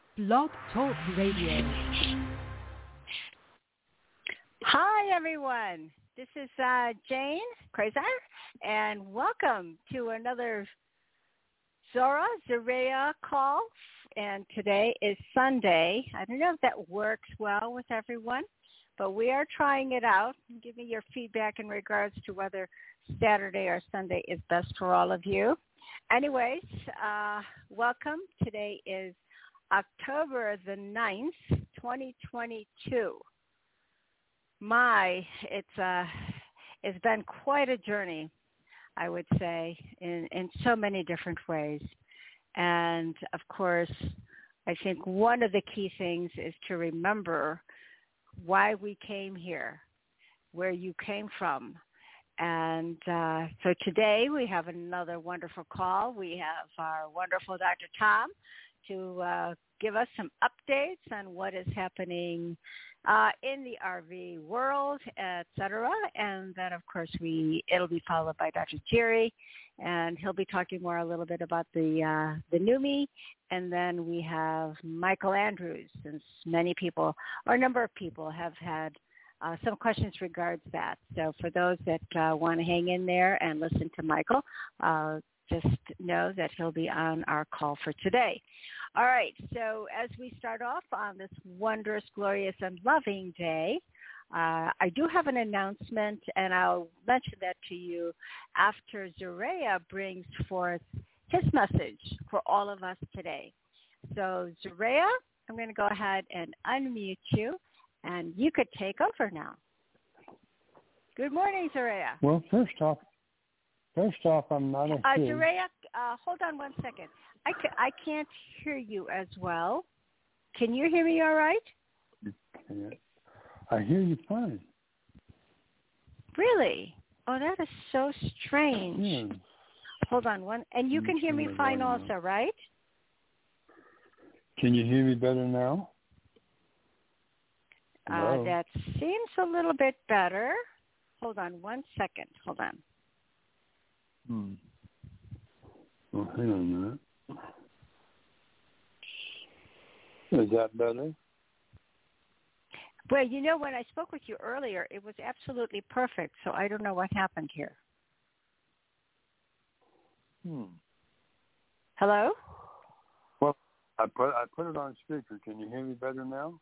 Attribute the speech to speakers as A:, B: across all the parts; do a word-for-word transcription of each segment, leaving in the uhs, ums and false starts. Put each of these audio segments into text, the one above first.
A: Blog Talk Radio.
B: Hi, everyone. This is uh, Jane Krazer, and welcome to another Zora Zaria call. And today is Sunday. I don't know if that works well with everyone, but we are trying it out. Give me your feedback in regards to whether Saturday or Sunday is best for all of you. Anyways, uh, welcome. Today is October the ninth, twenty twenty-two. My, it's uh, it's been quite a journey, I would say, in, in so many different ways. And, of course, I think one of the key things is to remember why we came here, where you came from. And uh, so today we have another wonderful call. We have our wonderful Doctor Tom to uh, give us some updates on what is happening uh, in the R V world, et cetera. And then, of course, we it'll be followed by Doctor Jerry, and he'll be talking more a little bit about the uh, the N U M I. And then we have Michael Andrews, since many people, or a number of people, have had uh, some questions regards that. So for those that uh, want to hang in there and listen to Michael, uh, just know that he'll be on our call for today. All right, so as we start off on this wondrous, glorious, and loving day, uh, I do have an announcement, and I'll mention that to you after Zaria brings forth his message for all of us today. So, Zaria, I'm going to go ahead and unmute you, and you could take over now. Good morning, Zaria.
C: Well, first off, first off, I'm not a
B: uh,
C: kid.
B: Zaria, uh, hold on one second. I, ca- I can't hear you as well. Can you hear me all right?
C: I hear you fine.
B: Really? Oh, that is so strange.
C: Yeah.
B: Hold on one. And you can hear me fine also, right?
C: Can you hear me better now?
B: Uh, that seems a little bit better. Hold on one second. Hold on.
C: Hmm. Well, hang on a minute. Is that better?
B: Well, you know, when I spoke with you earlier, it was absolutely perfect, so I don't know what happened here.
C: Hmm.
B: Hello?
C: Well, I put I put it on speaker. Can you hear me better now?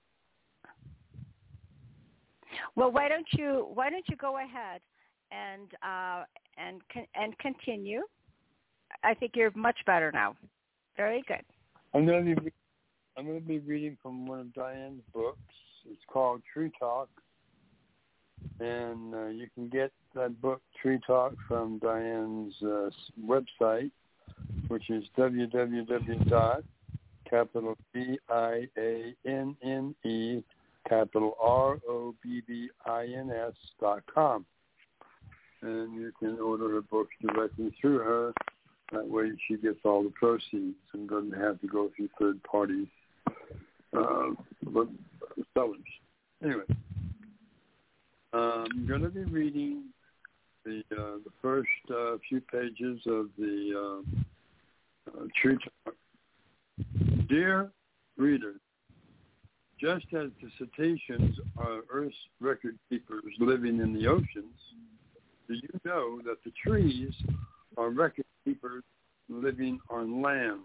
B: Well, why don't you why don't you go ahead and uh, and and continue? I think you're much better now. Very good.
C: I'm going to be I'm going to be reading from one of Diane's books. It's called Tree Talk, and uh, you can get that book Tree Talk from Diane's uh, website, which is w w w dot capital B I A N N E capital R O B B I N S dot com, and you can order her books directly through her. That way she gets all the proceeds and doesn't have to go through third parties, uh, but sellers. Anyway, uh, I'm going to be reading the uh, the first uh, few pages of the uh, uh, Tree Talk. Dear reader, just as the cetaceans are Earth's record keepers living in the oceans, do you know that the trees are record keepers living on land?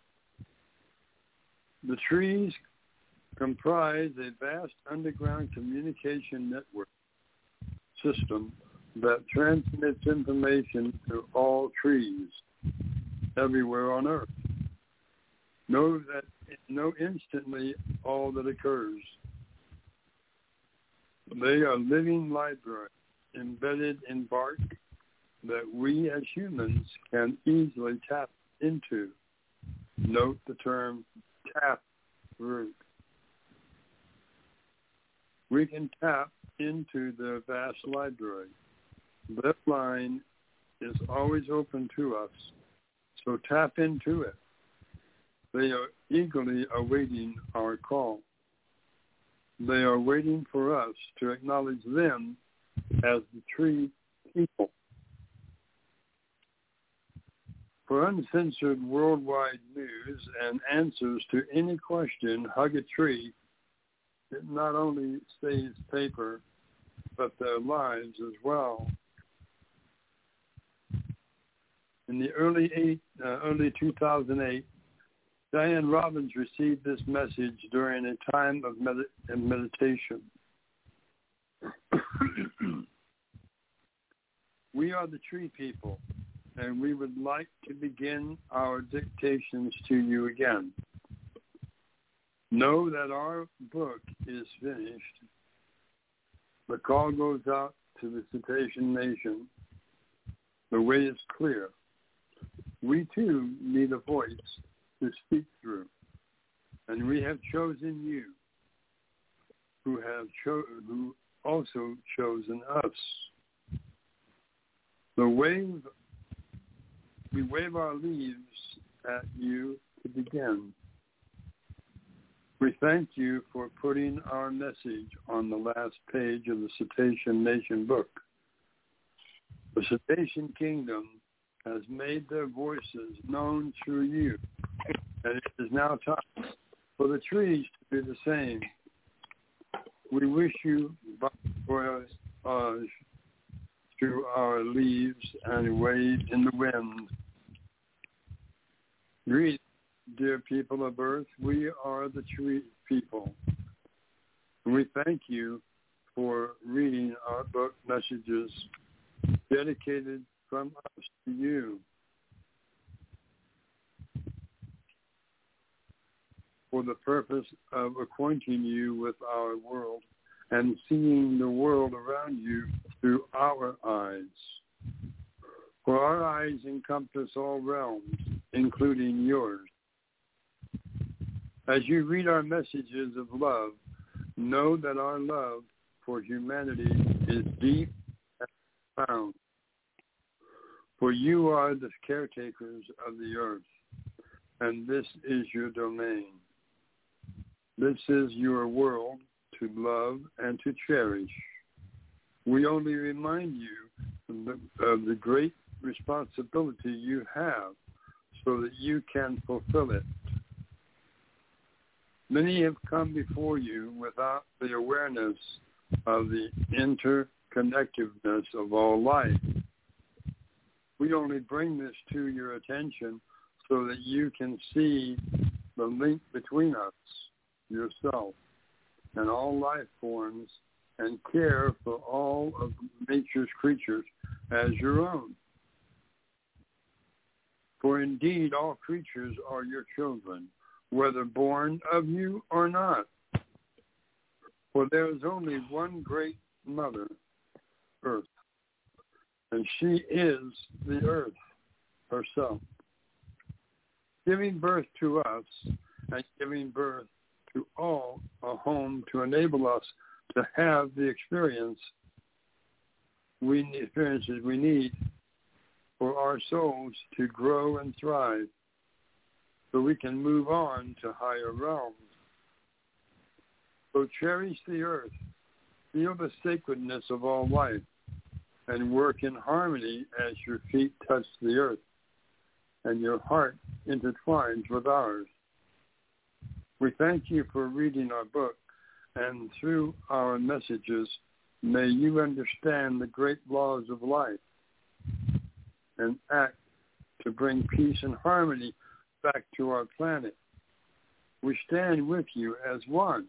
C: The trees comprise a vast underground communication network system that transmits information to all trees everywhere on Earth. Know that know instantly all that occurs. They are living libraries embedded in bark that we as humans can easily tap into. Note the term tap root. We can tap into their vast library. That line is always open to us, so tap into it. They are eagerly awaiting our call. They are waiting for us to acknowledge them as the tree people. For uncensored worldwide news and answers to any question, hug a tree. It not only saves paper, but their lives as well. In the early eight, uh, early two thousand eight, Diane Robbins received this message during a time of med- meditation. We are the tree people, and we would like to begin our dictations to you again. Know that our book is finished. The call goes out to the Cetacean Nation. The way is clear. We too need a voice to speak through, and we have chosen you, who have cho- who also chosen us. The wave, we wave our leaves at you to begin. We thank you for putting our message on the last page of the Cetacean Nation book. The Cetacean Kingdom has made their voices known through you, and it is now time for the trees to do the same. We wish you voyage through our leaves and wave in the wind. Greet, dear people of Earth. We are the tree people. We thank you for reading our book messages dedicated from us to you. For the purpose of acquainting you with our world and seeing the world around you through our eyes. For our eyes encompass all realms, including yours. As you read our messages of love, know that our love for humanity is deep and profound. For you are the caretakers of the earth, and this is your domain. This is your world to love and to cherish. We only remind you of the, of the great responsibility you have so that you can fulfill it. Many have come before you without the awareness of the interconnectedness of all life. We only bring this to your attention so that you can see the link between us, yourself, and all life forms, and care for all of nature's creatures as your own. For indeed, all creatures are your children, whether born of you or not. For there is only one great mother, Earth, and she is the Earth herself. Giving birth to us and giving birth to all a home to enable us to have the experience we experiences we need for our souls to grow and thrive, so we can move on to higher realms. So cherish the earth, feel the sacredness of all life, and work in harmony as your feet touch the earth and your heart intertwines with ours. We thank you for reading our book, and through our messages, may you understand the great laws of life and act to bring peace and harmony back to our planet. We stand with you as one.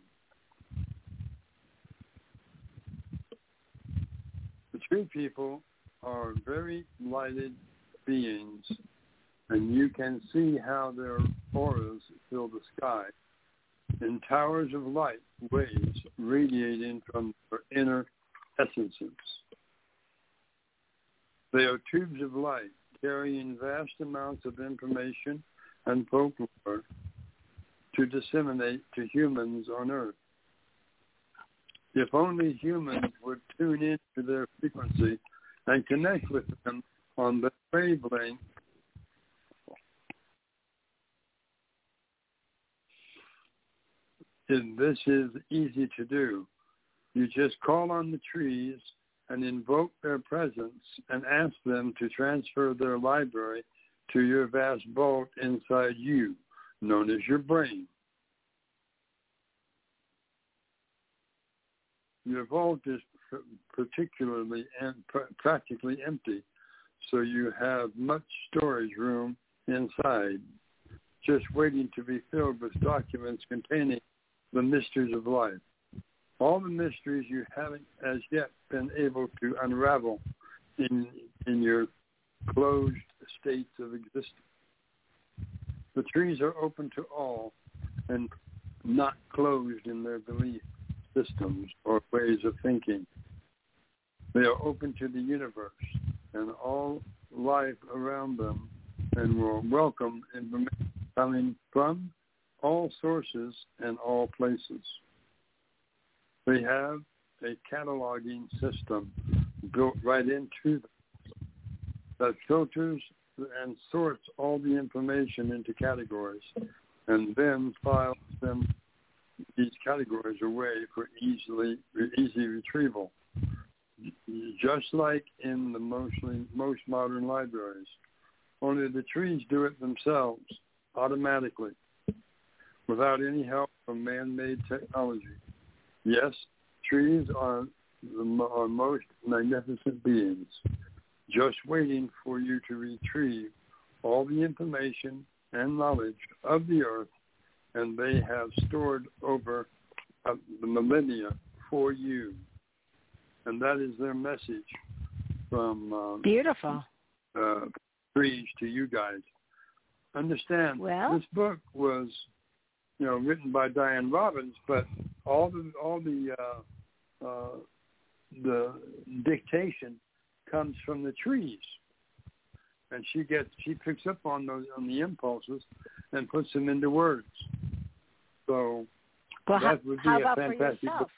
C: The tree people are very lighted beings, and you can see how their auras fill the sky in towers of light waves radiating from their inner essences. They are tubes of light carrying vast amounts of information and folklore to disseminate to humans on Earth. If only humans would tune into their frequency and connect with them on the wavelength, and this is easy to do. You just call on the trees and invoke their presence and ask them to transfer their library to your vast vault inside you, known as your brain. Your vault is particularly and practically empty, so you have much storage room inside, just waiting to be filled with documents containing the mysteries of life. All the mysteries you haven't as yet been able to unravel in in your closed states of existence. The trees are open to all and not closed in their belief systems or ways of thinking. They are open to the universe and all life around them and will welcome information coming from all sources and all places. They have a cataloging system built right into them that filters and sorts all the information into categories and then files them, these categories away for easily easy retrieval, just like in the mostly, most modern libraries. Only the trees do it themselves, automatically, without any help from man-made technology. Yes, trees are the are most magnificent beings, just waiting for you to retrieve all the information and knowledge of the earth, and they have stored over uh, the millennia for you. And that is their message from uh,
B: Beautiful.
C: Uh, trees to you guys. Understand,
B: well,
C: this book was, you know, written by Diane Robbins, but all the all the uh, uh, the dictation comes from the trees, and she gets she picks up on those on the impulses and puts them into words. So
B: well,
C: that
B: how,
C: would be
B: how
C: a
B: about
C: fantastic
B: for yourself?
C: book.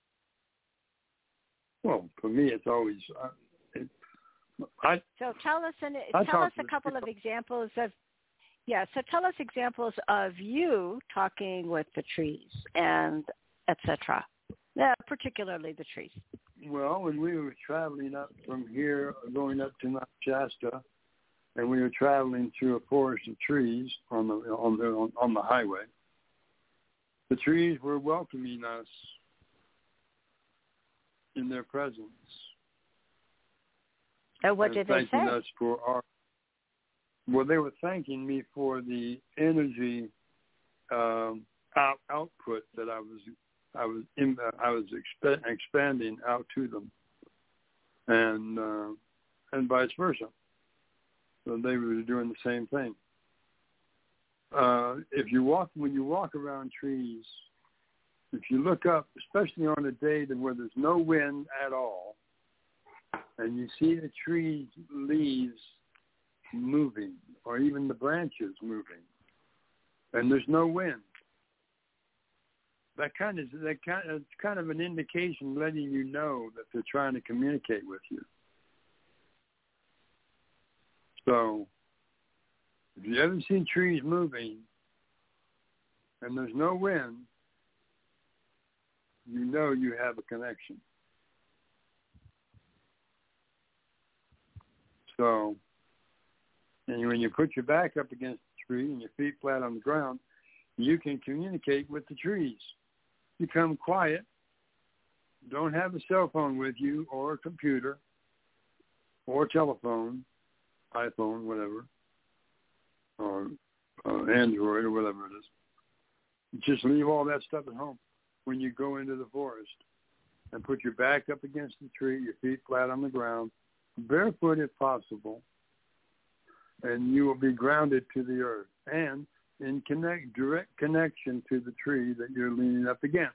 C: Well, for me, it's always. Uh, it, I,
B: so tell us an,
C: I
B: tell us a
C: to
B: couple of examples of yeah. So tell us examples of you talking with the trees and et cetera. Yeah, particularly the trees.
C: Well, when we were traveling up from here, going up to Mount Shasta, and we were traveling through a forest of trees on the on the on, on the highway, the trees were welcoming us in their presence.
B: And what
C: and
B: did they
C: thanking
B: say?
C: us for our, well, they were thanking me for the energy um, out, output that I was I was in, I was exp- expanding out to them, and uh, and vice versa. So they were doing the same thing. Uh, if you walk when you walk around trees, if you look up, especially on a day that where there's no wind at all, and you see the trees leaves moving, or even the branches moving, and there's no wind, that kind of that kind of, it's kind of an indication letting you know that they're trying to communicate with you. So, if you ever see trees moving and there's no wind, you know you have a connection. So, and when you put your back up against the tree and your feet flat on the ground, you can communicate with the trees. Become quiet. Don't have a cell phone with you or a computer or telephone, iPhone, whatever, or uh, Android or whatever it is. Just leave all that stuff at home when you go into the forest and put your back up against the tree, your feet flat on the ground, barefoot if possible, and you will be grounded to the earth and in connect, direct connection to the tree that you're leaning up against.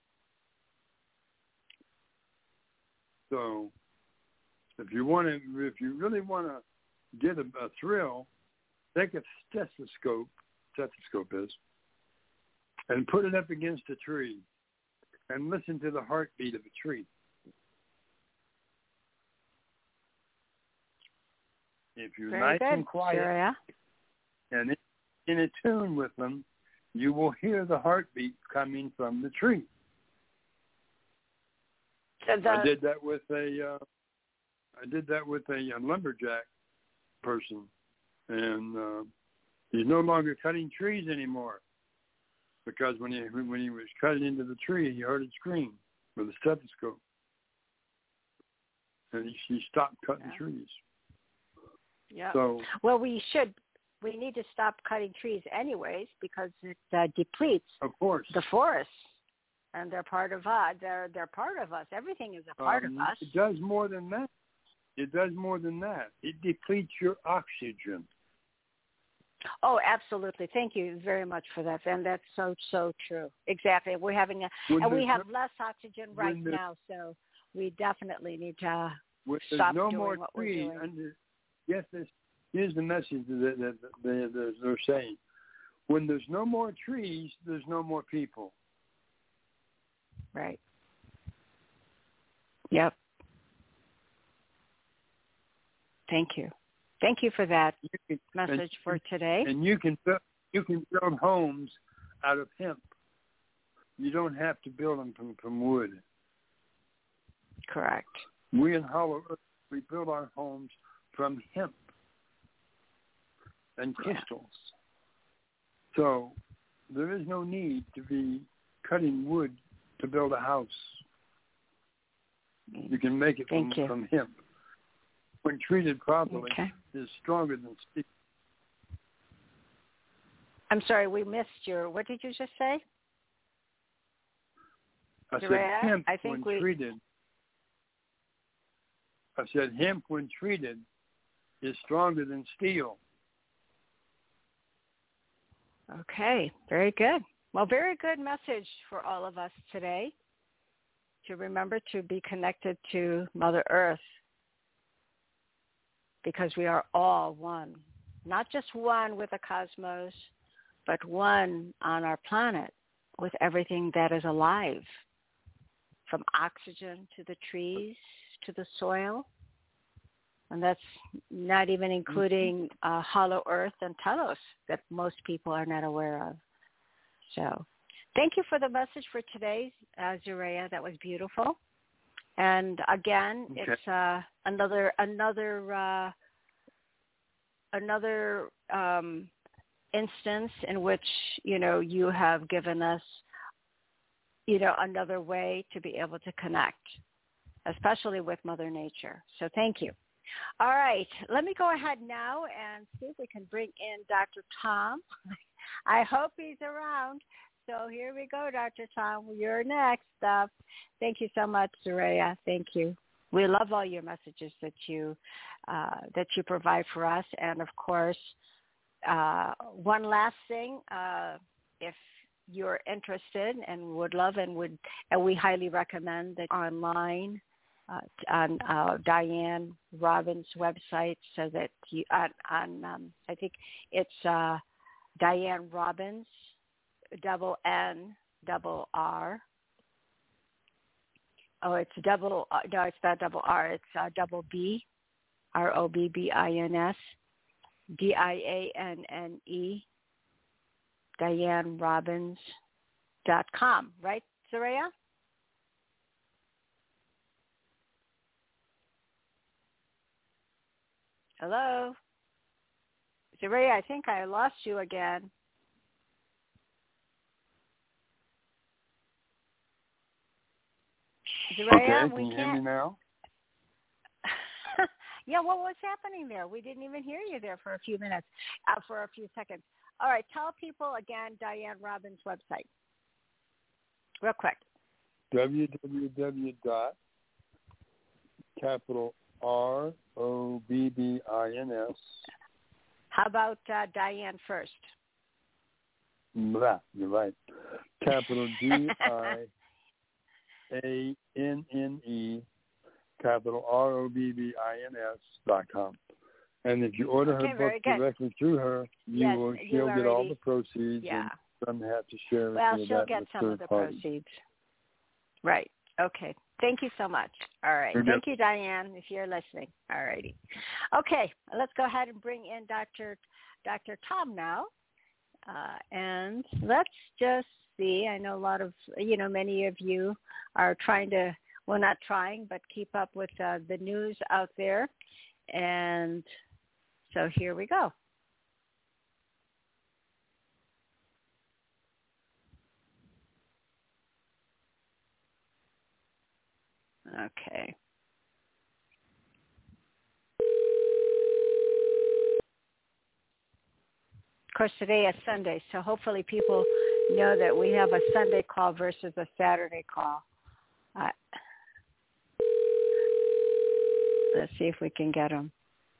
C: So if you want to, if you really want to get a, a thrill, take a stethoscope, stethoscope is, and put it up against a tree and listen to the heartbeat of a tree. If you're
B: Very
C: nice
B: good.
C: and quiet
B: Sure, yeah.
C: and in a tune with them, you will hear the heartbeat coming from the tree.
B: So the,
C: I did that with a, uh, I did that with a, a lumberjack person, And uh, he's no longer cutting trees anymore because when he when he was cutting into the tree, he heard it scream with a stethoscope, and he, he stopped cutting
B: yeah.
C: trees.
B: Yeah.
C: So
B: well, we should. We need to stop cutting trees anyways because it uh, depletes
C: of course
B: the forests, and they're part of us. They're they're part of us. Everything is a part
C: um,
B: of us.
C: It does more than that. It does more than that. It depletes your oxygen.
B: Oh, absolutely. Thank you very much for that. And that's so, so true. Exactly. We're having a,
C: when
B: and we have
C: no,
B: less oxygen right now, so we definitely need to
C: when
B: stop
C: no
B: doing
C: more
B: what
C: tree
B: we're doing.
C: under, yes, this, here's the message that, that, that they, that they're saying. When there's no more trees, there's no more people.
B: Right. Yep. Thank you. Thank you for that
C: can,
B: message
C: and,
B: for today.
C: And you can you can build homes out of hemp. You don't have to build them from, from wood.
B: Correct.
C: We in Hollow Earth, we build our homes from hemp and crystals. Yeah. So there is no need to be cutting wood to build a house. You can make it from, from hemp. When treated properly,
B: okay.
C: is stronger than steel.
B: I'm sorry, we missed your, what did you just say?
C: I
B: Did
C: said
B: I,
C: hemp
B: I think
C: when
B: we...
C: treated. I said hemp when treated is stronger than steel.
B: Okay, very good. Well, very good message for all of us today to remember to be connected to Mother Earth, because we are all one, not just one with the cosmos, but one on our planet with everything that is alive, from oxygen to the trees to the soil. And that's not even including uh, Hollow Earth and Telos that most people are not aware of. So thank you for the message for today, uh, Zaraya. That was beautiful. And again, okay. it's uh, another another uh, another um, instance in which you know you have given us you know another way to be able to connect, especially with Mother Nature. So thank you. All right, let me go ahead now and see if we can bring in Doctor Tom. I hope he's around. So here we go, Doctor Tom. You're next up. Thank you so much, Zaraya. Thank you. We love all your messages that you uh, that you provide for us. And, of course, uh, one last thing, uh, if you're interested and would love and would, and we highly recommend that online uh, on uh, Diane Robbins' website, so that you, on, on um, I think it's uh, Diane Robbins, double N, double R. Oh, it's double, uh, no, it's not double R. It's uh, double B, R O B B I N S, D I A N N E, Diane Robbins dot com. Right, Zaraya? Hello? Zaraya, I think I lost you again. Zaraya,
C: okay,
B: we
C: can you
B: can't...
C: hear me now?
B: Yeah, what was happening there? We didn't even hear you there for a few minutes, uh, for a few seconds. All right, tell people again Diane Robbins' website, real quick.
C: w w w dot capital R O B B I N S.
B: How about uh, Diane first?
C: Blah, you're right. Capital D I A N N E, capital R O B B I N S dot com. And if you order
B: okay,
C: her book directly through her, you
B: yes,
C: will, she'll
B: already,
C: get all the proceeds,
B: yeah.
C: and some have to share
B: well,
C: with
B: she'll
C: that
B: get
C: with
B: some of the
C: party.
B: proceeds. Right. Okay. Thank you so much. All right.
C: Okay.
B: Thank you, Diane, if you're listening. All righty. Okay. Let's go ahead and bring in Doctor Doctor Tom now. Uh, and let's just see. I know a lot of, you know, many of you are trying to, well, not trying, but keep up with uh, the news out there. And so here we go. Okay. Of course, today is Sunday, so hopefully people know that we have a Sunday call versus a Saturday call. Uh, let's see if we can get them.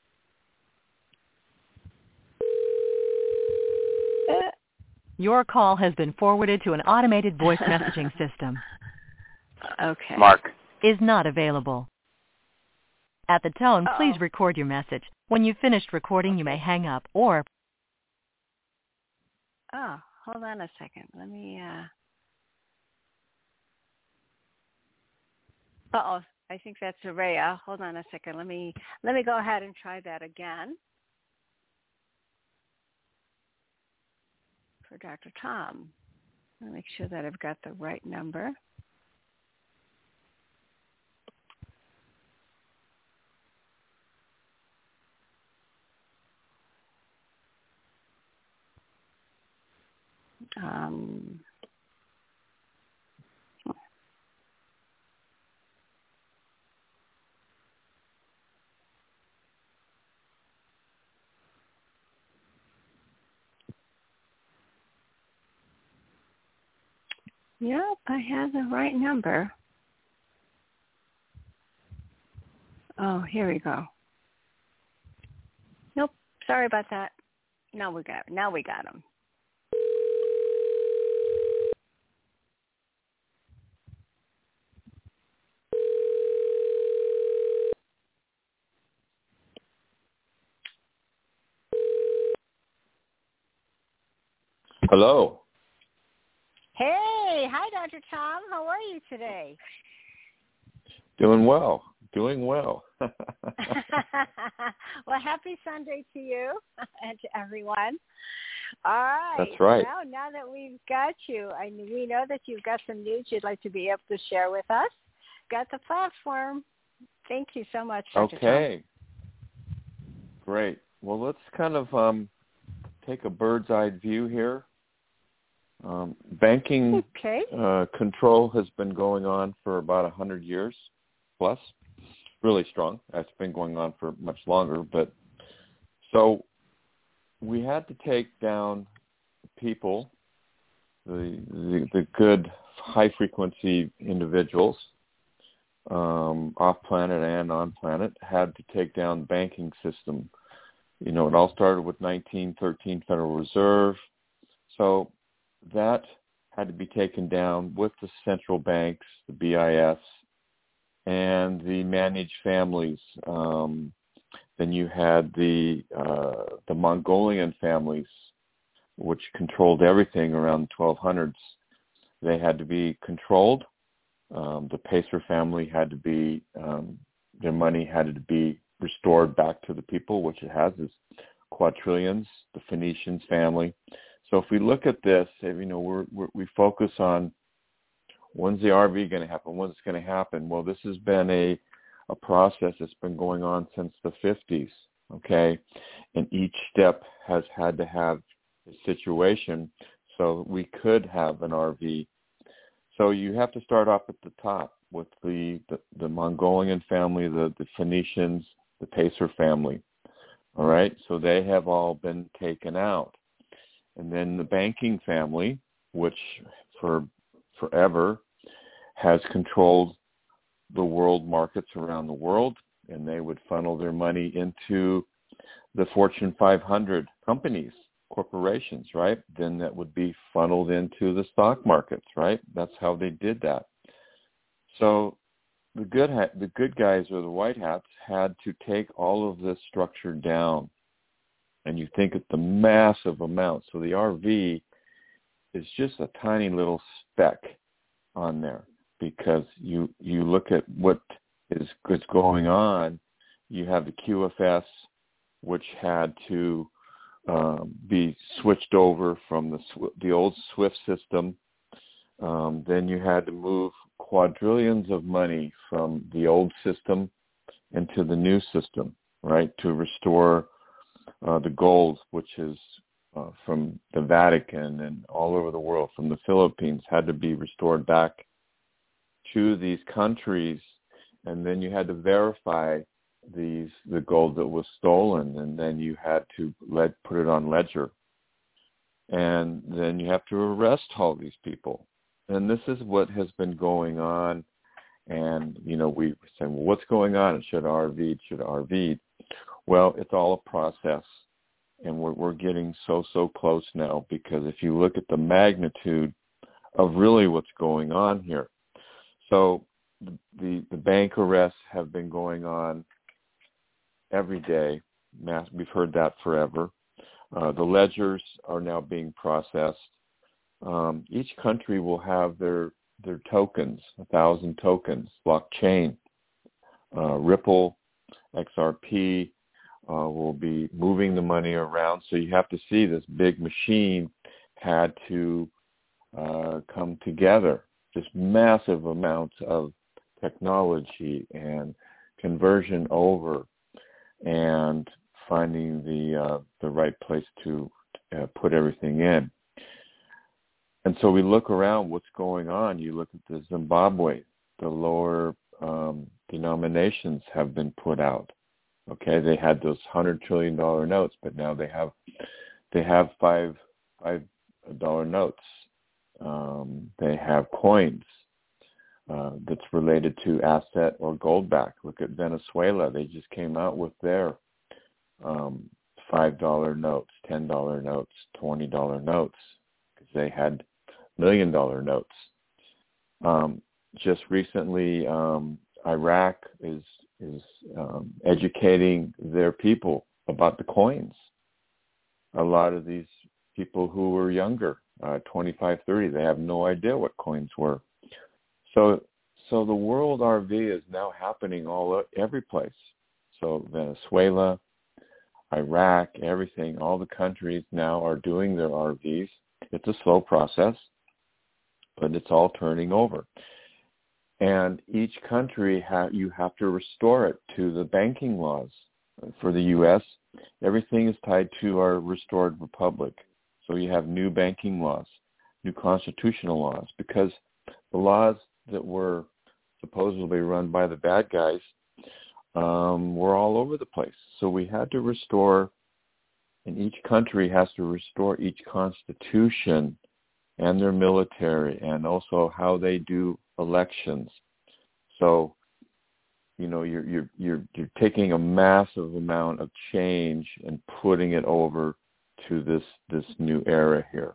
B: Uh,
A: Your call has been forwarded to an automated voice messaging system.
B: Okay.
D: Mark.
A: Is not available. At the tone,
B: Uh-oh.
A: please record your message. When you've finished recording, you may hang up or...
B: Oh, hold on a second. Let me, uh... Uh-oh, I think that's Araya. Hold on a second. Let me, let me go ahead and try that again. For Doctor Tom. Let me make sure that I've got the right number. Um, yep, I have the right number. Oh, here we go. Nope, sorry about that. Now we got, now we got him.
E: Hello.
B: Hey, hi, Doctor Tom. How are you today?
E: Doing well. Doing well.
B: Well, happy Sunday to you and to everyone. All right.
E: That's right.
B: Now, now that we've got you, I we know that you've got some news you'd like to be able to share with us. Got the platform. Thank you so much, Doctor
E: Okay. Tom. Great. Well, let's kind of um, take a bird's-eye view here. Um, banking
B: okay.
E: uh, control has been going on for about one hundred years plus. Really strong. That's been going on for much longer. But so we had to take down people, the the, the good high-frequency individuals, um, off-planet and on-planet, had to take down the banking system. You know, it all started with nineteen thirteen Federal Reserve. So that had to be taken down with the central banks, the B I S, and the managed families. Um, then you had the uh, the Mongolian families, which controlled everything around the twelve hundreds. They had to be controlled. Um, the Pacer family had to be, um, their money had to be restored back to the people, which it has, is quadrillions, the Phoenicians family. So if we look at this, you know, we're, we're, we focus on when's the R V going to happen, when's it going to happen? Well, this has been a, a process that's been going on since the fifties, okay? And each step has had to have a situation so we could have an R V. So you have to start off at the top with the, the, the Mongolian family, the, the Phoenicians, the Pacer family, all right? So they have all been taken out. And then the banking family, which for forever has controlled the world markets around the world, and they would funnel their money into the Fortune five hundred companies, corporations, right? Then that would be funneled into the stock markets, right? That's how they did that. So the good ha- the good guys, or the white hats, had to take all of this structure down. And you think of the massive amount. So the R V is just a tiny little speck on there, because you you look at what is, is going on. You have the Q F S, which had to um, be switched over from the the old SWIFT system. Um, then you had to move quadrillions of money from the old system into the new system, right, to restore Uh, the gold, which is uh, from the Vatican and all over the world, from the Philippines, had to be restored back to these countries. and then you had to verify these the gold that was stolen, and then you had to let put it on ledger, and then you have to arrest all these people. And this is what has been going on. And you know, we say, well, what's going on? It should R V, should R V. Well, it's all a process, and we're we're getting so so close now, because if you look at the magnitude of really what's going on here, so the the, the bank arrests have been going on every day. Mass, we've heard that forever. Uh, the ledgers are now being processed. Um, each country will have their their tokens, a thousand tokens, blockchain. Uh, Ripple, X R P uh, will be moving the money around. So you have to see this big machine had to uh, come together. Just massive amounts of technology and conversion over, and finding the uh, the right place to uh, put everything in. And so we look around what's going on. You look at the Zimbabwe, the lower um, denominations have been put out. Okay, they had those hundred trillion dollar notes, but now they have they have five five dollar notes. Um, they have coins uh, that's related to asset or gold back. Look at Venezuela; they just came out with their um, five dollar notes, ten dollar notes, twenty dollar notes, because they had million dollar notes. Um, just recently, um, Iraq is is um, educating their people about the coins. A lot of these people who were younger, uh, twenty-five, thirty, they have no idea what coins were. So, so the world R V is now happening all every place. So Venezuela, Iraq, everything, all the countries now are doing their R Vs. It's a slow process, but it's all turning over. And each country, ha- you have to restore it to the banking laws. For the U S, everything is tied to our restored republic. So you have new banking laws, new constitutional laws, because the laws that were supposedly run by the bad guys um, were all over the place. So we had to restore, and each country has to restore each constitution and their military, and also how they do elections. So, you know, you're you're you're you're taking a massive amount of change and putting it over to this this new era here.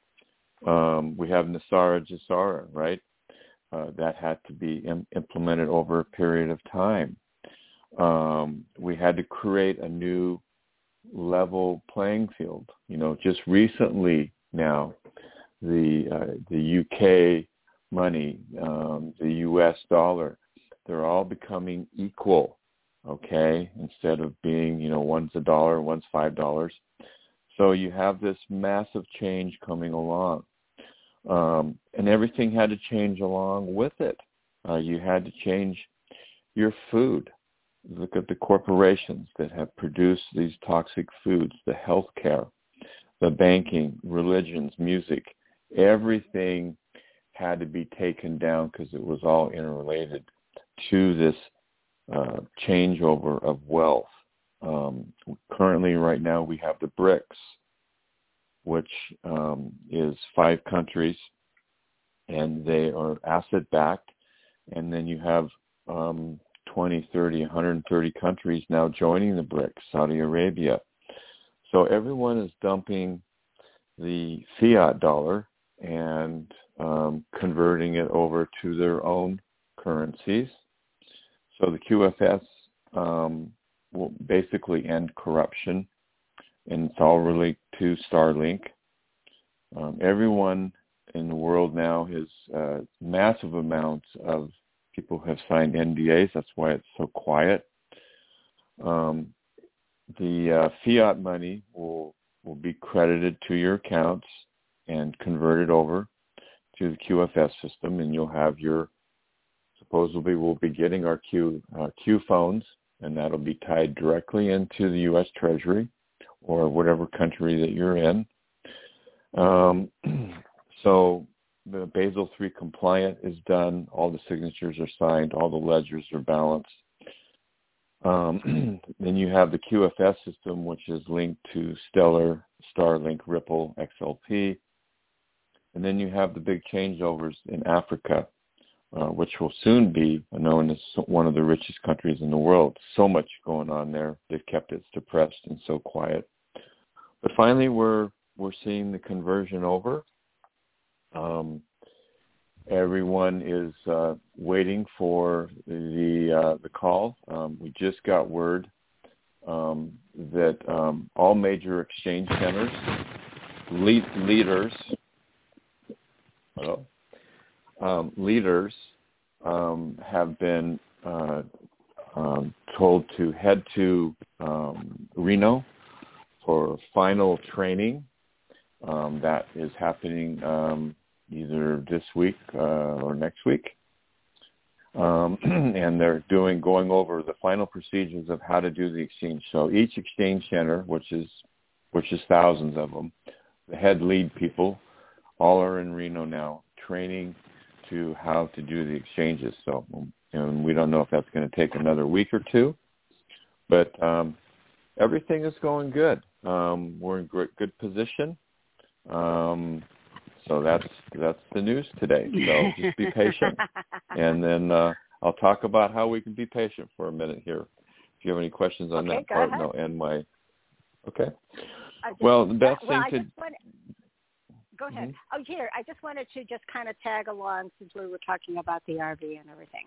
E: Um, we have Nasara Jasara, right? Uh, that had to be im- implemented over a period of time. Um, we had to create a new level playing field. You know, just recently now, the uh, the U K money, um, the U S dollar, they're all becoming equal, okay? Instead of being, you know, one's a dollar, one's five dollars. So you have this massive change coming along. Um, and everything had to change along with it. Uh, you had to change your food. Look at the corporations that have produced these toxic foods, the healthcare, the banking, religions, music. Everything had to be taken down because it was all interrelated to this uh, changeover of wealth. Um, currently, right now, we have the BRICS, which um, is five countries, and they are asset-backed. And then you have um, twenty, thirty, one hundred thirty countries now joining the BRICS, Saudi Arabia. So everyone is dumping the fiat dollar and um, converting it over to their own currencies. So the Q F S um, will basically end corruption, and it's all related to Starlink. Um, everyone in the world now has uh, massive amounts of people have signed N D As. That's why it's so quiet. Um, the uh, fiat money will will be credited to your accounts and converted over to the Q F S system, and you'll have your, supposedly we'll be getting our Q, uh, Q phones, and that'll be tied directly into the U S Treasury or whatever country that you're in. Um, so Basel three compliant is done. All the signatures are signed. All the ledgers are balanced. Um, then you have the Q F S system, which is linked to Stellar, Starlink, Ripple, X L P. And then you have the big changeovers in Africa, uh, which will soon be known as one of the richest countries in the world. So much going on there. They've kept it suppressed and so quiet. But finally, we're we're seeing the conversion over. Um, everyone is uh, waiting for the uh, the call. Um, we just got word um, that um, all major exchange centers, lead, leaders, hello, um, leaders um, have been uh, um, told to head to um, Reno for final training. Um, that is happening um, either this week uh, or next week. Um, and they're doing going over the final procedures of how to do the exchange. So each exchange center, which is which is thousands of them, the head lead people, all are in Reno now, training to how to do the exchanges. So and we don't know if that's going to take another week or two, but um, everything is going good. Um, we're in great, good position. Um, so that's that's the news today. So just be patient, and then uh, I'll talk about how we can be patient for a minute here. If you have any questions on
B: okay,
E: that part,
B: ahead.
E: no, and my okay.
B: Just,
E: well, the best
B: uh,
E: thing
B: well,
E: to
B: wanted, go ahead.
E: Mm-hmm.
B: Oh, here I just wanted to just kind of tag along since we were talking about the R V and everything.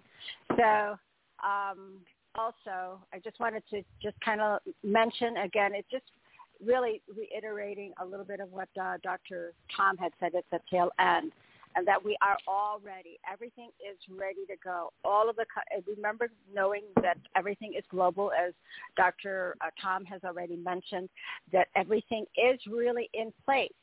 B: So um, also, I just wanted to just kind of mention again. It just really reiterating a little bit of what uh, Doctor Tom had said at the tail end, and that we are all ready. Everything is ready to go. All of the remember knowing that everything is global, as Doctor Uh, Tom has already mentioned, that everything is really in place.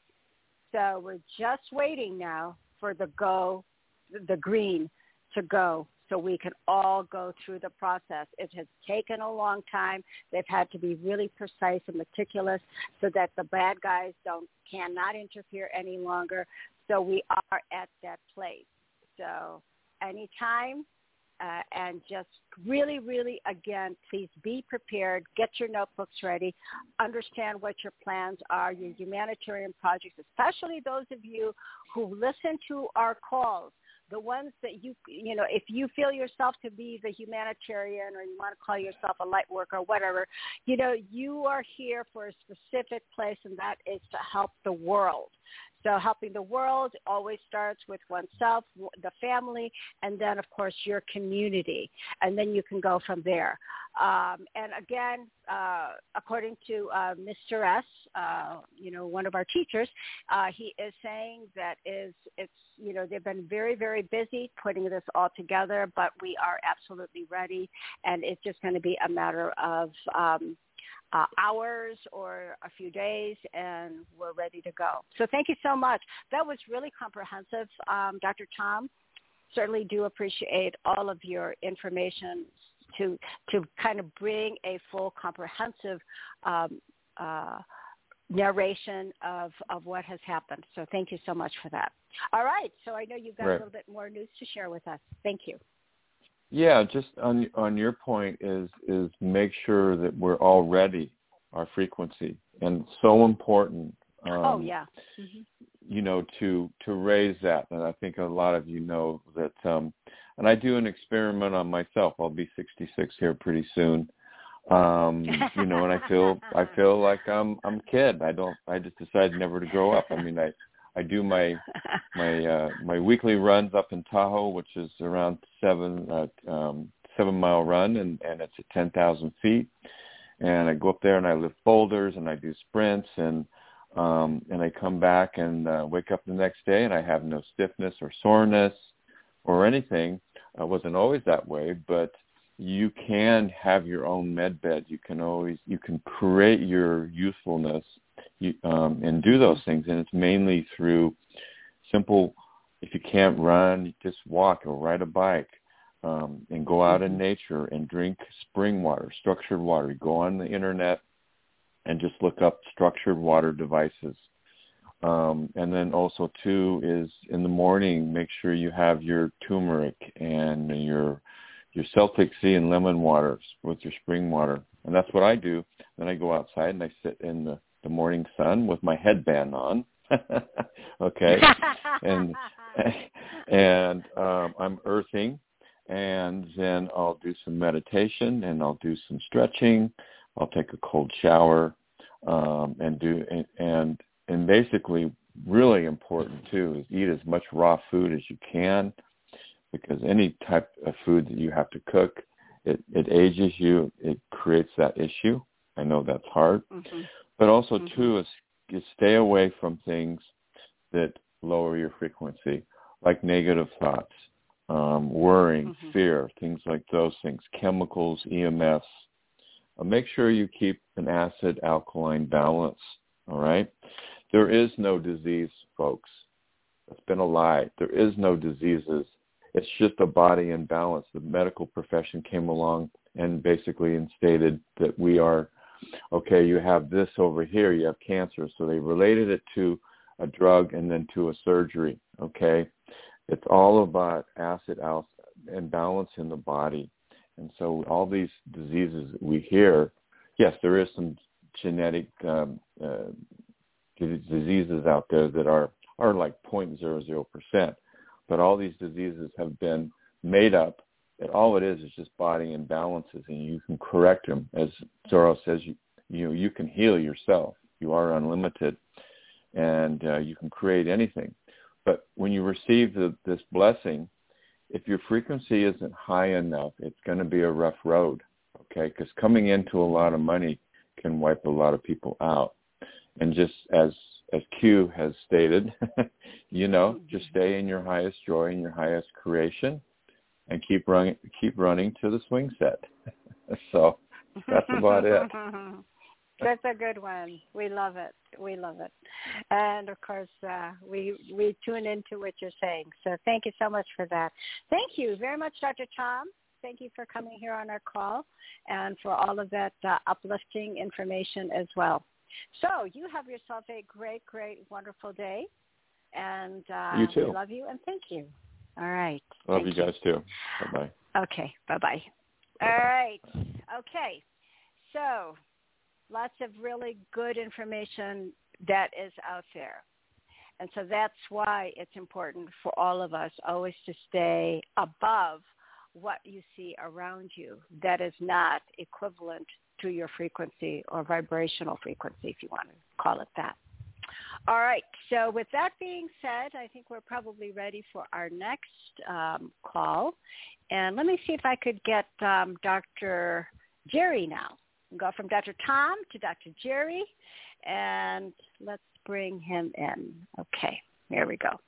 B: So we're just waiting now for the go, the green to go, so we can all go through the process. It has taken a long time. They've had to be really precise and meticulous so that the bad guys don't cannot interfere any longer. So we are at that place. So anytime, uh, and just really, really, again, please be prepared. Get your notebooks ready. Understand what your plans are, your humanitarian projects, especially those of you who listen to our calls. The ones that you, you know, if you feel yourself to be the humanitarian or you want to call yourself a light worker or whatever, you know, you are here for a specific place, and that is to help the world. So helping the world always starts with oneself, the family, and then, of course, your community. And then you can go from there. Um, and again, uh, according to uh, Mister S, uh, you know, one of our teachers, uh, he is saying that is it's, you know, they've been very, very busy putting this all together, but we are absolutely ready. And it's just going to be a matter of um, Uh, hours or a few days, and we're ready to go. So thank you so much. That was really comprehensive, um, Doctor Tom. Certainly do appreciate all of your information to to kind of bring a full, comprehensive um, uh, narration of, of what has happened. So thank you so much for that. All right. So I know you've got
E: right.
B: a little bit more news to share with us. Thank you.
E: Yeah, just on on your point is is make sure that we're all ready, our frequency, and so important. Um,
B: oh yeah. Mm-hmm.
E: You know, to to raise that, and I think a lot of you know that. Um, and I do an experiment on myself. I'll be sixty-six here pretty soon. Um, you know, and I feel I feel like I'm I'm a kid. I don't. I just decided never to grow up. I mean, I. I do my my uh, my weekly runs up in Tahoe, which is around seven uh, um, seven mile run, and, and it's at ten thousand feet. And I go up there and I lift boulders and I do sprints, and um, and I come back and uh, wake up the next day and I have no stiffness or soreness or anything. I wasn't always that way, but you can have your own med bed. You can always you can create your youthfulness. You, um, and do those things, and it's mainly through simple. If you can't run, just walk or ride a bike, um, and go out in nature and drink spring water, structured water. You go on the internet and just look up structured water devices. Um, and then also, too, is in the morning, make sure you have your turmeric and your your Celtic sea and lemon waters with your spring water. And that's what I do. Then I go outside and I sit in the, the morning sun with my headband on. Okay. and and um, I'm earthing. And then I'll do some meditation and I'll do some stretching. I'll take a cold shower um, and do and, and and basically really important too is eat as much raw food as you can, because any type of food that you have to cook, it, it ages you. It creates that issue. I know that's hard, mm-hmm. but also mm-hmm. too is, is stay away from things that lower your frequency, like negative thoughts. Um, worrying, mm-hmm. fear, things like those things, chemicals, E M Fs. Uh, make sure you keep an acid-alkaline balance, all right? There is no disease, folks. It's been a lie. There is no diseases. It's just a body imbalance. The medical profession came along and basically stated that we are, okay, you have this over here, you have cancer. So they related it to a drug and then to a surgery, okay? It's all about acid imbalance in the body. And so all these diseases that we hear, yes, there is some genetic um, uh, diseases out there that are, are like zero point zero zero percent. But all these diseases have been made up. And all it is is just body imbalances, and you can correct them. As Zorro says, you, you know, you can heal yourself. You are unlimited, and uh, you can create anything. But when you receive the, this blessing, if your frequency isn't high enough, it's going to be a rough road, okay? Because coming into a lot of money can wipe a lot of people out. And just as as Q has stated, you know, just stay in your highest joy and your highest creation, and keep running keep running to the swing set. So that's about it.
B: That's a good one. We love it. We love it. And, of course, uh, we we tune into what you're saying. So thank you so much for that. Thank you very much, Doctor Tom. Thank you for coming here on our call and for all of that uh, uplifting information as well. So you have yourself a great, great, wonderful day. And uh,
E: you too.
B: we love you and thank you. All right.
E: Love you
B: you
E: guys, too. Bye-bye.
B: Okay. Bye-bye. All right. Okay. So lots of really good information that is out there. And so that's why it's important for all of us always to stay above what you see around you that is not equivalent to your frequency or vibrational frequency, if you want to call it that. All right. So with that being said, I think we're probably ready for our next um, call. And let me see if I could get um, Doctor Jerry now. Go from Doctor Tom to Doctor Jerry, and let's bring him in. Okay, here we go.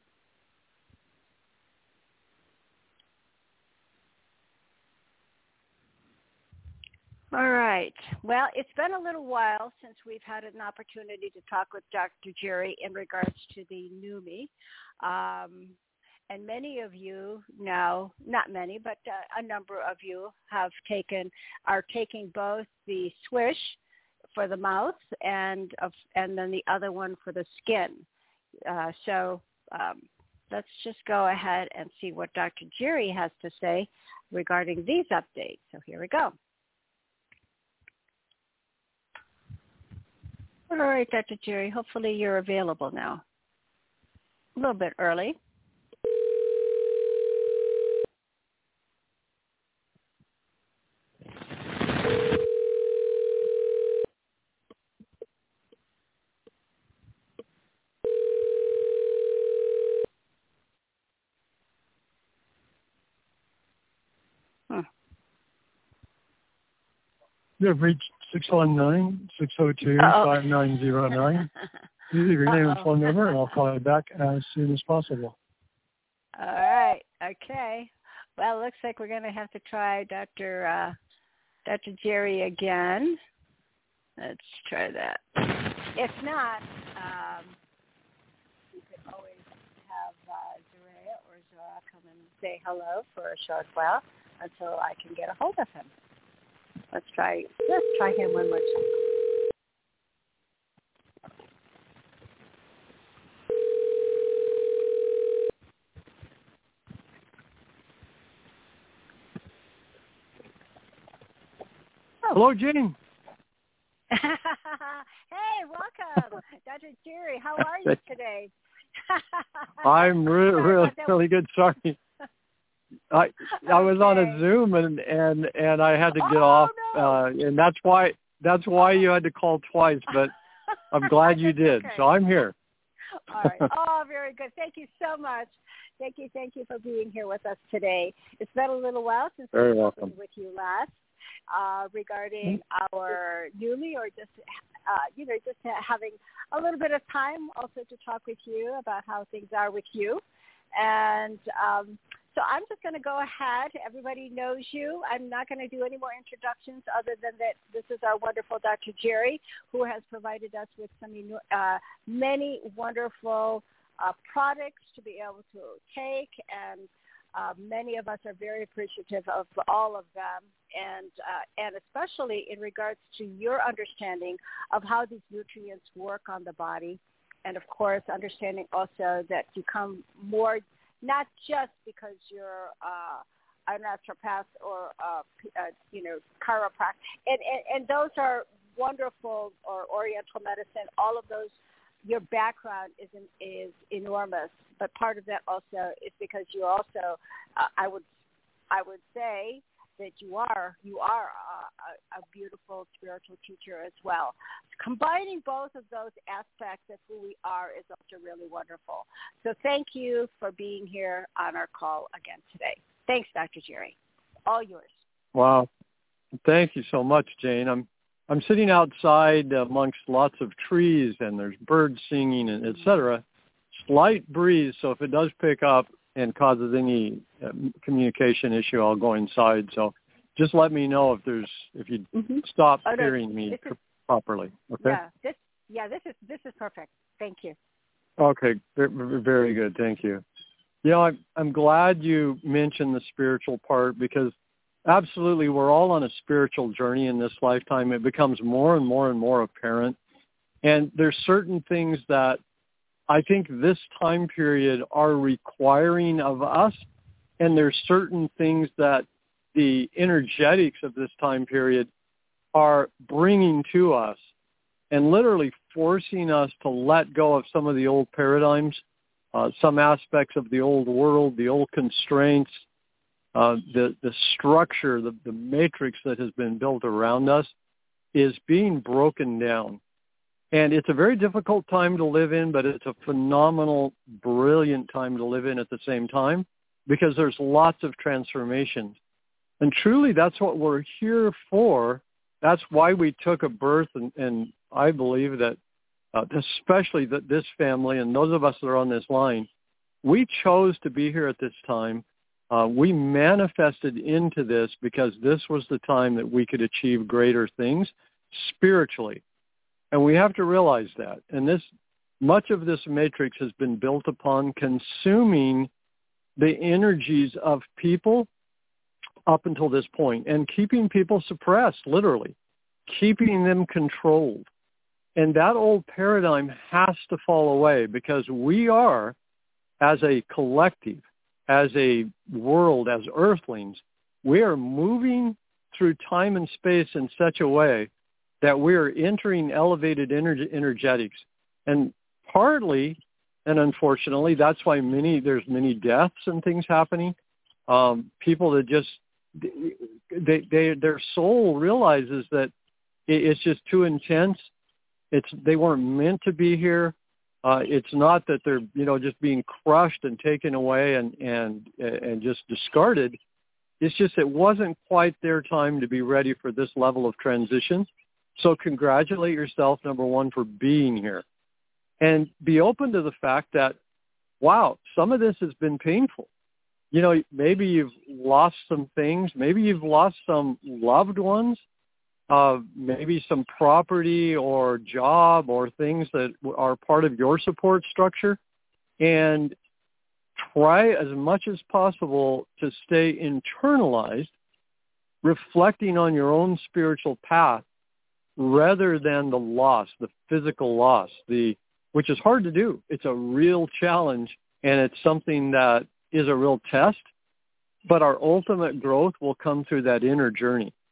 B: All right. Well, it's been a little while since we've had an opportunity to talk with Doctor Jerry in regards to the NUMMI. Um, and many of you now, not many, but uh, a number of you have taken, are taking both the swish for the mouth and of, and then the other one for the skin. Uh, so um, let's just go ahead and see what Doctor Jerry has to say regarding these updates. So here we go. All right, Doctor Jerry, hopefully you're available now. A little bit early. Hmm.
D: You have reached six one nine, six oh two, five nine oh nine. Please leave your name and phone number, and I'll call you back as soon as possible.
B: All right. Okay. Well, it looks like we're going to have to try Doctor Uh, Doctor Jerry again. Let's try that. If not, um, you could always have uh, Zaria or Zora come and say hello for a short while until I can get a hold of him. Let's try. Let's try him one more time.
D: Hello, Jane.
B: Hey, welcome, Doctor Jerry. How are you today?
D: I'm re- really, really good. Sorry. I I was okay. on a Zoom and, and, and I had to get
B: oh,
D: off,
B: no.
D: uh, and that's why that's why you had to call twice. But I'm glad you did.
B: Okay.
D: So I'm here.
B: All right. Oh, very good. Thank you so much. Thank you, thank you for being here with us today. It's been a little while since
D: very
B: we
D: welcome.
B: spoke with you last uh, regarding mm-hmm. our newly or just uh, you know just having a little bit of time also to talk with you about how things are with you. And um, so I'm just going to go ahead. Everybody knows you. I'm not going to do any more introductions other than that this is our wonderful Doctor Jerry, who has provided us with some uh, many wonderful uh, products to be able to take. And uh, many of us are very appreciative of all of them. And, uh, and especially in regards to your understanding of how these nutrients work on the body. And, of course, understanding also that you come more, not just because you're uh, a naturopath or, uh, uh, you know, chiropractor. And, and, and those are wonderful, or Oriental medicine, all of those, your background is, in, is enormous. But part of that also is because you also, uh, I would I would say, that you are you are a, a beautiful spiritual teacher as well. Combining both of those aspects of who we are is also really wonderful. So thank you for being here on our call again today. Thanks, Doctor Jerry. All yours.
D: Wow. Thank you so much, Jane. I'm I'm sitting outside amongst lots of trees, and there's birds singing, and et cetera. Slight breeze, so if it does pick up and causes any uh, communication issue, I'll go inside. So just let me know if there's if you mm-hmm. stop oh, no, hearing me is, properly. Okay.
B: Yeah. This. Yeah. This is this is perfect. Thank you.
D: Okay. Very good. Thank you. You know, I'm I'm glad you mentioned the spiritual part, because absolutely we're all on a spiritual journey in this lifetime. It becomes more and more and more apparent, and there's certain things that I think this time period are requiring of us, and there's certain things that the energetics of this time period are bringing to us and literally forcing us to let go of some of the old paradigms, uh, some aspects of the old world, the old constraints, uh, the, the structure, the, the matrix that has been built around us is being broken down. And it's a very difficult time to live in, but it's a phenomenal, brilliant time to live in at the same time, because there's lots of transformations. And truly, that's what we're here for. That's why we took a birth, and, and I believe that uh, especially that this family and those of us that are on this line, we chose to be here at this time. Uh, we manifested into this because this was the time that we could achieve greater things spiritually. And we have to realize that. And this, much of this matrix has been built upon consuming the energies of people up until this point and keeping people suppressed, literally, keeping them controlled. And that old paradigm has to fall away, because we are, as a collective, as a world, as earthlings, we are moving through time and space in such a way that we're entering elevated energy, energetics. And partly, and unfortunately, that's why many there's many deaths and things happening. Um, people that just, they, they, their soul realizes that it, it's just too intense. It's They weren't meant to be here. Uh, it's not that they're, you know, just being crushed and taken away and, and, and just discarded. It's just it wasn't quite their time to be ready for this level of transition. So congratulate yourself, number one, for being here. And be open to the fact that, wow, some of this has been painful. You know, maybe you've lost some things. Maybe you've lost some loved ones, uh, maybe some property or job or things that are part of your support structure. And try as much as possible to stay internalized, reflecting on your own spiritual path, rather than the loss, the physical loss, the which is hard to do. It's a real challenge, and it's something that is a real test, but our ultimate growth will come through that inner journey.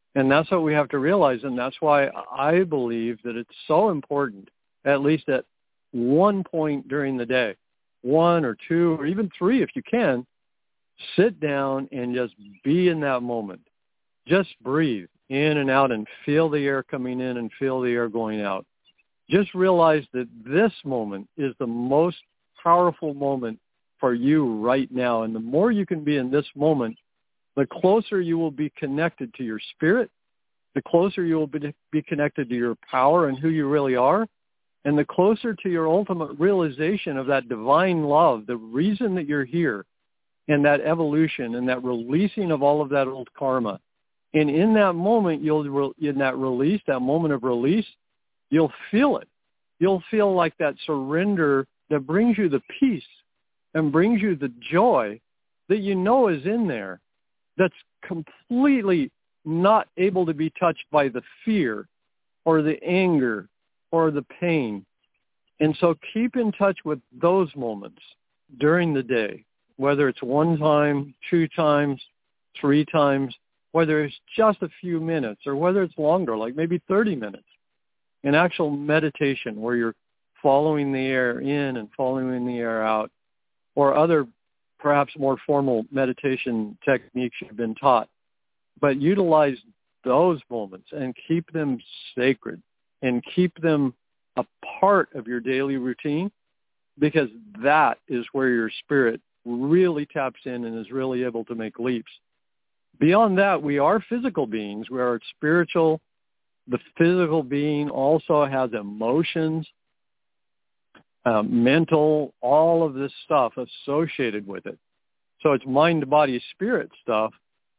D: And that's what we have to realize, and that's why I believe that it's so important, at least at one point during the day, one or two or even three if you can, sit down and just be in that moment. Just breathe in and out and feel the air coming in and feel the air going out. Just realize that this moment is the most powerful moment for you right now. And the more you can be in this moment, the closer you will be connected to your spirit, the closer you will be, be connected to your power and who you really are, and the closer to your ultimate realization of that divine love, the reason that you're here, and that evolution and that releasing of all of that old karma. And in that moment, you'll in that release, that moment of release, you'll feel it. You'll feel like that surrender that brings you the peace and brings you the joy that you know is in there, that's completely not able to be touched by the fear or the anger or the pain. And so keep in touch with those moments during the day, whether it's one time, two times, three times, whether it's just a few minutes or whether it's longer, like maybe thirty minutes, an actual meditation where you're following the air in and following the air out, or other perhaps more formal meditation techniques you've been taught. But utilize those moments and keep them sacred and keep them a part of your daily routine, because that is where your spirit really taps in and is really able to make leaps. Beyond that, we are physical beings. We are spiritual. The physical being also has emotions, uh, mental, all of this stuff associated with it. So it's mind, body, spirit stuff,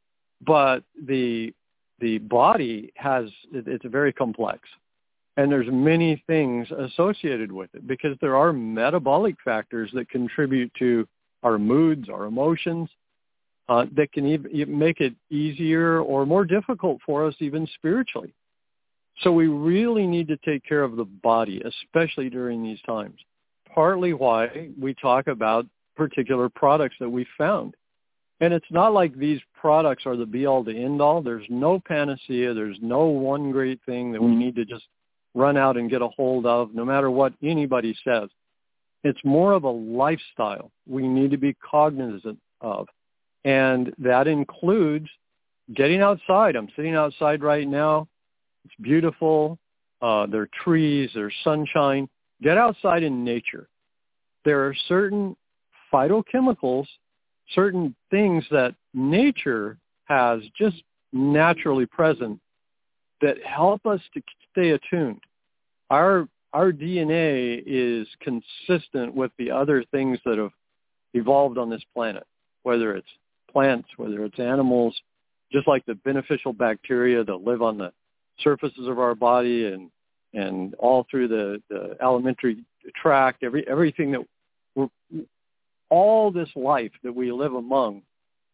D: but the the body has, it, it's very complex. And there's many things associated with it because there are metabolic factors that contribute to our moods, our emotions, uh, that can even make it easier or more difficult for us even spiritually. So we really need to take care of the body, especially during these times. Partly why we talk about particular products that we found. And it's not like these products are the be-all to end-all. There's no panacea. There's no one great thing that we need to just run out and get a hold of, no matter what anybody says. It's more of a lifestyle we need to be cognizant of. And that includes getting outside. I'm sitting outside right now. It's beautiful. Uh, there are trees. There's sunshine. Get outside in nature. There are certain phytochemicals, certain things that nature has just naturally present that help us to stay attuned. Our our D N A is consistent with the other things that have evolved on this planet, whether it's plants, whether it's animals, just like the beneficial bacteria that live on the surfaces of our body and and all through the, the alimentary tract, every everything that we're, all this life that we live among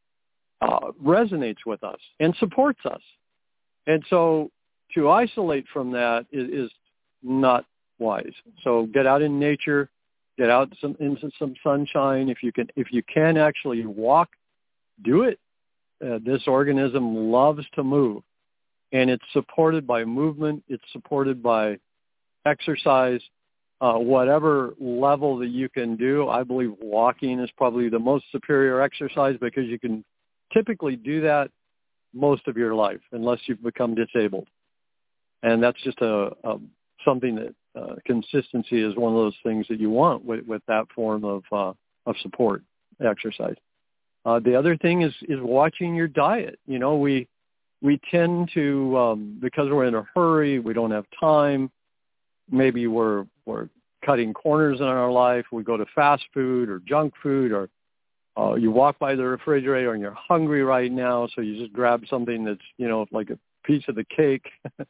D: uh, resonates with us and supports us. And so to isolate from that is, is not wise. So get out in nature, get out some, into some sunshine. If you can, if you can actually walk, do it. Uh, this organism loves to move, and it's supported by movement. It's supported by exercise. Uh, whatever level that you can do, I believe walking is probably the most superior exercise because you can typically do that most of your life unless you've become disabled. And that's just a, a something that uh, consistency is one of those things that you want with, with that form of uh, of support exercise. Uh, the other thing is is watching your diet. You know, we we tend to um, because we're in a hurry, we don't have time. Maybe we're we're cutting corners in our life. We go to fast food or junk food, or uh, you walk by the refrigerator and you're hungry right now, so you just grab something that's, you know, like a piece of the cake.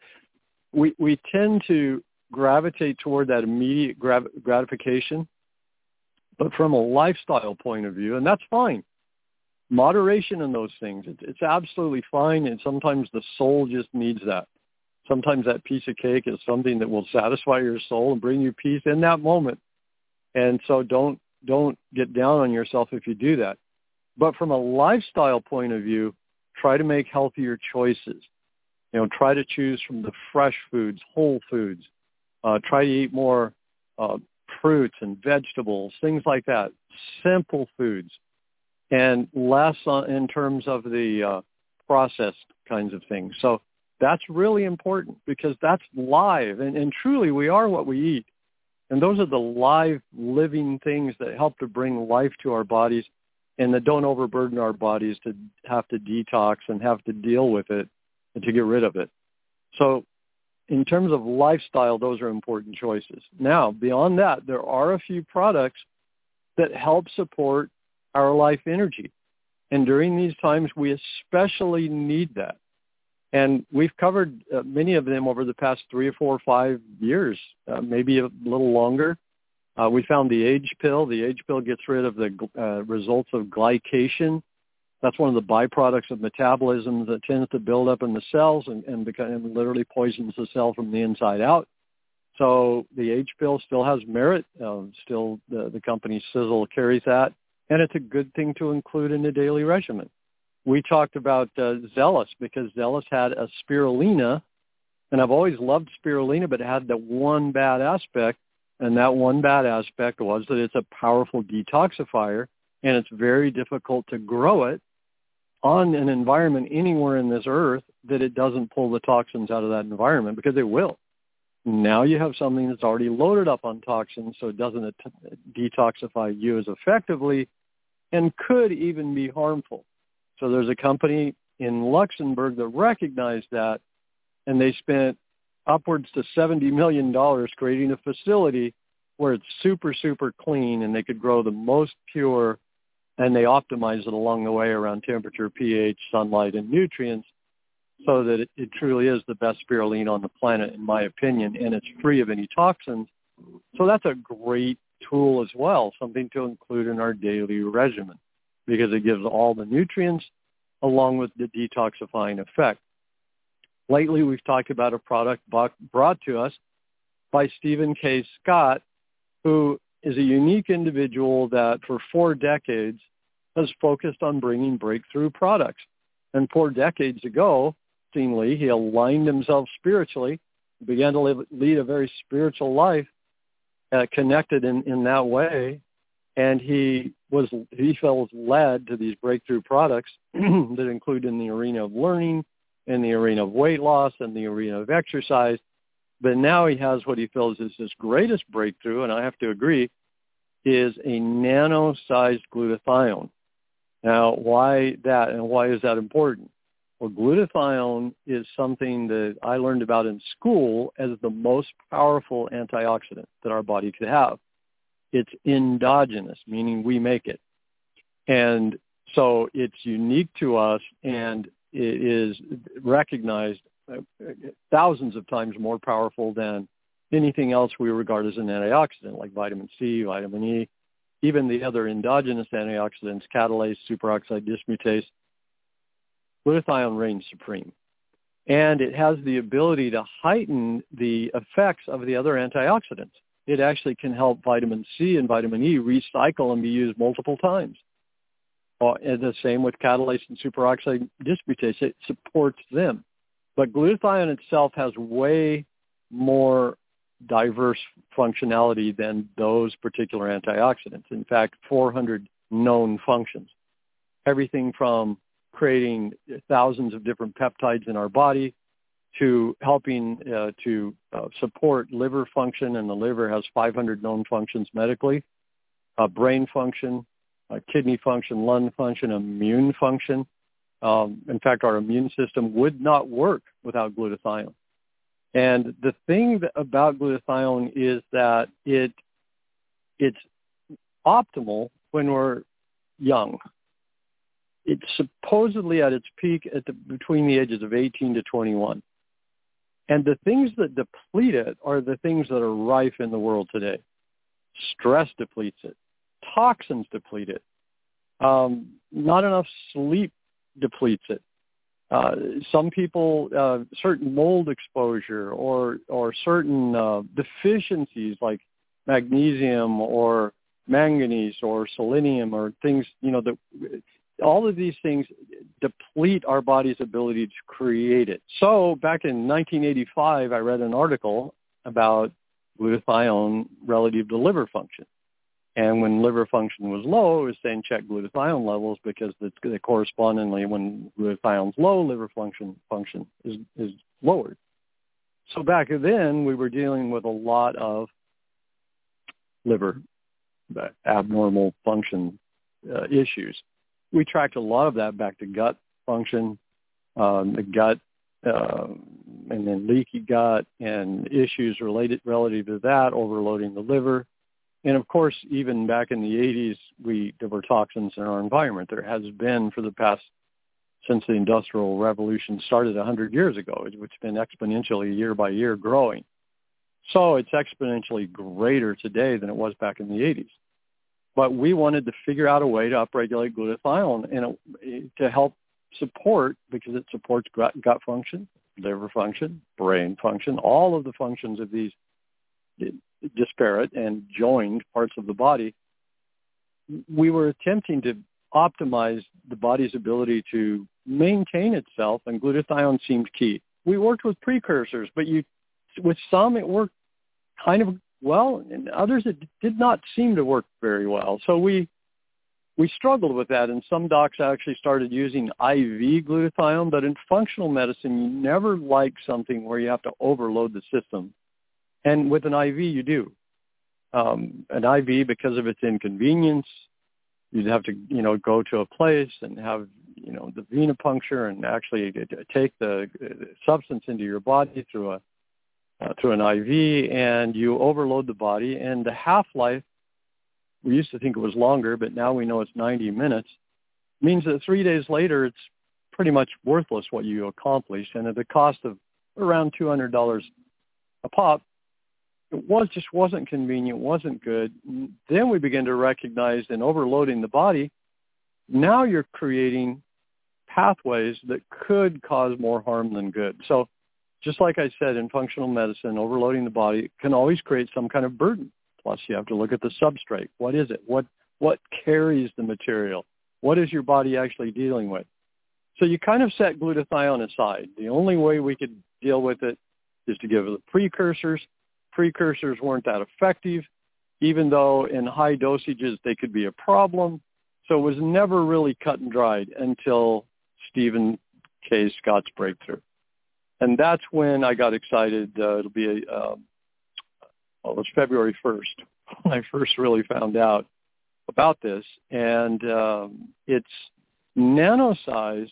D: we we tend to gravitate toward that immediate grat- gratification, but from a lifestyle point of view, and that's fine. Moderation in those things, it's, it's absolutely fine, and sometimes the soul just needs that. Sometimes that piece of cake is something that will satisfy your soul and bring you peace in that moment. And so don't don't get down on yourself if you do that. But from a lifestyle point of view, try to make healthier choices. You know, try to choose from the fresh foods, whole foods. Uh, try to eat more uh, fruits and vegetables, things like that. Simple foods, and less on, in terms of the uh, processed kinds of things. So that's really important because that's live, and, and truly we are what we eat. And those are the live, living things that help to bring life to our bodies and that don't overburden our bodies to have to detox and have to deal with it and to get rid of it. So in terms of lifestyle, those are important choices. Now, beyond that, there are a few products that help support our life energy. And during these times, we especially need that. And we've covered uh, many of them over the past three or four or five years, uh, maybe a little longer. Uh, we found the age pill. The age pill gets rid of the uh, results of glycation. That's one of the byproducts of metabolism that tends to build up in the cells and, and, become, and literally poisons the cell from the inside out. So the age pill still has merit. Uh, still, the, the company Sizzle carries that. And it's a good thing to include in the daily regimen. We talked about uh, Zealous because Zealous had a spirulina, and I've always loved spirulina, but it had the one bad aspect, and that one bad aspect was that it's a powerful detoxifier, and it's very difficult to grow it on an environment anywhere in this earth that it doesn't pull the toxins out of that environment, because it will. Now you have something that's already loaded up on toxins, so it doesn't detoxify you as effectively and could even be harmful. So there's a company in Luxembourg that recognized that, and they spent upwards to seventy million dollars creating a facility where it's super, super clean, and they could grow the most pure, and they optimize it along the way around temperature, pH, sunlight, and nutrients so that it, it truly is the best spirulina on the planet, in my opinion, and it's free of any toxins. So that's a great tool as well, something to include in our daily regimen, because it gives all the nutrients along with the detoxifying effect. Lately, we've talked about a product brought to us by Stephen K. Scott, who is a unique individual that for four decades has focused on bringing breakthrough products. And four decades ago, seemingly, he aligned himself spiritually, began to live, lead a very spiritual life, uh, connected in, in that way. And he was he felt led to these breakthrough products that include in the arena of learning, in the arena of weight loss, and the arena of exercise. But now he has what he feels is his greatest breakthrough, and I have to agree, is a nano-sized glutathione. Now, why that, and why is that important? Well, glutathione is something that I learned about in school as the most powerful antioxidant that our body could have. It's endogenous, meaning we make it. And so it's unique to us, and it is recognized thousands of times more powerful than anything else we regard as an antioxidant, like vitamin C, vitamin E, even the other endogenous antioxidants, catalase, superoxide dismutase. Glutathione reigns supreme. And it has the ability to heighten the effects of the other antioxidants. It actually can help vitamin C and vitamin E recycle and be used multiple times. Uh, and the same with catalase and superoxide dismutase. It supports them. But glutathione itself has way more diverse functionality than those particular antioxidants. In fact, four hundred known functions. Everything from creating thousands of different peptides in our body to helping uh, to uh, support liver function, and the liver has five hundred known functions medically, uh, brain function, uh, kidney function, lung function, immune function. Um, in fact, our immune system would not work without glutathione. And the thing about glutathione is that it it's optimal when we're young. It's supposedly at its peak at the, between the ages of eighteen to twenty-one. And the things that deplete it are the things that are rife in the world today. Stress depletes it. Toxins deplete it. Um, not enough sleep depletes it. Uh, some people, uh, certain mold exposure or or certain uh, deficiencies like magnesium or manganese or selenium or things, you know, that all of these things deplete our body's ability to create it. So back in nineteen eighty-five, I read an article about glutathione relative to liver function. And when liver function was low, it was saying check glutathione levels because it's, they correspondingly, when glutathione's low, liver function function is, is lowered. So back then, we were dealing with a lot of liver abnormal function uh, issues. We tracked a lot of that back to gut function, um, the gut, uh, and then leaky gut, and issues related relative to that, overloading the liver. And of course, even back in the eighties, we there were toxins in our environment. There has been for the past, since the Industrial Revolution started one hundred years ago, which has been exponentially year by year growing. So it's exponentially greater today than it was back in the eighties. But we wanted to figure out a way to upregulate glutathione and it, to help support, because it supports gut, gut function, liver function, brain function, all of the functions of these disparate and joined parts of the body. We were attempting to optimize the body's ability to maintain itself, and glutathione seemed key. We worked with precursors, but you, with some it worked kind of well, and others it did not seem to work very well. So we we struggled with that, and some docs actually started using I V glutathione, but in functional medicine, you never like something where you have to overload the system. And with an I V, you do. Um, an I V, because of its inconvenience, you'd have to, you know, go to a place and have, you know, the venipuncture and actually take the substance into your body through a uh, through an I V, and you overload the body. And the half-life, we used to think it was longer, but now we know it's ninety minutes, means that three days later, it's pretty much worthless what you accomplished. And at the cost of around two hundred dollars a pop, it was just wasn't convenient, wasn't good. Then we began to recognize in overloading the body, now you're creating pathways that could cause more harm than good. So just like I said, in functional medicine, overloading the body can always create some kind of burden. Plus, you have to look at the substrate. What is it? What what carries the material? What is your body actually dealing with? So you kind of set glutathione aside. The only way we could deal with it is to give it the precursors. Precursors weren't that effective, even though in high dosages they could be a problem. So it was never really cut and dried until Stephen K. Scott's breakthrough. And that's when I got excited. Uh, it'll be, a, uh, well, it was February first when I first really found out about this. And um, it's nano-sized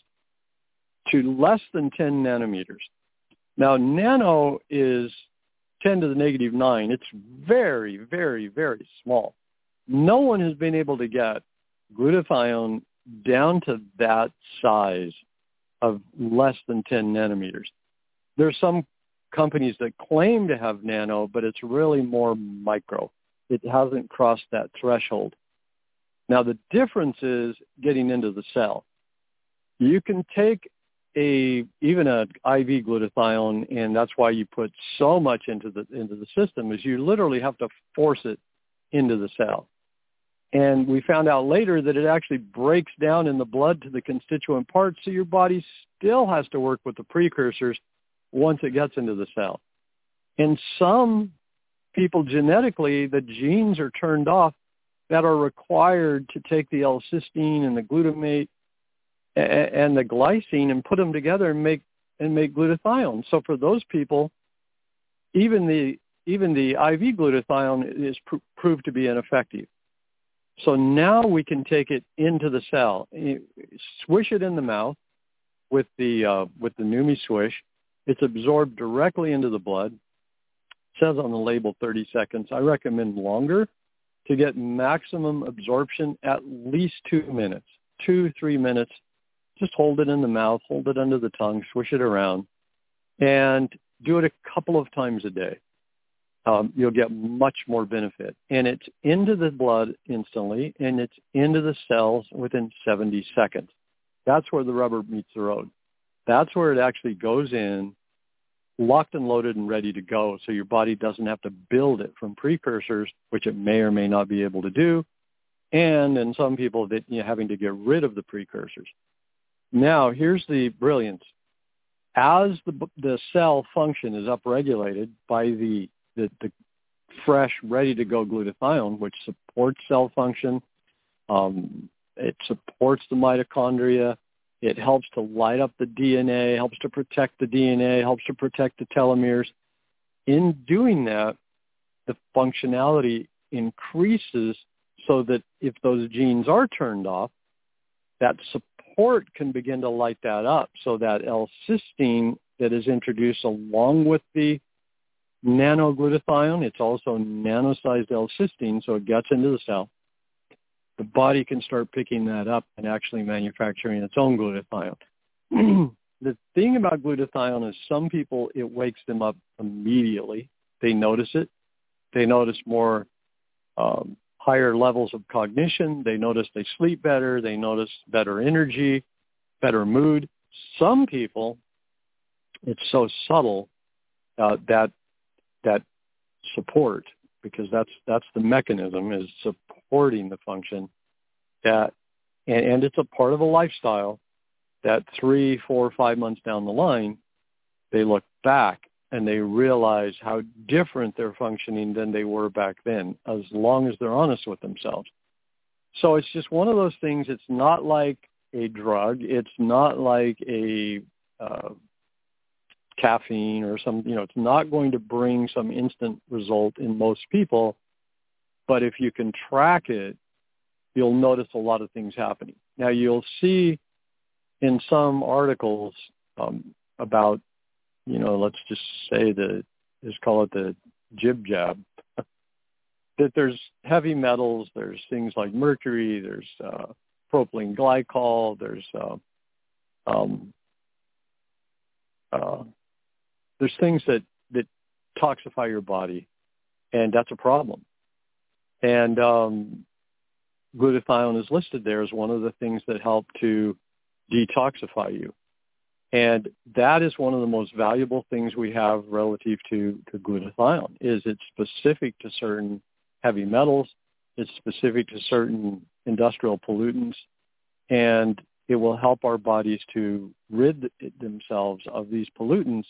D: to less than ten nanometers. Now, nano is ten to the negative nine. It's very, very, very small. No one has been able to get glutathione down to that size of less than ten nanometers. There's some companies that claim to have nano, but it's really more micro. It hasn't crossed that threshold. Now, the difference is getting into the cell. You can take a even a I V glutathione, and that's why you put so much into the into the system, is you literally have to force it into the cell. And we found out later that it actually breaks down in the blood to the constituent parts, so your body still has to work with the precursors once it gets into the cell. In some people genetically, the genes are turned off that are required to take the L-cysteine and the glutamate and the glycine and put them together and make and make glutathione. So for those people, even the even the I V glutathione is pr- proved to be ineffective. So now we can take it into the cell, swish it in the mouth with the uh, with the Numi swish. It's absorbed directly into the blood. It says on the label thirty seconds. I recommend longer to get maximum absorption, at least two minutes, two, three minutes. Just hold it in the mouth, hold it under the tongue, swish it around, and do it a couple of times a day. Um, you'll get much more benefit. And it's into the blood instantly, and it's into the cells within seventy seconds. That's where the rubber meets the road. That's where it actually goes in, locked and loaded and ready to go, so your body doesn't have to build it from precursors, which it may or may not be able to do, and in some people, that, you know, having to get rid of the precursors. Now, here's the brilliance. As the the cell function is upregulated by the, the, the fresh, ready-to-go glutathione, which supports cell function, um, it supports the mitochondria, it helps to light up the D N A, helps to protect the D N A, helps to protect the telomeres. In doing that, the functionality increases so that if those genes are turned off, that support can begin to light that up, so that L-cysteine that is introduced along with the nanoglutathione, it's also nano-sized L-cysteine, so it gets into the cell. The body can start picking that up and actually manufacturing its own glutathione. The thing about glutathione is some people, it wakes them up immediately. They notice it. They notice more um, higher levels of cognition. They notice they sleep better. They notice better energy, better mood. Some people, it's so subtle uh, that that support, because that's that's the mechanism, is supporting the function, that and, and it's a part of a lifestyle that three, four, five months down the line, they look back and they realize how different they're functioning than they were back then, as long as they're honest with themselves. So it's just one of those things. It's not like a drug. It's not like a uh, caffeine or some, you know, it's not going to bring some instant result in most people. But if you can track it, you'll notice a lot of things happening. Now, you'll see in some articles um, about, you know, let's just say the, let's call it the jib jab, that there's heavy metals, there's things like mercury, there's uh, propylene glycol, there's uh, um, uh, there's things that, that toxify your body, and that's a problem. And um, glutathione is listed there as one of the things that help to detoxify you. And that is one of the most valuable things we have relative to, to glutathione, is it's specific to certain heavy metals, it's specific to certain industrial pollutants, and it will help our bodies to rid themselves of these pollutants.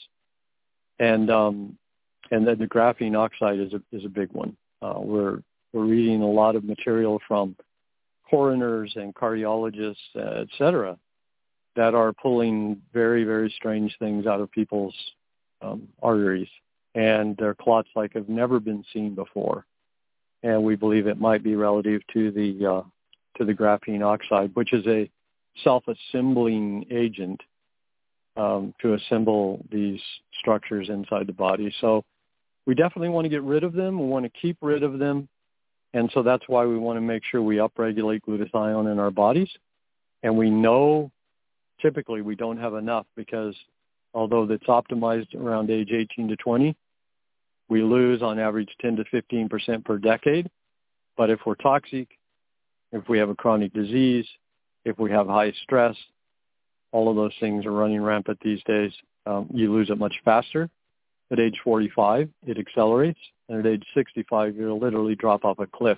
D: And um, and then the graphene oxide is a is a big one. Uh, we're we're reading a lot of material from coroners and cardiologists, uh, et cetera, that are pulling very, very strange things out of people's um, arteries. And their clots like have never been seen before. And we believe it might be relative to the uh, to the graphene oxide, which is a self-assembling agent um, to assemble these structures inside the body. So we definitely want to get rid of them. We want to keep rid of them. And so that's why we want to make sure we upregulate glutathione in our bodies. And we know typically we don't have enough, because although that's optimized around age eighteen to twenty, we lose on average ten to fifteen percent per decade. But if we're toxic, if we have a chronic disease, if we have high stress, all of those things are running rampant these days, um, you lose it much faster. At age forty-five, it accelerates. And at age sixty-five, you'll literally drop off a cliff.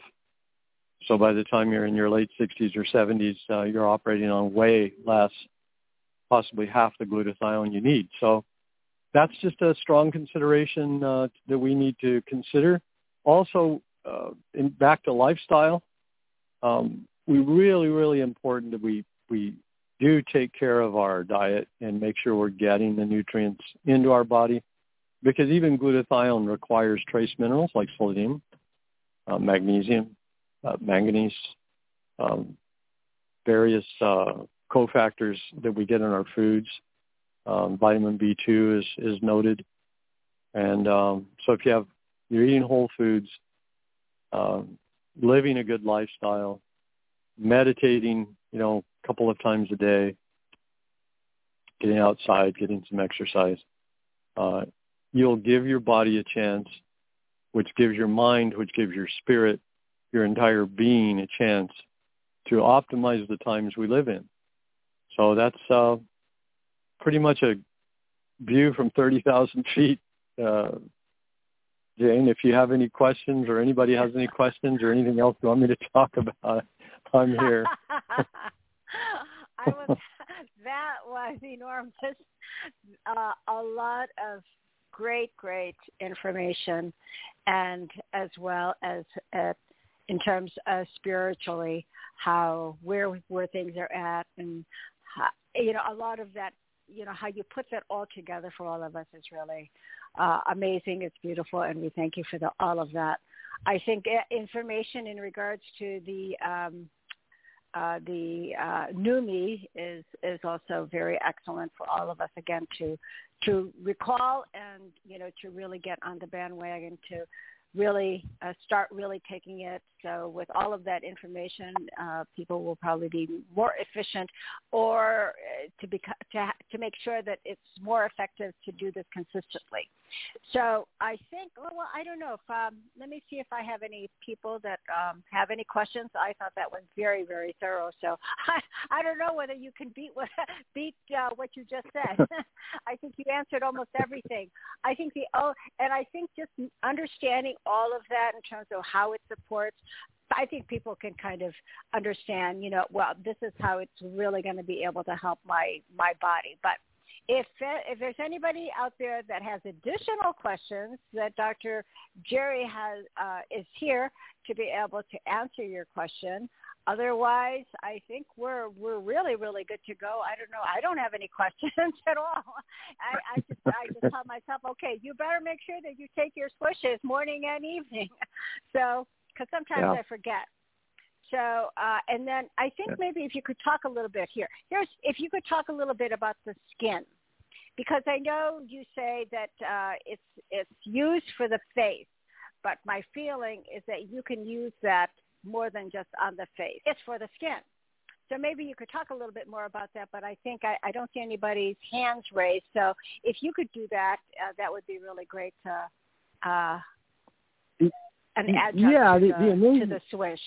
D: So by the time you're in your late sixties or seventies, uh, you're operating on way less, possibly half the glutathione you need. So that's just a strong consideration uh, that we need to consider. Also, uh, in, back to lifestyle, um, we really, really important that we, we do take care of our diet and make sure we're getting the nutrients into our body, because even glutathione requires trace minerals like selenium, uh, magnesium, uh, manganese, um, various uh, cofactors that we get in our foods. Um, vitamin B two is, is noted. And um, so if you have, you're eating whole foods, um, living a good lifestyle, meditating, you know, a couple of times a day, getting outside, getting some exercise, uh, you'll give your body a chance, which gives your mind, which gives your spirit, your entire being a chance to optimize the times we live in. So that's uh, pretty much a view from thirty thousand feet. Uh, Jane, if you have any questions, or anybody has any questions or anything else you want me to talk about, I'm here.
B: I was, that otherwise enormous. Uh, a lot of great, great information, and as well as uh, in terms of spiritually, how where where things are at, and how, you know, a lot of that, you know, how you put that all together for all of us is really uh, amazing. It's beautiful, and we thank you for the, all of that. I think information in regards to the um, uh, the uh, NUMMI is is also very excellent for all of us, again, to to recall and, you know, to really get on the bandwagon, to really uh, start really taking it. So with all of that information, uh, people will probably be more efficient, or uh, to, be, to to make sure that it's more effective to do this consistently. So I think, well, I don't know. If um, let me see if I have any people that um, have any questions. I thought that was very, very thorough. So I, I don't know whether you can beat what beat uh, what you just said. I think you answered almost everything. I think the oh, and I think just understanding all of that in terms of how it supports, I think people can kind of understand, you know, well, this is how it's really going to be able to help my, my body. But if if there's anybody out there that has additional questions, that Doctor Jerry has uh, is here to be able to answer your question. Otherwise, I think we're we're really, really good to go. I don't know. I don't have any questions at all. I, I just I just tell myself, okay, you better make sure that you take your swishes morning and evening. So, because sometimes
D: yeah.
B: I forget. So, uh, and then I think yeah. maybe if you could talk a little bit here. Here's if you could talk a little bit about the skin, because I know you say that uh, it's it's used for the face, but my feeling is that you can use that more than just on the face. It's for the skin. So maybe you could talk a little bit more about that, but I think I, I don't see anybody's hands raised. So if you could do that, uh, that would be really great to uh, an adjunct
D: yeah,
B: to,
D: the,
B: the,
D: the amazing,
B: to the swish.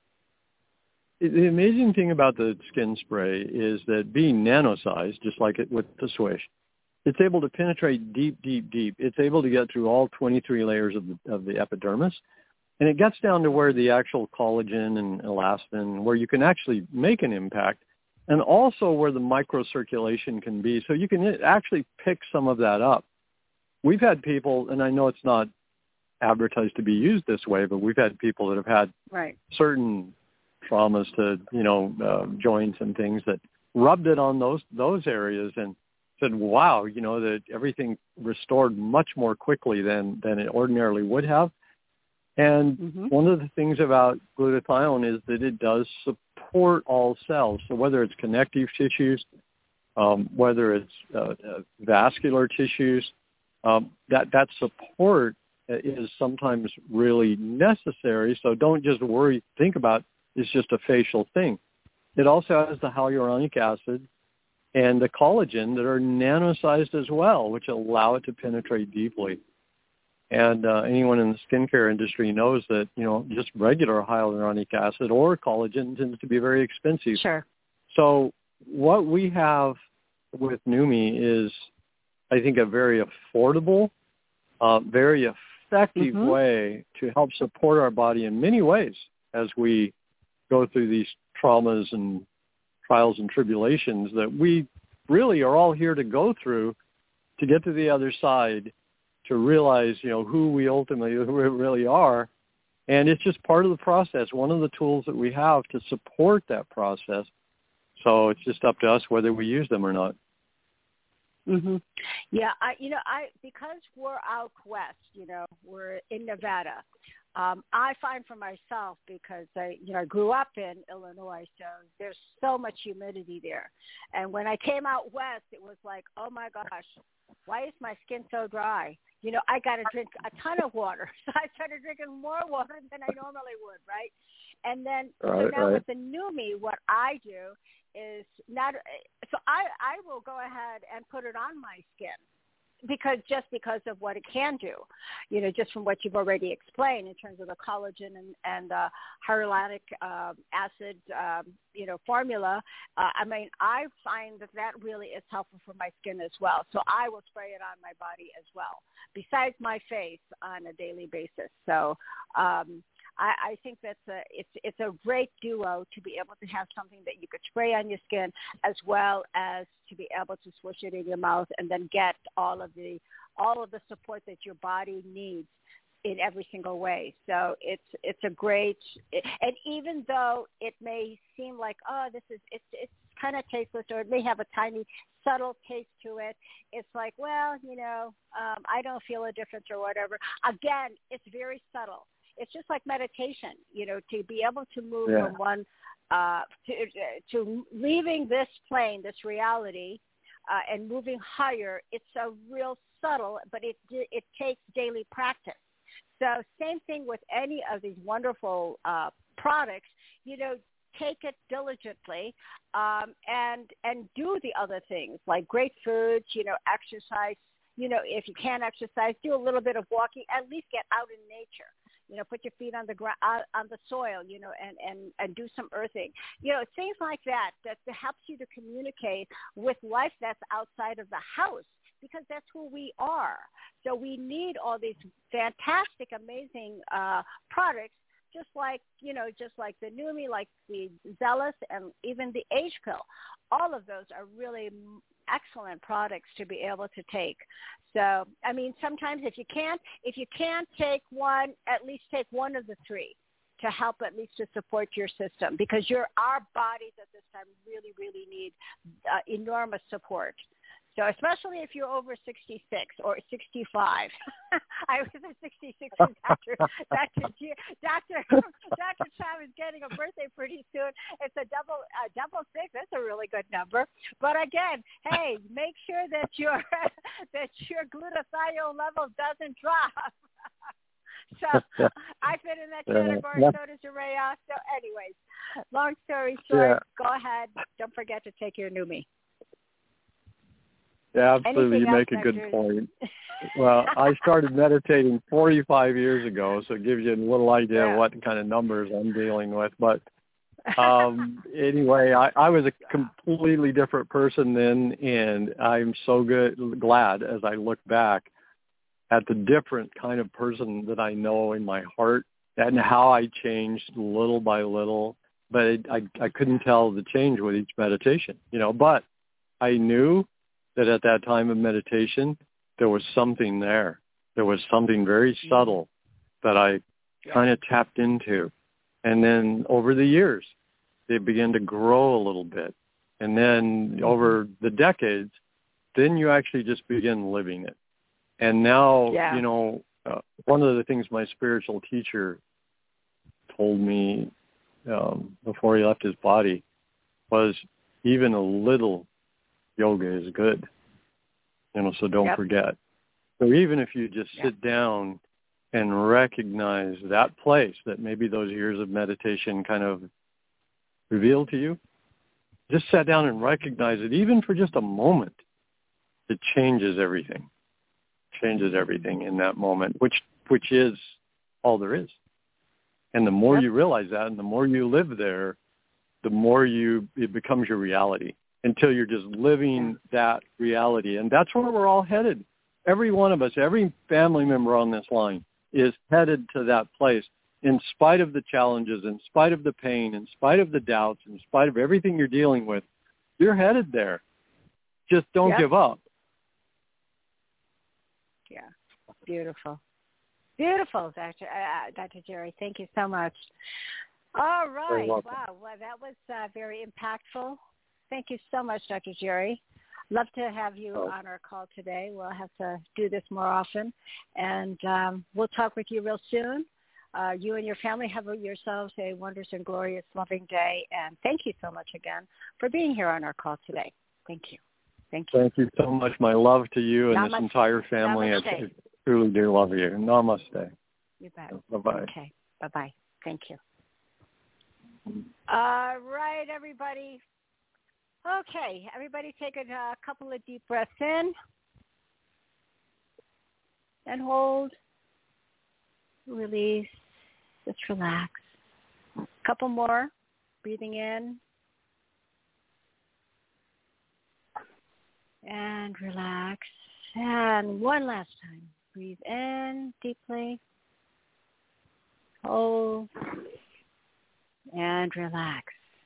D: The amazing thing about the skin spray is that being nano-sized, just like it with the swish, it's able to penetrate deep, deep, deep. It's able to get through all twenty-three layers of the, of the epidermis. And it gets down to where the actual collagen and elastin, where you can actually make an impact, and also where the microcirculation can be. So you can actually pick some of that up. We've had people, and I know it's not advertised to be used this way, but we've had people that have had
B: right.
D: certain traumas to, you know, uh, joints and things that rubbed it on those those areas and said, wow, you know, that everything restored much more quickly than, than it ordinarily would have. And mm-hmm. one of the things about glutathione is that it does support all cells. So whether it's connective tissues, um, whether it's uh, uh, vascular tissues, um, that, that support is sometimes really necessary. So don't just worry, think about it's just a facial thing. It also has the hyaluronic acid and the collagen that are nano-sized as well, which allow it to penetrate deeply. And uh, anyone in the skincare industry knows that, you know, just regular hyaluronic acid or collagen tends to be very expensive.
B: Sure.
D: So what we have with NUMMI is, I think, a very affordable, uh, very effective mm-hmm. way to help support our body in many ways as we go through these traumas and trials and tribulations that we really are all here to go through to get to the other side, to realize, you know, who we ultimately really are. And it's just part of the process, one of the tools that we have to support that process. So it's just up to us whether we use them or not.
B: Mm-hmm. Yeah, I, you know, I because we're out west, you know, we're in Nevada. Um, I find for myself, because I, you know, I grew up in Illinois, so there's so much humidity there. And when I came out west, it was like, oh my gosh, why is my skin so dry? You know, I got to drink a ton of water. So I started drinking more water than I normally would, right? And then
D: right,
B: so now
D: right.
B: with the NUMMI, what I do is not. So I, I will go ahead and put it on my skin. Because just because of what it can do, you know, just from what you've already explained in terms of the collagen and, and uh, hyaluronic uh, acid, um, you know, formula. Uh, I mean, I find that that really is helpful for my skin as well. So I will spray it on my body as well, besides my face on a daily basis. So um, I, I think that's a it's it's a great duo to be able to have something that you could spray on your skin, as well as to be able to swish it in your mouth and then get all of the all of the support that your body needs in every single way. So it's it's a great, and even though it may seem like, oh, this is it's it's kind of tasteless, or it may have a tiny subtle taste to it, it's like, well, you know, um, I don't feel a difference or whatever. Again, it's very subtle. It's just like meditation, you know, to be able to move
D: Yeah.
B: from one uh, to to leaving this plane, this reality, uh, and moving higher. It's a real subtle, but it it takes daily practice. So same thing with any of these wonderful uh, products, you know, take it diligently um, and and do the other things like great foods, you know, exercise. You know, if you can't exercise, do a little bit of walking, at least get out in nature. You know, put your feet on the ground, on the soil, you know, and, and, and do some earthing. You know, things like that, that that helps you to communicate with life that's outside of the house, because that's who we are. So we need all these fantastic, amazing uh, products, just like, you know, just like the Numi, like the Zealous, and even the Age Pill. All of those are really excellent products to be able to take. So, I mean, sometimes if you can't, if you can't take one, at least take one of the three to help at least to support your system, because your our bodies at this time really, really need uh, enormous support. So especially if you're over sixty-six or sixty-five. I was at sixty-six, and Doctor Doctor G, Doctor Doctor Cham is getting a birthday pretty soon. It's a double a double six. That's a really good number. But again, hey, make sure that your that your glutathione level doesn't drop. So I fit in that category. So does Urea. So, anyways, long story short, yeah. Go ahead. Don't forget to take your Numi.
D: Yeah, absolutely.
B: Anything
D: you make
B: else,
D: a good
B: Doctor
D: point. Well, I started meditating forty-five years ago, so it gives you a little idea
B: yeah.
D: of what kind of numbers I'm dealing with. But um, anyway, I, I was a completely different person then, and I'm so good, glad as I look back at the different kind of person that I know in my heart and how I changed little by little. But it, I, I couldn't tell the change with each meditation, you know, but I knew that at that time of meditation, there was something there. There was something very subtle that I kind of tapped into. And then over the years, they began to grow a little bit. And then over the decades, then you actually just begin living it. And now,
B: yeah.
D: you know, uh, one of the things my spiritual teacher told me um, before he left his body was even a little yoga is good, you know, so don't
B: yep.
D: forget. So even if you just
B: yep.
D: sit down and recognize that place that maybe those years of meditation kind of revealed to you, just sit down and recognize it, even for just a moment, it changes everything, changes everything in that moment, which which is all there is. And the more
B: yep.
D: you realize that and the more you live there, the more you it becomes your reality, until you're just living that reality. And that's where we're all headed. Every one of us, every family member on this line is headed to that place, in spite of the challenges, in spite of the pain, in spite of the doubts, in spite of everything you're dealing with. You're headed there. Just don't
B: yep.
D: give up.
B: Yeah, beautiful. Beautiful, Doctor Uh, Doctor Jerry. Thank you so much. All right. Wow. Well, that was uh, very impactful. Thank you so much, Doctor Jerry. Love to have you oh. on our call today. We'll have to do this more often, and um, we'll talk with you real soon. Uh, you and your family have yourselves a wondrous and glorious, loving day, and thank you so much again for being here on our call today. Thank you. Thank you.
D: Thank you so much. My love to you and
B: Namaste.
D: this entire family. I, I truly do love you. Namaste.
B: You bet.
D: Bye-bye.
B: Okay. Bye-bye. Thank you. All right, everybody. Okay, everybody take a uh, couple of deep breaths in and hold. Release. Just relax. A couple more. Breathing in. And relax. And one last time. Breathe in deeply. Hold and relax.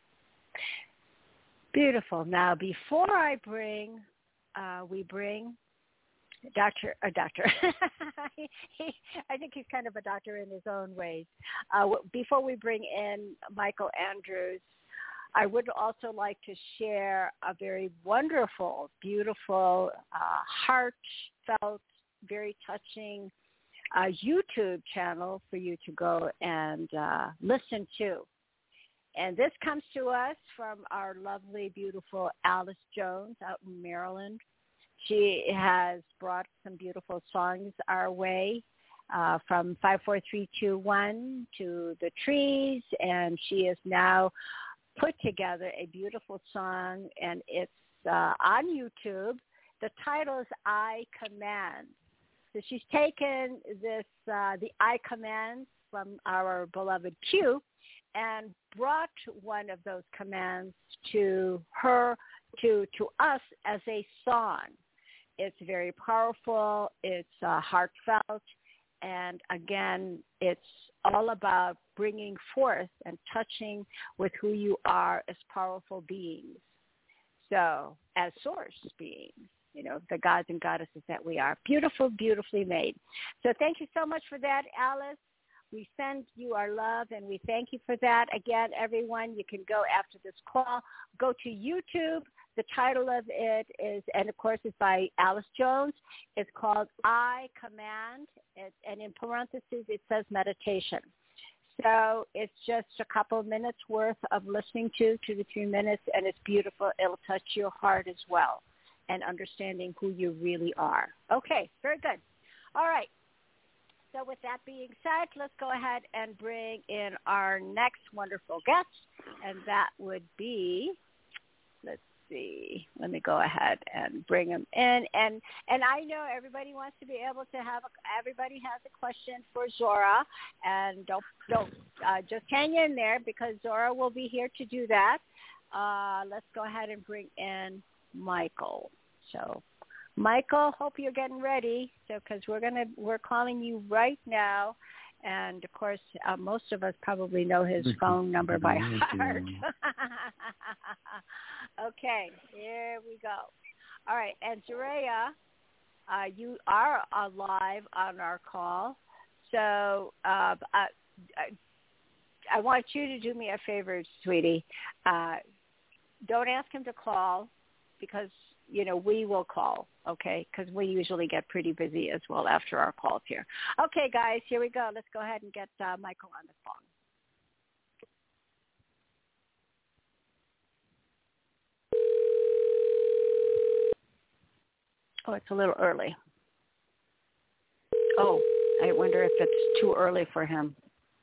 B: Beautiful. Now, before I bring, uh, we bring Doctor, a doctor. he, he, I think he's kind of a doctor in his own ways. Uh, before we bring in Michael Andrews, I would also like to share a very wonderful, beautiful, uh, heartfelt, very touching uh, YouTube channel for you to go and uh, listen to. And this comes to us from our lovely, beautiful Alice Jones out in Maryland. She has brought some beautiful songs our way, uh, from five four three two one to The Trees, and she has now put together a beautiful song, and it's uh, on YouTube. The title is I Command. So she's taken this, uh, the I Command from our beloved Q, and brought one of those commands to her, to to us as a song. It's very powerful. It's uh, heartfelt. And again, it's all about bringing forth and touching with who you are as powerful beings. So as source beings, you know, the gods and goddesses that we are. Beautiful, beautifully made. So thank you so much for that, Alice. We send you our love, and we thank you for that. Again, everyone, you can go after this call. Go to YouTube. The title of it is, and of course, it's by Alice Jones. It's called I Command, it, and in parentheses, it says meditation. So it's just a couple of minutes worth of listening to, two to three minutes, and it's beautiful. It'll touch your heart as well, and understanding who you really are. Okay, very good. All right. So with that being said, let's go ahead and bring in our next wonderful guest, and that would be, let's see, let me go ahead and bring him in. And and I know everybody wants to be able to have, a, everybody has a question for Zora, and don't, don't uh, just hang in there because Zora will be here to do that. Uh, let's go ahead and bring in Michael. So Michael, hope you're getting ready. So, because we're gonna, we're calling you right now, and of course, uh, most of us probably know his phone number by heart. Okay, here we go. All right, and Zoraia, uh, you are uh, live on our call. So, uh, I, I want you to do me a favor, sweetie. Uh, don't ask him to call because, you know, we will call, okay, because we usually get pretty busy as well after our calls here. Okay, guys, here we go. Let's go ahead and get uh, Michael on the phone. Oh, it's a little early. Oh, I wonder if it's too early for him.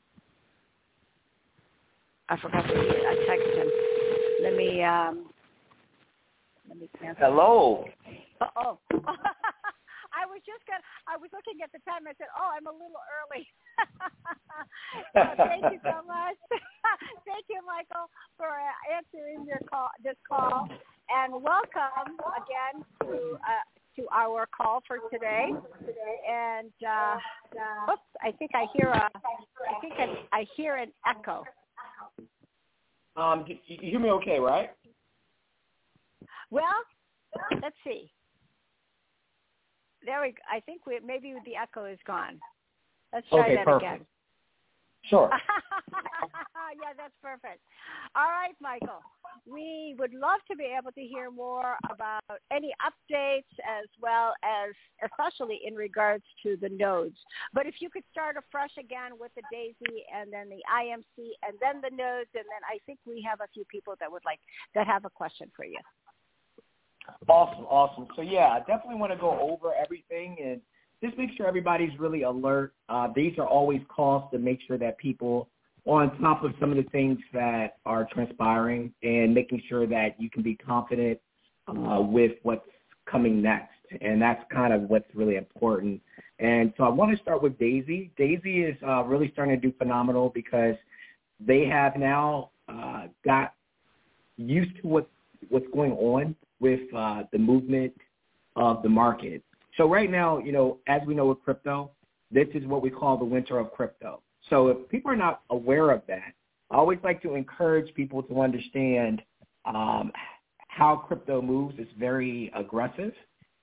B: I forgot to I text him. Let me, um, let me cancel.
F: Hello.
B: Oh, I was just gonna, I was looking at the time. I said, oh, I'm a little early. So thank you so much. Thank you, Michael, for answering your call, this call, and welcome again to uh, to our call for today. And uh, uh, oops, I think I hear a, I think I, I hear an echo.
F: Um, you, you hear me okay, right?
B: Well, let's see. There we go. I think we, maybe the echo is gone. Let's try
F: okay,
B: that
F: perfect.
B: again.
F: Sure.
B: Yeah, that's perfect. All right, Michael. We would love to be able to hear more about any updates as well as especially in regards to the nodes. But if you could start afresh again with the DAISY and then the I M C and then the nodes, and then I think we have a few people that would like, that have a question for you.
F: Awesome, awesome. So, yeah, I definitely want to go over everything and just make sure everybody's really alert. Uh, these are always calls to make sure that people are on top of some of the things that are transpiring and making sure that you can be confident uh, with what's coming next. And that's kind of what's really important. And so I want to start with DAISY. DAISY is uh, really starting to do phenomenal because they have now uh, got used to what, what's going on with uh, the movement of the market. So right now, you know, as we know with crypto, this is what we call the winter of crypto. So if people are not aware of that, I always like to encourage people to understand um, how crypto moves. It's very aggressive.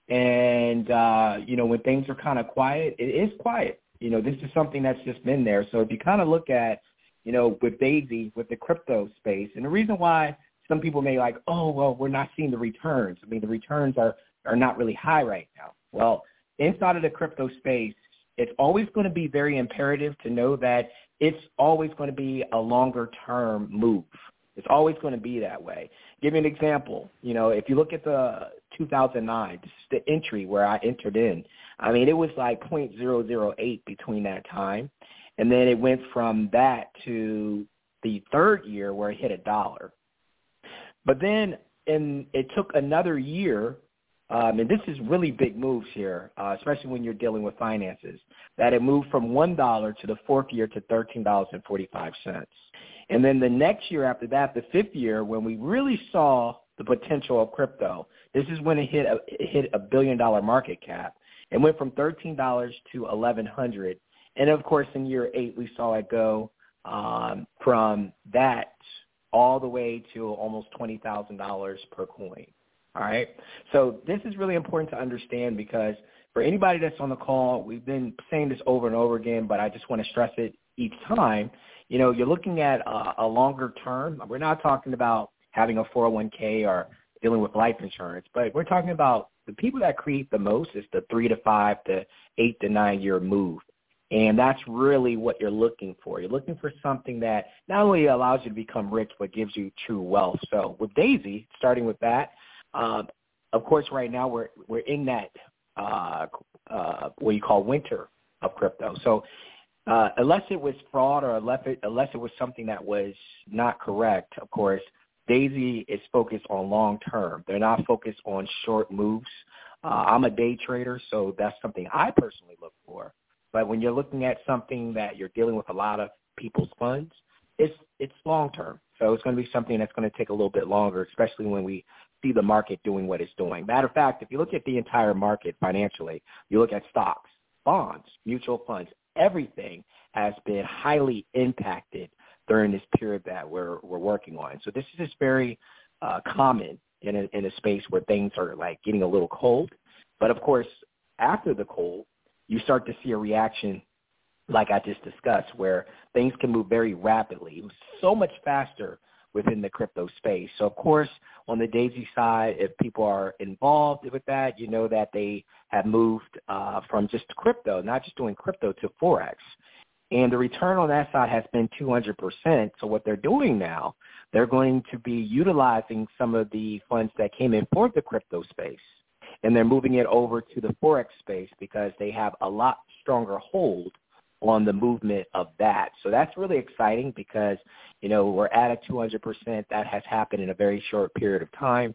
F: And, uh, you know, when things are kind of quiet, it is quiet. You know, this is something that's just been there. So if you kind of look at, you know, with Daisy, with the crypto space, and the reason why some people may like, oh, well, we're not seeing the returns. I mean, the returns are, are not really high right now. Well, inside of the crypto space, it's always going to be very imperative to know that it's always going to be a longer-term move. It's always going to be that way. Give you an example. You know, if you look at the two thousand nine, this is the entry where I entered in. I mean, it was like zero point zero zero eight between that time. And then it went from that to the third year where it hit a dollar. But then in, it took another year, um, and this is really big moves here, uh, especially when you're dealing with finances, that it moved from one dollar to the fourth year to thirteen dollars and forty-five cents. And then the next year after that, the fifth year, when we really saw the potential of crypto, this is when it hit a, it hit a billion-dollar market cap. It went from thirteen dollars to eleven hundred dollars. And, of course, in year eight, we saw it go um, from that all the way to almost twenty thousand dollars per coin. All right? So this is really important to understand because for anybody that's on the call, we've been saying this over and over again, but I just want to stress it each time. You know, you're looking at a, a longer term. We're not talking about having a four oh one k or dealing with life insurance, but we're talking about the people that create the most is the three to five to eight to nine year move. And that's really what you're looking for. You're looking for something that not only allows you to become rich, but gives you true wealth. So with Daisy, starting with that, um, of course, right now we're we're in that uh, uh, what you call winter of crypto. So uh, unless it was fraud or unless it, unless it was something that was not correct, of course, Daisy is focused on long term. They're not focused on short moves. Uh, I'm a day trader, so that's something I personally look for. But when you're looking at something that you're dealing with a lot of people's funds, it's it's long term. So it's going to be something that's going to take a little bit longer, especially when we see the market doing what it's doing. Matter of fact, if you look at the entire market financially, you look at stocks, bonds, mutual funds, everything has been highly impacted during this period that we're we're working on. So this is just very uh, common in a, in a space where things are like getting a little cold. But of course, after the cold, you start to see a reaction like I just discussed, where things can move very rapidly, so much faster within the crypto space. So, of course, on the Daisy side, if people are involved with that, you know that they have moved uh, from just crypto, not just doing crypto, to Forex. And the return on that side has been two hundred percent. So what they're doing now, they're going to be utilizing some of the funds that came in for the crypto space, and they're moving it over to the Forex space because they have a lot stronger hold on the movement of that. So that's really exciting because, you know, we're at a two hundred percent. That has happened in a very short period of time,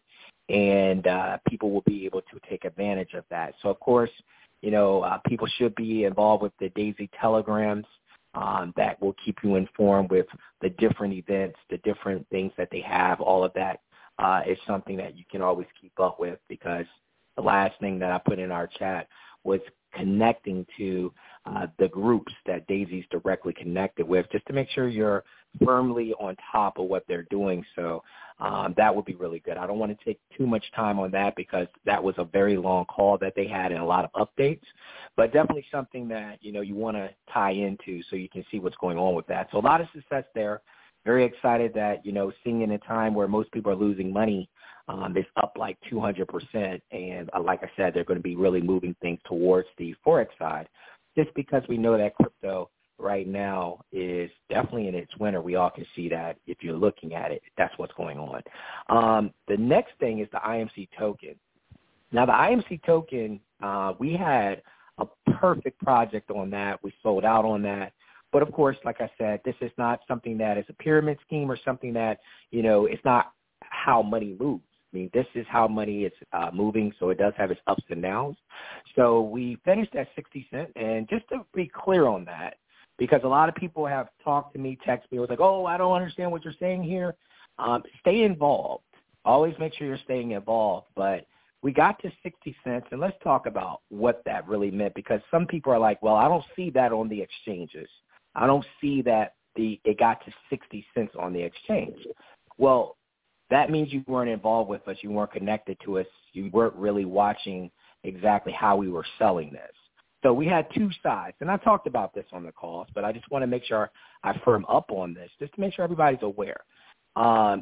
F: and uh, people will be able to take advantage of that. So, of course, you know, uh, people should be involved with the Daisy telegrams. Um, that will keep you informed with the different events, the different things that they have. All of that uh, is something that you can always keep up with, because the last thing that I put in our chat was connecting to uh, the groups that Daisy's directly connected with, just to make sure you're firmly on top of what they're doing. So um, that would be really good. I don't want to take too much time on that because that was a very long call that they had and a lot of updates, but definitely something that, you know, you want to tie into so you can see what's going on with that. So a lot of success there. Very excited that, you know, seeing in a time where most people are losing money, um, it's up like two hundred percent. And uh, like I said, they're going to be really moving things towards the Forex side, just because we know that crypto right now is definitely in its winter. We all can see that if you're looking at it. That's what's going on. Um, the next thing is the I M C token. Now, the I M C token, uh, we had a perfect project on that. We sold out on that. But, of course, like I said, this is not something that is a pyramid scheme or something that, you know, it's not how money moves. I mean, this is how money is uh, moving, so it does have its ups and downs. So we finished at sixty cents, and just to be clear on that, because a lot of people have talked to me, text me, it was like, oh, I don't understand what you're saying here. Um, stay involved. Always make sure you're staying involved. But we got to sixty cents, and let's talk about what that really meant, because some people are like, well, I don't see that on the exchanges. I don't see that the it got to sixty cents on the exchange. Well, that means you weren't involved with us. You weren't connected to us. You weren't really watching exactly how we were selling this. So we had two sides, and I talked about this on the calls, but I just want to make sure I firm up on this, just to make sure everybody's aware. Um,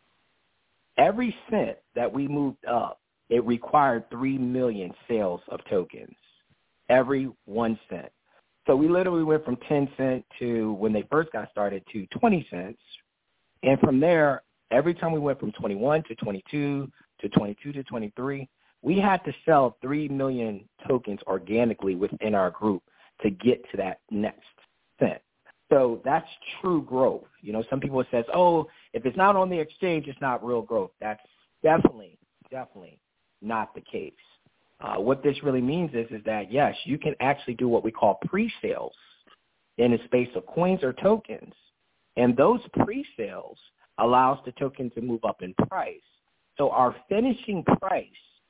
F: every cent that we moved up, it required three million sales of tokens, every one cent. So we literally went from ten cents to, when they first got started, to twenty cents. And from there, every time we went from twenty-one to twenty-two to twenty-two to twenty-three, we had to sell three million tokens organically within our group to get to that next cent. So that's true growth. You know, some people says, oh, if it's not on the exchange, it's not real growth. That's definitely, definitely not the case. Uh, what this really means is, is that, yes, you can actually do what we call pre-sales in the space of coins or tokens. And those pre-sales allows the token to move up in price. So our finishing price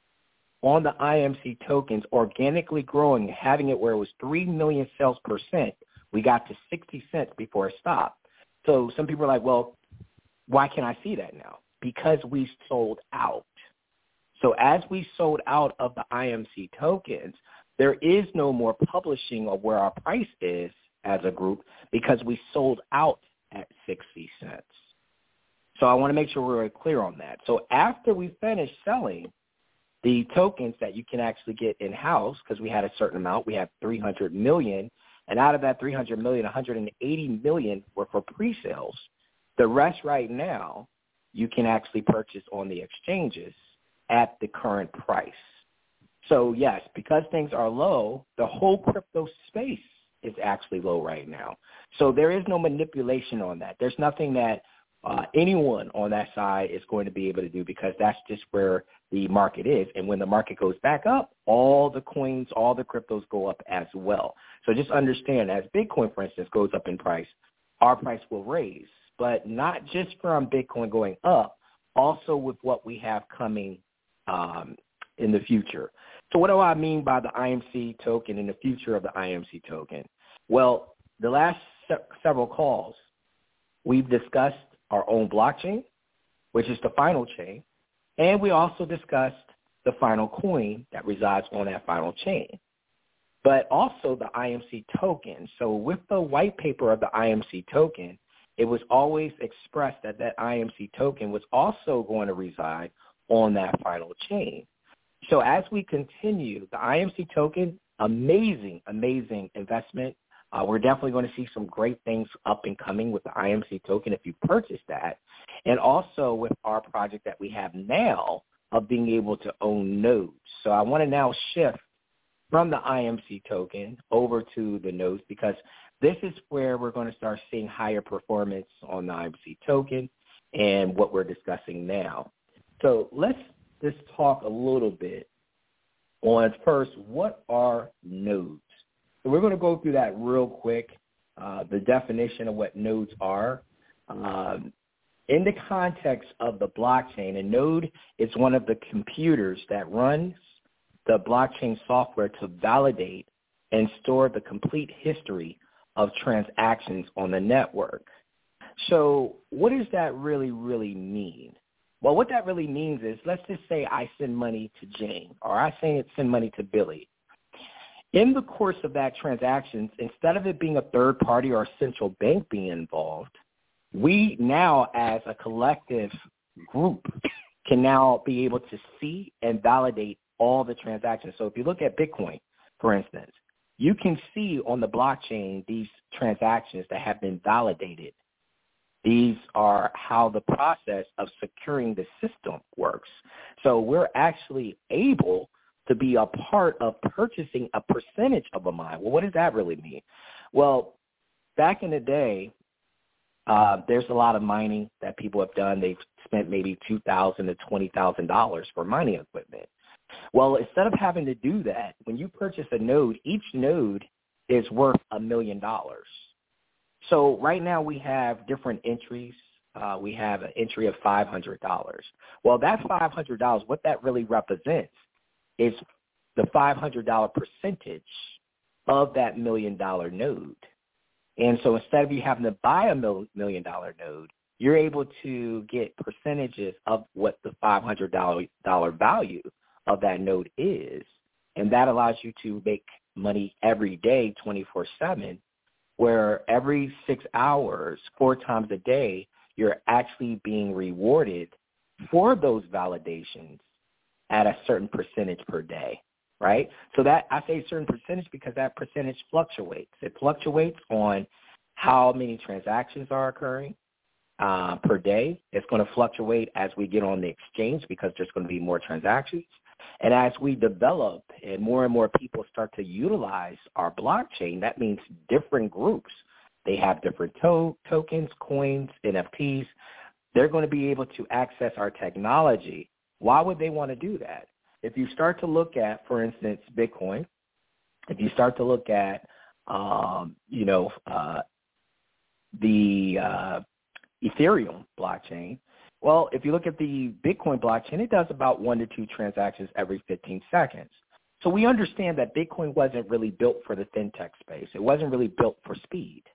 F: on the I M C tokens organically growing, having it where it was three million sales per cent, we got to sixty cents before it stopped. So some people are like, well, why can't I see that now? Because we sold out. So as we sold out of the I M C tokens, there is no more publishing of where our price is as a group because we sold out at sixty cents. So I want to make sure we're clear on that. So after we finished selling the tokens that you can actually get in-house, because we had a certain amount, we had three hundred million, and out of that three hundred million, one hundred eighty million were for pre-sales. The rest right now you can actually purchase on the exchanges at the current price. So, yes, because things are low, the whole crypto space is actually low right now. So there is no manipulation on that. There's nothing that uh, anyone on that side is going to be able to do because that's just where the market is. And when the market goes back up, all the coins, all the cryptos go up as well. So just understand, as Bitcoin, for instance, goes up in price, our price will raise. But not just from Bitcoin going up, also with what we have coming um, in the future. So what do I mean by the I M C token and the future of the I M C token? Well, the last se- several calls, we've discussed our own blockchain, which is the final chain, and we also discussed the final coin that resides on that final chain, but also the I M C token. So with the white paper of the I M C token, it was always expressed that that I M C token was also going to reside on that final chain. So as we continue, the I M C token, amazing, amazing investment. Uh, we're definitely going to see some great things up and coming with the I M C token if you purchase that. And also with our project that we have now of being able to own nodes. So I want to now shift from the I M C token over to the nodes because this is where we're going to start seeing higher performance on the I M C token and what we're discussing now. So let's just talk a little bit on first, what are nodes? So we're going to go through that real quick, uh, the definition of what nodes are. Um, in the context of the blockchain, a node is one of the computers that runs the blockchain software to validate and store the complete history of transactions on the network. So what does that really, really mean? Well, what that really means is, let's just say I send money to Jane, or I send money to Billy. In the course of that transaction, instead of it being a third party or a central bank being involved, we now as a collective group can now be able to see and validate all the transactions. So if you look at Bitcoin, for instance, you can see on the blockchain these transactions that have been validated. These are how the process of securing the system works. So we're actually able to be a part of purchasing a percentage of a mine. Well, what does that really mean? Well, back in the day, uh, there's a lot of mining that people have done. They've spent maybe two thousand dollars to twenty thousand dollars for mining equipment. Well, instead of having to do that, when you purchase a node, each node is worth a million dollars. So right now we have different entries. Uh, we have an entry of five hundred dollars. Well, that five hundred dollars, what that really represents is the five hundred dollars percentage of that million dollar node. And so instead of you having to buy a mil- million dollar node, you're able to get percentages of what the five hundred dollars value of that node is. And that allows you to make money every day, twenty-four seven, where every six hours, four times a day, you're actually being rewarded for those validations at a certain percentage per day, right? So that I say certain percentage because that percentage fluctuates. It fluctuates on how many transactions are occurring uh, per day. It's going to fluctuate as we get on the exchange because there's going to be more transactions. And as we develop and more and more people start to utilize our blockchain, that means different groups. They have different to- tokens, coins, N F Ts. They're going to be able to access our technology. Why would they want to do that? If you start to look at, for instance, Bitcoin, if you start to look at, um, you know, uh, the uh, Ethereum blockchain, well, if you look at the Bitcoin blockchain, it does about one to two transactions every fifteen seconds. So we understand that Bitcoin wasn't really built for the fintech space. It wasn't really built for speed.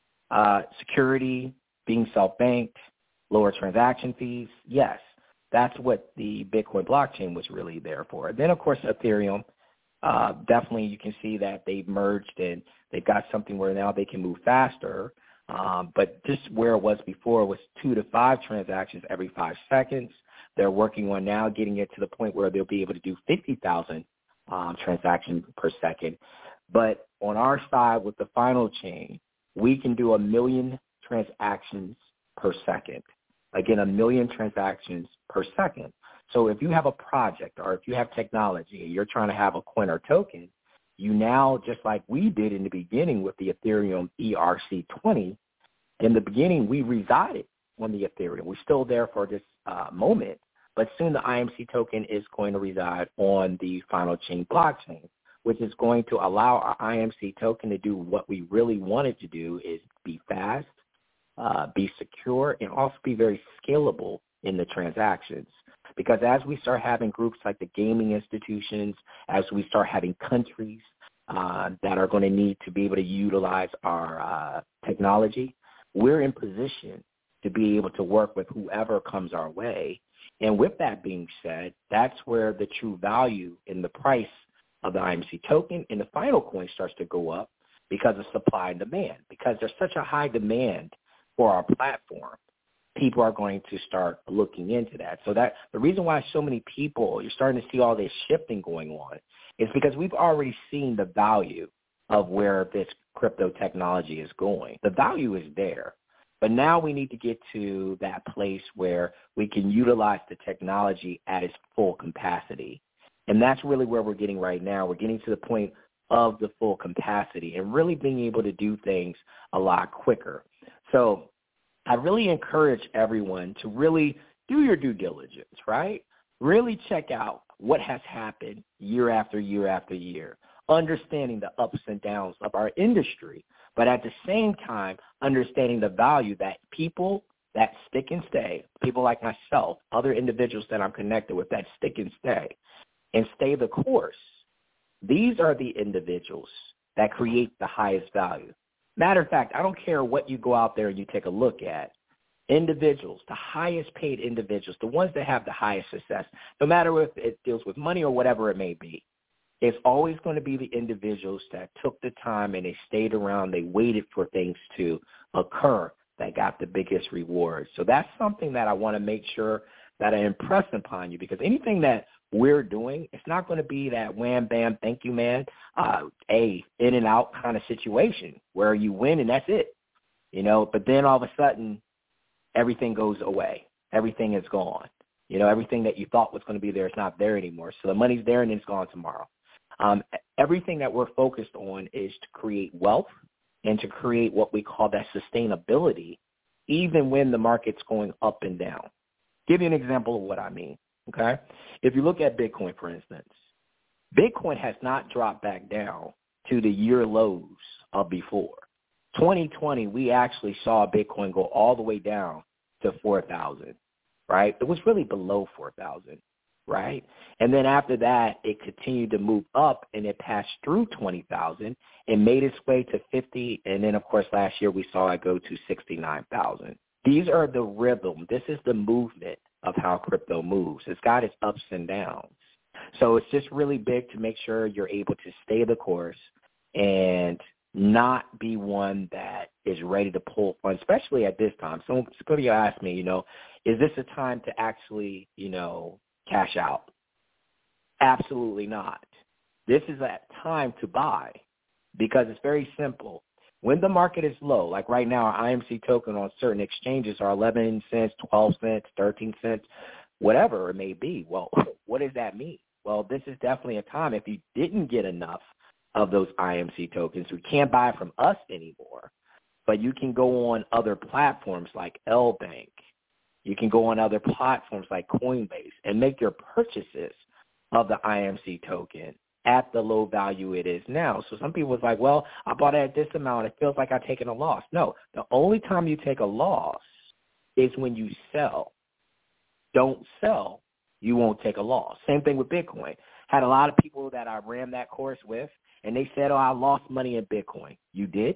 F: Uh, security, being self-banked, lower transaction fees, yes, that's what the Bitcoin blockchain was really there for. Then, of course, Ethereum, uh, definitely you can see that they've merged and they've got something where now they can move faster. Um, but just where it was before was two to five transactions every five seconds. They're working on now getting it to the point where they'll be able to do fifty thousand um, transactions per second. But on our side with the final chain, we can do a million transactions per second. Again, a million transactions per second. So if you have a project or if you have technology and you're trying to have a coin or token, you now, just like we did in the beginning with the Ethereum E R C twenty, in the beginning we resided on the Ethereum. We're still there for this uh, moment, but soon the I M C token is going to reside on the final chain blockchain, which is going to allow our I M C token to do what we really wanted to do, is be fast, uh, be secure, and also be very scalable in the transactions. Because as we start having groups like the gaming institutions, as we start having countries uh, that are going to need to be able to utilize our uh, technology, we're in position to be able to work with whoever comes our way. And with that being said, that's where the true value in the price of the I M C token and the final coin starts to go up because of supply and demand. Because there's such a high demand for our platform, people are going to start looking into that. So that the reason why so many people, you're starting to see all this shifting going on, is because we've already seen the value of where this crypto technology is going. The value is there, but now we need to get to that place where we can utilize the technology at its full capacity. And that's really where we're getting right now. We're getting to the point of the full capacity and really being able to do things a lot quicker. So I really encourage everyone to really do your due diligence, right? Really check out what has happened year after year after year, understanding the ups and downs of our industry, but at the same time, understanding the value that people that stick and stay, people like myself, other individuals that I'm connected with that stick and stay, and stay the course. These are the individuals that create the highest value. Matter of fact, I don't care what you go out there and you take a look at. Individuals, the highest paid individuals, the ones that have the highest success, no matter if it deals with money or whatever it may be, it's always going to be the individuals that took the time and they stayed around, they waited for things to occur that got the biggest rewards. So that's something that I want to make sure that I impress upon you, because anything that we're doing, it's not going to be that wham, bam, thank you, man, uh, a in and out kind of situation where you win and that's it, you know, but then all of a sudden everything goes away. Everything is gone. You know, everything that you thought was going to be there is not there anymore. So the money's there and it's gone tomorrow. Um, everything that we're focused on is to create wealth and to create what we call that sustainability, even when the market's going up and down. Give you an example of what I mean. Okay, if you look at Bitcoin, for instance, Bitcoin has not dropped back down to the year lows of before. twenty twenty, we actually saw Bitcoin go all the way down to four thousand, right? It was really below four thousand, right? And then after that, it continued to move up, and it passed through twenty thousand and made its way to fifty. And then, of course, last year we saw it go to sixty-nine thousand. These are the rhythm. This is the movement of how crypto moves. It's got its ups and downs. So it's just really big to make sure you're able to stay the course and not be one that is ready to pull funds, especially at this time. So somebody asked me, you know, is this a time to actually, you know, cash out? Absolutely not. This is a time to buy because it's very simple. When the market is low, like right now, our I M C token on certain exchanges are eleven cents, twelve cents, thirteen cents, whatever it may be. Well, what does that mean? Well, this is definitely a time if you didn't get enough of those I M C tokens, we can't buy from us anymore, but you can go on other platforms like L Bank. You can go on other platforms like Coinbase and make your purchases of the I M C token at the low value it is now. So some people was like, well, I bought it at this amount. It feels like I've taken a loss. No, the only time you take a loss is when you sell. Don't sell. You won't take a loss. Same thing with Bitcoin. Had a lot of people that I ran that course with, and they said, oh, I lost money in Bitcoin. You did?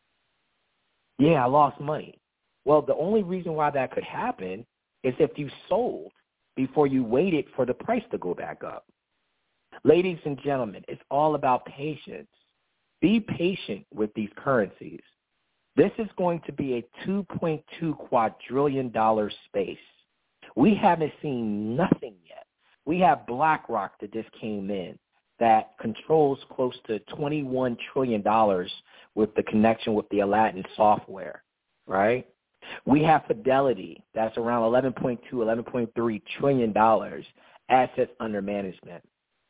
F: Yeah, I lost money. Well, the only reason why that could happen is if you sold before you waited for the price to go back up. Ladies and gentlemen, it's all about patience. Be patient with these currencies. This is going to be a two point two quadrillion dollars space. We haven't seen nothing yet. We have BlackRock that just came in that controls close to twenty-one trillion dollars with the connection with the Aladdin software, right? We have Fidelity that's around eleven point two, eleven point three trillion dollars assets under management.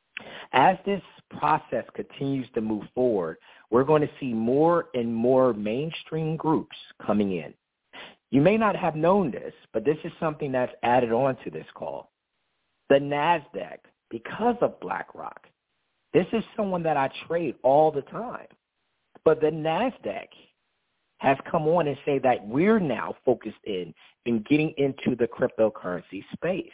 F: As this process continues to move forward, we're going to see more and more mainstream groups coming in. You may not have known this, but this is something that's added on to this call. The NASDAQ, because of BlackRock, this is someone that I trade all the time. But the NASDAQ has come on and say that we're now focused in in getting into the cryptocurrency space.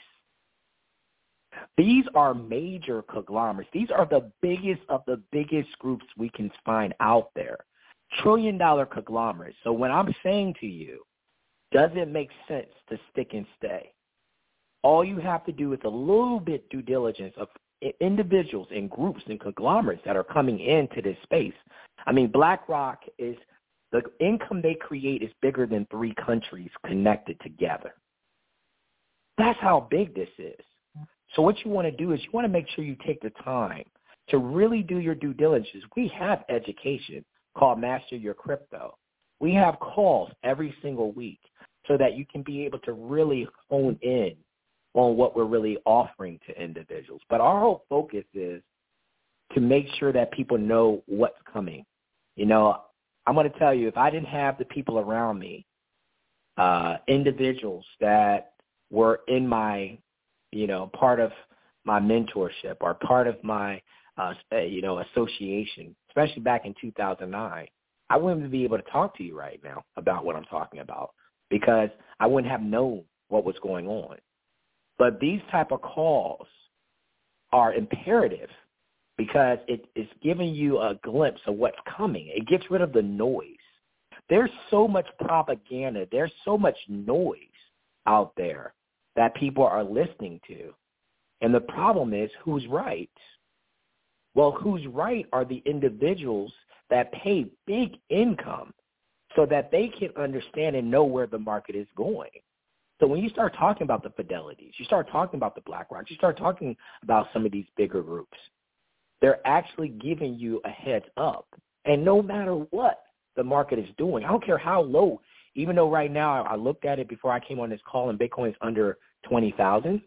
F: These are major conglomerates. These are the biggest of the biggest groups we can find out there. Trillion dollar conglomerates. So when I'm saying to you, does it make sense to stick and stay? All you have to do is a little bit due diligence of individuals and groups and conglomerates that are coming into this space. I mean, BlackRock is, the income they create is bigger than three countries connected together. That's how big this is. So what you want to do is you want to make sure you take the time to really do your due diligence. We have education called Master Your Crypto. We have calls every single week so that you can be able to really hone in on what we're really offering to individuals. But our whole focus is to make sure that people know what's coming. You know, I'm going to tell you, if I didn't have the people around me, uh, individuals that were in my, you know, part of my mentorship or part of my, uh, you know, association, especially back in two thousand nine, I wouldn't be able to talk to you right now about what I'm talking about because I wouldn't have known what was going on. But these type of calls are imperative because it is giving you a glimpse of what's coming. It gets rid of the noise. There's so much propaganda. There's so much noise out there that people are listening to. And the problem is, who's right? Well, who's right are the individuals that pay big income so that they can understand and know where the market is going. So when you start talking about the Fidelities, you start talking about the BlackRock, you start talking about some of these bigger groups, they're actually giving you a heads up. And no matter what the market is doing, I don't care how low, even though right now I looked at it before I came on this call and Bitcoin is under twenty thousand.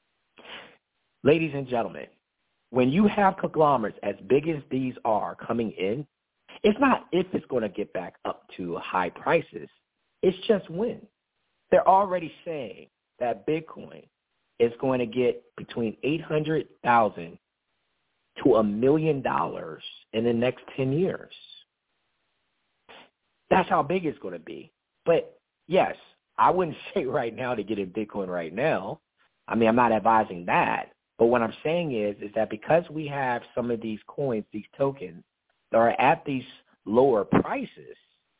F: Ladies and gentlemen, when you have conglomerates as big as these are coming in, it's not if it's going to get back up to high prices. It's just when. They're already saying that Bitcoin is going to get between eight hundred thousand dollars to a million dollars in the next ten years. That's how big it's going to be. But, yes, I wouldn't say right now to get in Bitcoin right now. I mean, I'm not advising that. But what I'm saying is, is that because we have some of these coins, these tokens, that are at these lower prices,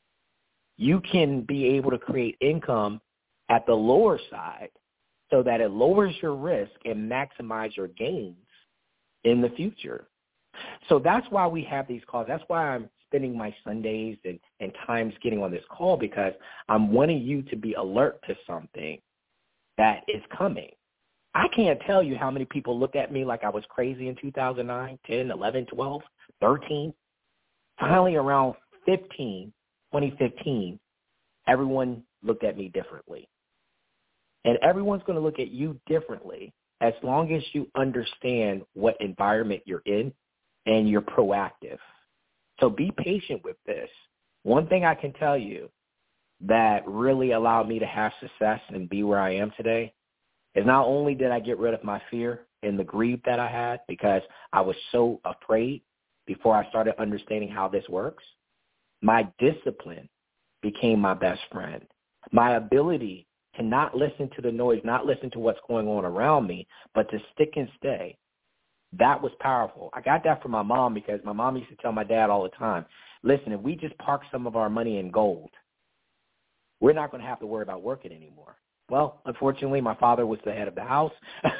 F: you can be able to create income at the lower side so that it lowers your risk and maximize your gains in the future. So that's why we have these calls. That's why I'm spending my Sundays and, and times getting on this call, because I'm wanting you to be alert to something that is coming. I can't tell you how many people looked at me like I was crazy in two thousand nine, ten, eleven, twelve, thirteen. Finally, around fifteen, twenty fifteen, everyone looked at me differently. And everyone's going to look at you differently as long as you understand what environment you're in and you're proactive. So be patient with this. One thing I can tell you that really allowed me to have success and be where I am today is not only did I get rid of my fear and the greed that I had because I was so afraid before I started understanding how this works, my discipline became my best friend. My ability to not listen to the noise, not listen to what's going on around me, but to stick and stay, that was powerful. I got that from my mom because my mom used to tell my dad all the time, listen, if we just park some of our money in gold, we're not going to have to worry about working anymore. Well, unfortunately, my father was the head of the house,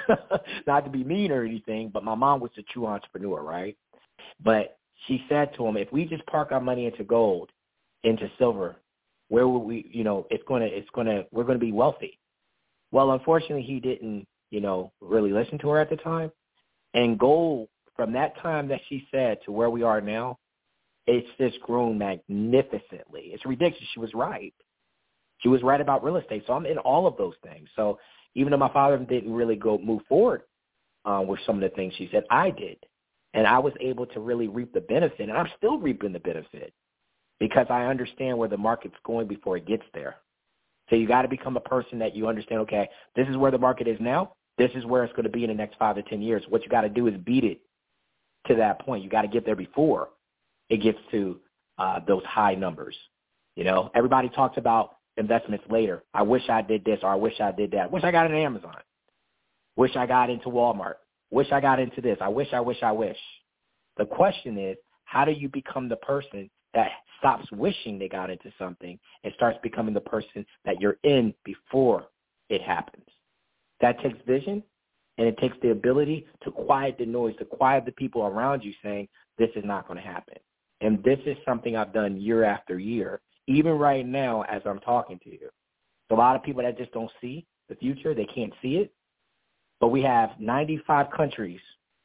F: not to be mean or anything, but my mom was a true entrepreneur, right? But she said to him, if we just park our money into gold, into silver, where will we, you know, it's going to, it's going to, we're going to be wealthy. Well, unfortunately, he didn't, you know, really listen to her at the time. And gold, from that time that she said to where we are now, it's just grown magnificently. It's ridiculous. She was right. She was right about real estate. So I'm in all of those things. So even though my father didn't really go move forward uh, with some of the things she said, I did. And I was able to really reap the benefit. And I'm still reaping the benefit because I understand where the market's going before it gets there. So you got to become a person that you understand, okay, this is where the market is now. This is where it's going to be in the next five to ten years. What you got to do is beat it to that point. You got to get there before it gets to uh, those high numbers. You know, everybody talks about investments later. I wish I did this or I wish I did that. Wish I got into Amazon. Wish I got into Walmart. Wish I got into this. I wish, I wish, I wish. The question is, how do you become the person that stops wishing they got into something and starts becoming the person that you're in before it happens? That takes vision, and it takes the ability to quiet the noise, to quiet the people around you saying, this is not going to happen. And this is something I've done year after year, even right now as I'm talking to you. So a lot of people that just don't see the future, they can't see it. But we have ninety-five countries,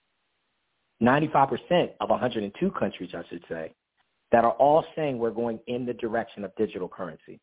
F: ninety-five percent of one hundred two countries, I should say, that are all saying we're going in the direction of digital currency.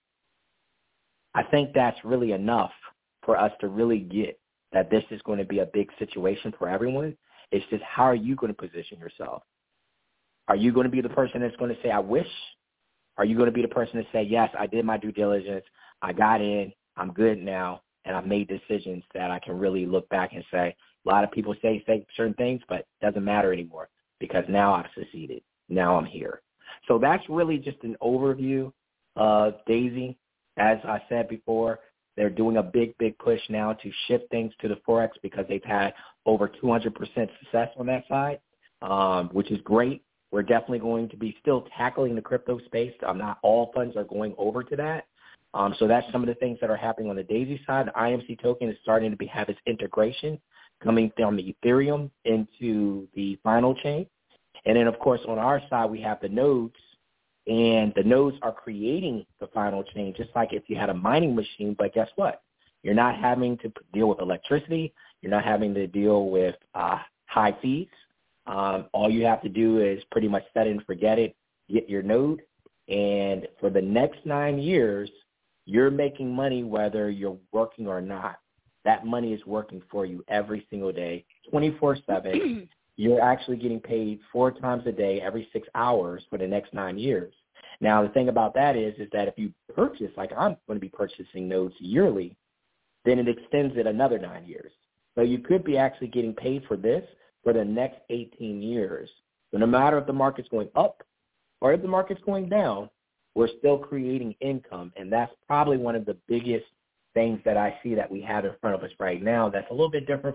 F: I think that's really enough for us to really get that this is going to be a big situation for everyone. It's just, how are you going to position yourself? Are you going to be the person that's going to say, I wish? Are you going to be the person to say, yes, I did my due diligence, I got in, I'm good now, and I've made decisions that I can really look back and say, a lot of people say, say certain things, but it doesn't matter anymore because now I've succeeded. Now I'm here. So that's really just an overview of Daisy. As I said before, they're doing a big, big push now to shift things to the Forex because they've had over two hundred percent success on that side, um, which is great. We're definitely going to be still tackling the crypto space. Um, not all funds are going over to that. Um, so that's some of the things that are happening on the Daisy side. The I M C token is starting to be, have its integration coming from the Ethereum into the final chain. And then, of course, on our side, we have the nodes. And the nodes are creating the final chain, just like if you had a mining machine. But guess what? You're not having to deal with electricity. You're not having to deal with uh, high fees. Um, all you have to do is pretty much set it and forget it, get your node. And for the next nine years, you're making money whether you're working or not. That money is working for you every single day, twenty-four seven. You're actually getting paid four times a day, every six hours for the next nine years. Now, the thing about that is, is that if you purchase, like I'm going to be purchasing nodes yearly, then it extends it another nine years. So you could be actually getting paid for this for the next eighteen years. So no matter if the market's going up or if the market's going down, we're still creating income. And that's probably one of the biggest things that I see that we have in front of us right now that's a little bit different from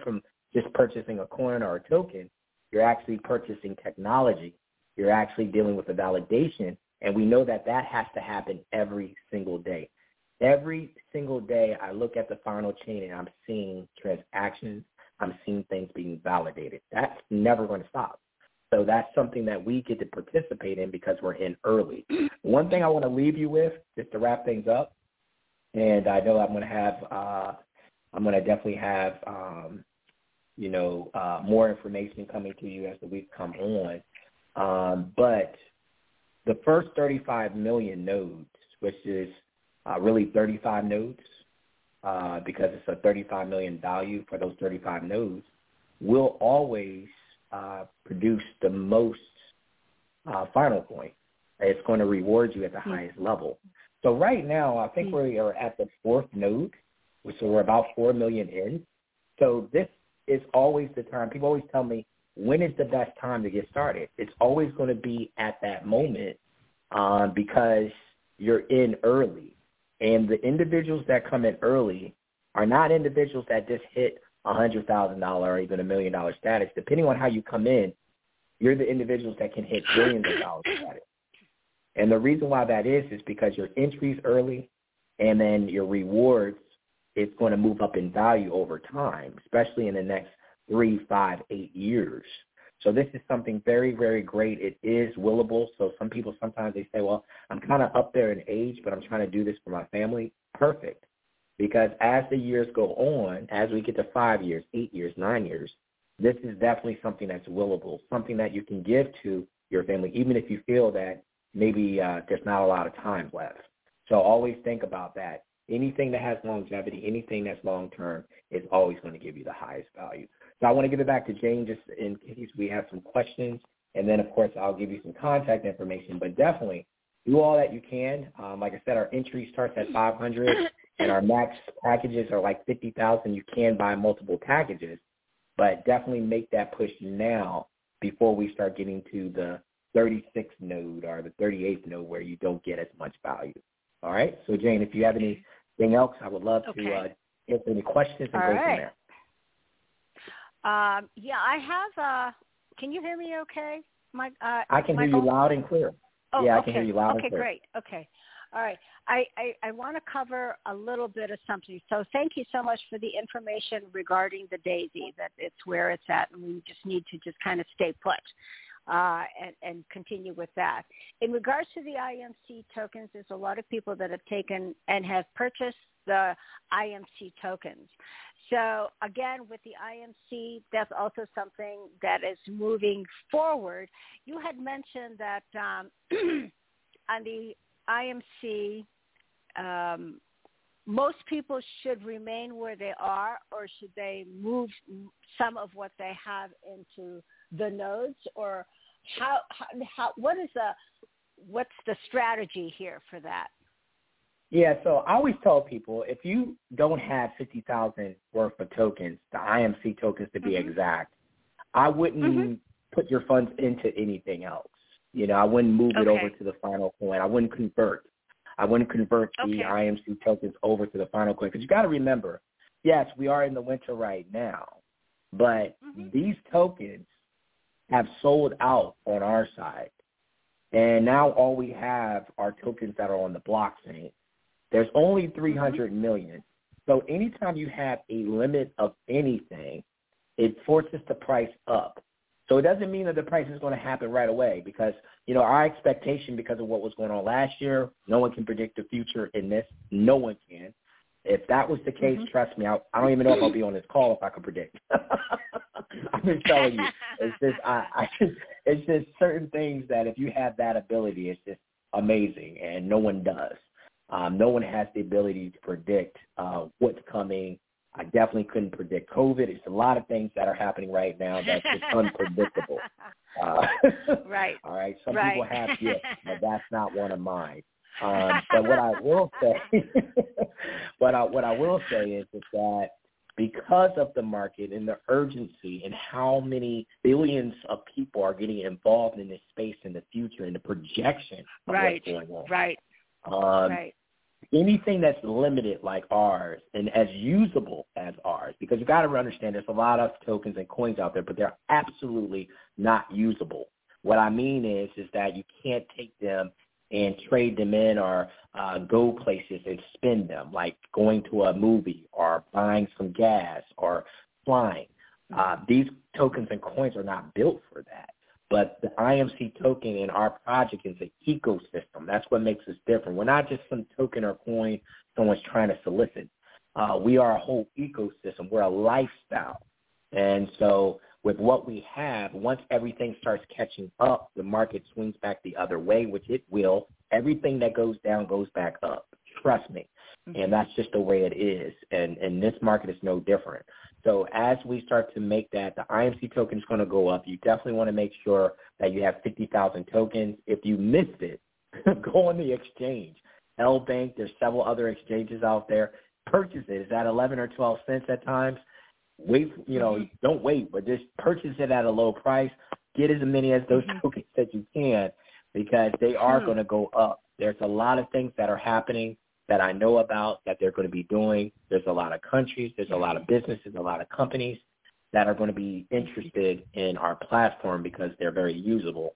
F: just purchasing a coin or a token. You're actually purchasing technology. You're actually dealing with the validation, and we know that that has to happen every single day. Every single day I look at the final chain and I'm seeing transactions, I'm seeing things being validated. That's never going to stop. So that's something that we get to participate in because we're in early. One thing I want to leave you with, just to wrap things up, and I know I'm going to have, uh, I'm going to definitely have, um, you know, uh, more information coming to you as the weeks come on. Um, but the first thirty-five million nodes, which is uh, really thirty-five nodes, uh, because it's a thirty-five million value for those thirty-five nodes, will always uh, produce the most uh, final coin. It's going to reward you at the highest level. So right now, I think we are at the fourth node, so we're about four million in. So this is always the time. People always tell me, when is the best time to get started? It's always going to be at that moment um, because you're in early. And the individuals that come in early are not individuals that just hit one hundred thousand dollars or even a million dollar status. Depending on how you come in, you're the individuals that can hit billions of dollars status. And the reason why that is is because your entry's early, and then your rewards, it's going to move up in value over time, especially in the next three, five, eight years. So this is something very, very great. It is willable. So some people sometimes they say, well, I'm kind of up there in age, but I'm trying to do this for my family. Perfect. Because as the years go on, as we get to five years, eight years, nine years, this is definitely something that's willable, something that you can give to your family, even if you feel that maybe uh, there's not a lot of time left. So always think about that. Anything that has longevity, anything that's long-term is always going to give you the highest value. So I want to give it back to Jane just in case we have some questions. And then, of course, I'll give you some contact information. But definitely do all that you can. Um, like I said, our entry starts at five hundred dollars, and our max packages are like fifty thousand dollars. You can buy multiple packages. But definitely make that push now before we start getting to the thirty-sixth node or the thirty-eighth node where you don't get as much value. All right? So, Jane, if you have anything else, I would love
B: okay.
F: to uh, answer any questions and
B: all
F: go
B: right.
F: from there.
B: Um, yeah, I have, uh, can you hear me okay? My, uh,
F: I can
B: Michael?
F: hear you loud and clear.
B: Oh,
F: yeah,
B: okay.
F: I can hear you loud
B: okay,
F: and clear.
B: Okay, great. Okay. All right. I, I, I want to cover a little bit of something. So thank you so much for the information regarding the DAISY, that it's where it's at, and we just need to just kind of stay put uh, and, and continue with that. In regards to the I M C tokens, there's a lot of people that have taken and have purchased the I M C tokens. So again, with the I M C, that's also something that is moving forward. You had mentioned that um, on the I M C, um, most people should remain where they are, or should they move some of what they have into the nodes, or how, how, how what is the, what's the strategy here for that?
F: Yeah, so I always tell people, if you don't have fifty thousand worth of tokens, the I M C tokens to be mm-hmm. exact, I wouldn't mm-hmm. put your funds into anything else. You know, I wouldn't move okay. it over to the final coin. I wouldn't convert. I wouldn't convert the okay. I M C tokens over to the final coin. Because you got to remember, yes, we are in the winter right now, but mm-hmm. these tokens have sold out on our side. And now all we have are tokens that are on the blockchain. There's only three hundred mm-hmm. million. So anytime you have a limit of anything, it forces the price up. So it doesn't mean that the price is going to happen right away because, you know, our expectation because of what was going on last year, no one can predict the future in this. No one can. If that was the case, mm-hmm. trust me, I, I don't even know if I'll be on this call if I could predict. I'm just telling you. It's just, I, I just, it's just certain things that if you have that ability, it's just amazing, and no one does. Um, no one has the ability to predict uh, what's coming. I definitely couldn't predict COVID. It's a lot of things that are happening right now that's just unpredictable. Uh,
B: right.
F: All right. Some
B: right.
F: people have gifts, but that's not one of mine. Um, but what I will say, what I what I will say is, is that because of the market and the urgency and how many billions of people are getting involved in this space in the future and the projection of
B: right.
F: what's going on.
B: Right.
F: Um,
B: right.
F: anything that's limited like ours and as usable as ours, because you got to understand there's a lot of tokens and coins out there, but they're absolutely not usable. What I mean is, is that you can't take them and trade them in or uh, go places and spend them, like going to a movie or buying some gas or flying. Uh, these tokens and coins are not built for that. But the I M C token in our project is an ecosystem. That's what makes us different. We're not just some token or coin someone's trying to solicit. Uh, we are a whole ecosystem. We're a lifestyle. And so with what we have, once everything starts catching up, the market swings back the other way, which it will. Everything that goes down goes back up. Trust me. And that's just the way it is. And, and this market is no different. So as we start to make that, the I M C token is going to go up. You definitely want to make sure that you have fifty thousand tokens. If you missed it, go on the exchange. L Bank, there's several other exchanges out there. Purchase it. It's at eleven or twelve cents at times. Wait, you know, mm-hmm. don't wait, but just purchase it at a low price. Get as many as those mm-hmm. tokens that you can, because they are mm-hmm. going to go up. There's a lot of things that are happening that I know about that they're going to be doing. There's a lot of countries, there's a lot of businesses, a lot of companies that are going to be interested in our platform because they're very usable.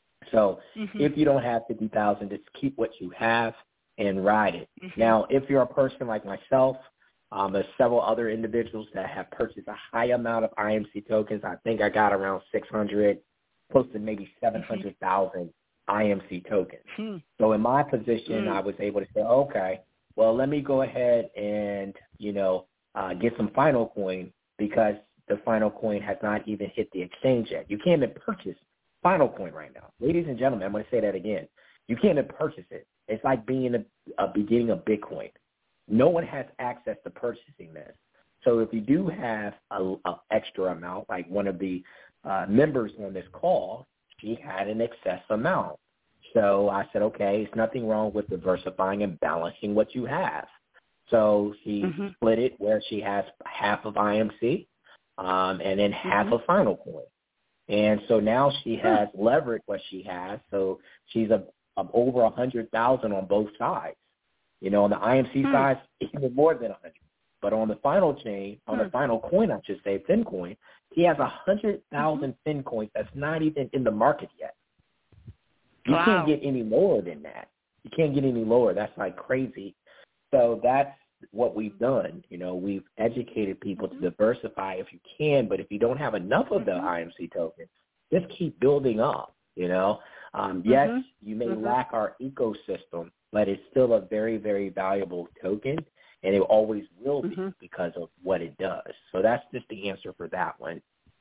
F: So mm-hmm. if you don't have fifty thousand, just keep what you have and ride it. Mm-hmm. Now, if you're a person like myself, um, there's several other individuals that have purchased a high amount of I M C tokens. I think I got around six hundred, close to maybe seven hundred thousand mm-hmm. I M C tokens. Hmm. So in my position, hmm. I was able to say, okay, well, let me go ahead and, you know, uh, get some Final Coin, because the Final Coin has not even hit the exchange yet. You can't even purchase Final Coin right now. Ladies and gentlemen, I'm going to say that again. You can't even purchase it. It's like being a, a beginning of Bitcoin. No one has access to purchasing this. So if you do have an extra amount, like one of the uh, members on this call, she had an excess amount. So I said, okay, it's nothing wrong with diversifying and balancing what you have. So she mm-hmm. split it where she has half of I M C um, and then half mm-hmm. of Final Coin. And so now she has leveraged what she has. So she's a, a over one hundred thousand on both sides. You know, on the I M C hmm. side, it's even more than one hundred. But on the final chain, on hmm. the final coin, I should say, FinCoin, he has one hundred thousand mm-hmm. FinCoins that's not even in the market yet. You wow. can't get any lower than that. You can't get any lower. That's like crazy. So that's what we've done. You know, we've educated people mm-hmm. to diversify if you can, but if you don't have enough of the mm-hmm. I M C token, just keep building up, you know. Um, yes, mm-hmm. you may mm-hmm. lack our ecosystem, but it's still a very, very valuable token, and it always will be mm-hmm. because of what it does. So that's just the answer for that one.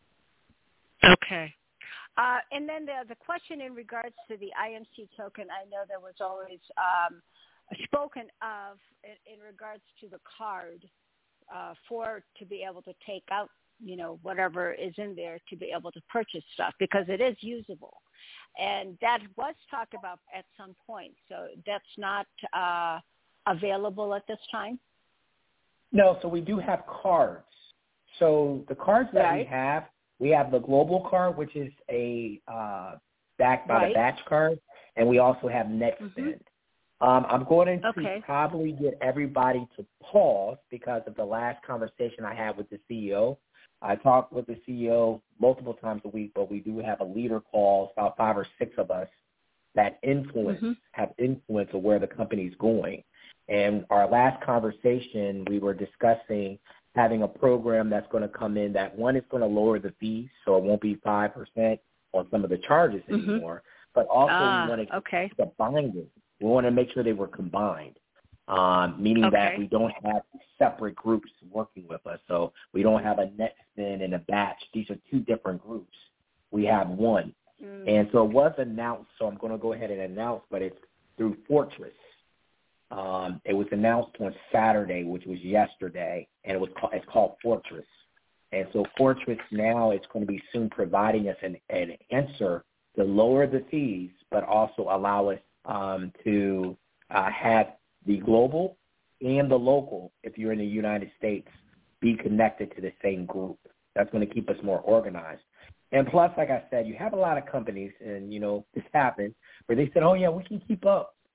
B: Okay. Uh, and then the, the question in regards to the I M C token, I know there was always um, spoken of in, in regards to the card uh, for to be able to take out, you know, whatever is in there to be able to purchase stuff, because it is usable. And that was talked about at some point. So that's not uh, available at this time?
F: No, so we do have cards. So the cards that
B: right.
F: we have, we have the global card, which is a uh, backed by right. the batch card, and we also have NetSpend. Mm-hmm. Um, I'm going to okay. probably get everybody to pause because of the last conversation I had with the C E O. I talk with the C E O multiple times a week, but we do have a leader call, about five or six of us that influence, mm-hmm. have influence of where the company's going. And our last conversation, we were discussing having a program that's going to come in that, one, is going to lower the fees, so it won't be five percent on some of the charges mm-hmm. anymore, but also ah, we want to
B: okay.
F: combine it. We want to make sure they were combined. Um, meaning okay. that we don't have separate groups working with us. So we don't have a NetSpend and a batch. These are two different groups. We have one. Mm. And so it was announced, so I'm going to go ahead and announce, but it's through Fortress. Um, it was announced on Saturday, which was yesterday, and it was called, it's called Fortress. And so Fortress now is going to be soon providing us an, an answer to lower the fees, but also allow us um, to uh, have the global and the local, if you're in the United States, be connected to the same group. That's going to keep us more organized. And plus, like I said, you have a lot of companies, and, you know, this happened, where they said, oh, yeah, we can keep up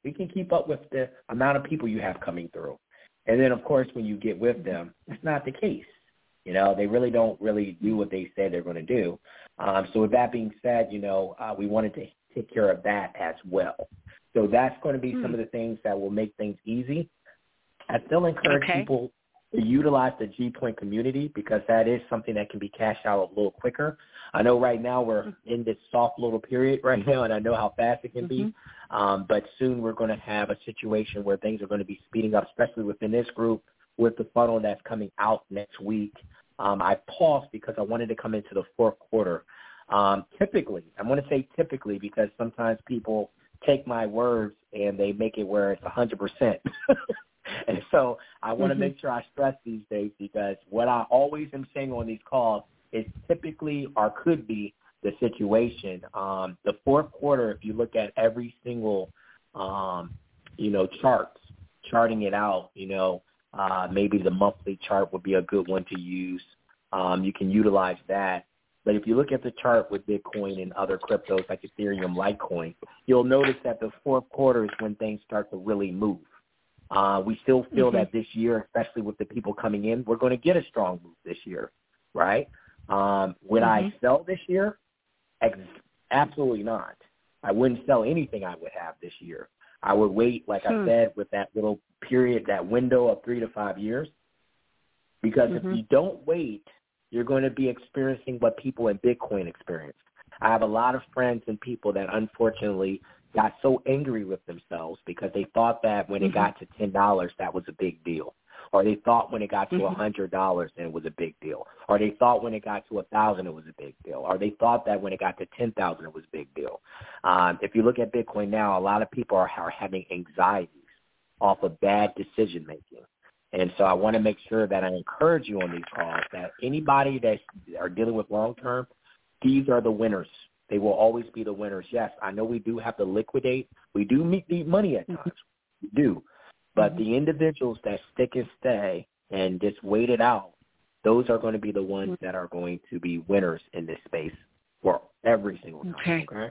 F: We can keep up with the amount of people you have coming through. And then, of course, when you get with them, that's not the case. You know, they really don't really do what they say they're going to do. Um, so with that being said, you know, uh, we wanted to take care of that as well. So that's going to be mm. some of the things that will make things easy. I still encourage okay. people to utilize the G-Point community because that is something that can be cashed out a little quicker. I know right now we're in this soft little period right now, and I know how fast it can mm-hmm. be. Um, but soon we're going to have a situation where things are going to be speeding up, especially within this group with the funnel that's coming out next week. Um, I paused because I wanted to come into the fourth quarter. Um, typically, I'm going to say typically because sometimes people take my words and they make it where it's one hundred percent. And so I want to mm-hmm. make sure I stress these days because what I always am saying on these calls is typically or could be the situation. Um, the fourth quarter, if you look at every single, um, you know, charts, charting it out, you know, uh, maybe the monthly chart would be a good one to use. Um, you can utilize that. But if you look at the chart with Bitcoin and other cryptos like Ethereum, Litecoin, you'll notice that the fourth quarter is when things start to really move. Uh, we still feel mm-hmm. that this year, especially with the people coming in, we're going to get a strong move this year, right? Um, would mm-hmm. I sell this year? Ex- absolutely not. I wouldn't sell anything I would have this year. I would wait, like hmm. I said, with that little period, that window of three to five years. Because mm-hmm. if you don't wait, you're going to be experiencing what people in Bitcoin experienced. I have a lot of friends and people that unfortunately got so angry with themselves because they thought that when mm-hmm. it got to ten dollars, that was a big deal. Or they thought when it got to mm-hmm. one hundred dollars, then it was a big deal. Or they thought when it got to one thousand dollars, it was a big deal. Or they thought that when it got to ten thousand dollars, it was a big deal. Um, if you look at Bitcoin now, a lot of people are, are having anxieties off of bad decision-making. And so I want to make sure that I encourage you on these calls that anybody that are dealing with long-term, these are the winners. They will always be the winners. Yes, I know we do have to liquidate. We do need money at times. We do. But mm-hmm. the individuals that stick and stay and just wait it out, those are going to be the ones mm-hmm. that are going to be winners in this space for every single time.
B: Okay.
F: Okay.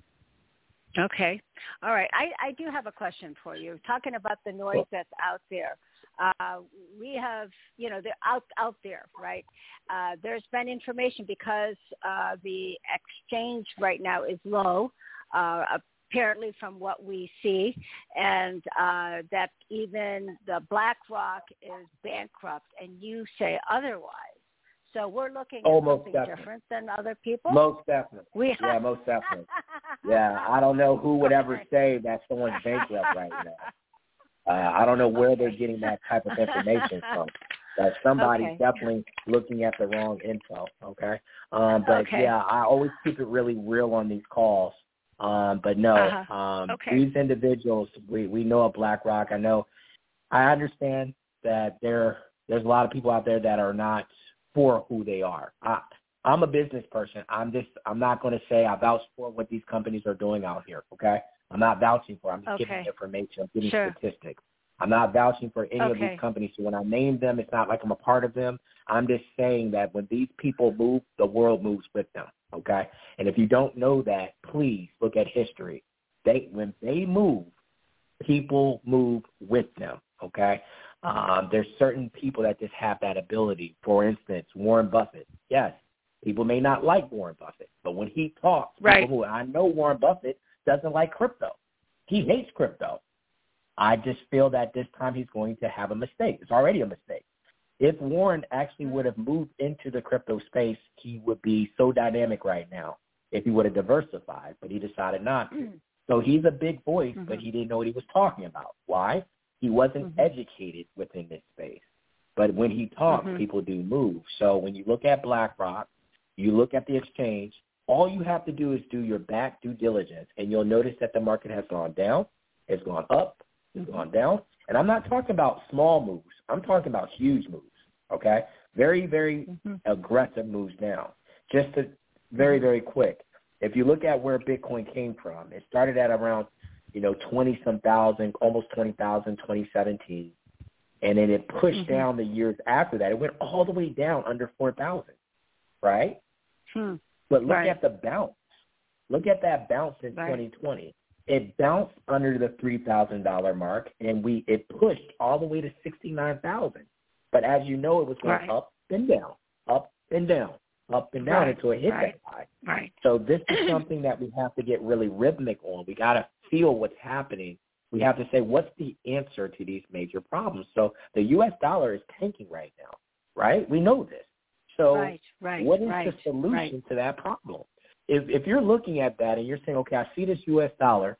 B: Okay. All right. I, I do have a question for you. Talking about the noise that's out there. Uh, we have, you know, they're out, out there, right? Uh, there's been information because uh, the exchange right now is low, uh, apparently from what we see, and uh, that even the BlackRock is bankrupt, and you say otherwise. So we're looking
F: oh,
B: at something
F: definitely.
B: different than other people?
F: Most definitely.
B: We
F: yeah, most definitely. Yeah, I don't know who would ever say that someone's bankrupt right now. Uh, I don't know where they're getting that type of information from. But somebody's okay. definitely looking at the wrong info, okay? Um, but,
B: okay.
F: yeah, I always keep it really real on these calls. Um, but, no,
B: uh-huh.
F: um,
B: okay.
F: these individuals, we, we know at BlackRock. I know I understand that there there's a lot of people out there that are not for who they are. I, I'm a business person. I'm just I'm not going to say I vouch for what these companies are doing out here, okay? I'm not vouching for. I'm just
B: okay.
F: giving information. I'm giving
B: sure.
F: statistics. I'm not vouching for any
B: okay.
F: of these companies. So when I name them, it's not like I'm a part of them. I'm just saying that when these people move, the world moves with them, okay? And if you don't know that, please look at history. They When they move, people move with them, okay? Um, there's certain people that just have that ability. For instance, Warren Buffett. Yes, people may not like Warren Buffett, but when he talks,
B: right.
F: people who, I know Warren Buffett doesn't like crypto. He hates crypto. I just feel that this time he's going to have a mistake. It's already a mistake. If Warren actually would have moved into the crypto space, he would be so dynamic right now if he would have diversified, but he decided not to. Mm-hmm. So he's a big voice, mm-hmm. but he didn't know what he was talking about. Why? He wasn't mm-hmm. educated within this space. But when he talks, mm-hmm. people do move. So when you look at BlackRock, you look at the exchange, all you have to do is do your back due diligence, and you'll notice that the market has gone down, it's gone up, it's mm-hmm. gone down. And I'm not talking about small moves. I'm talking about huge moves, okay? Very, very mm-hmm. aggressive moves down. Just to, very, very quick. If you look at where Bitcoin came from, it started at around, you know, twenty-some thousand, almost twenty thousand, twenty seventeen. And then it pushed mm-hmm. down the years after that. It went all the way down under four thousand, right?
B: Hmm.
F: But look
B: right.
F: at the bounce. Look at that bounce in
B: right.
F: twenty twenty. it bounced under the three thousand dollars mark, and we it pushed all the way to sixty-nine thousand dollars. But as you know, it was going
B: right.
F: up and down, up and down, up and down
B: right.
F: until it hit
B: right.
F: that high.
B: Right.
F: So this is something that we have to get really rhythmic on. We got to feel what's happening. We have to say, what's the answer to these major problems? So the U S dollar is tanking right now, right? We know this. So
B: right, right,
F: what is
B: right,
F: the solution
B: right.
F: to that problem? If if you're looking at that and you're saying, okay, I see this U S dollar,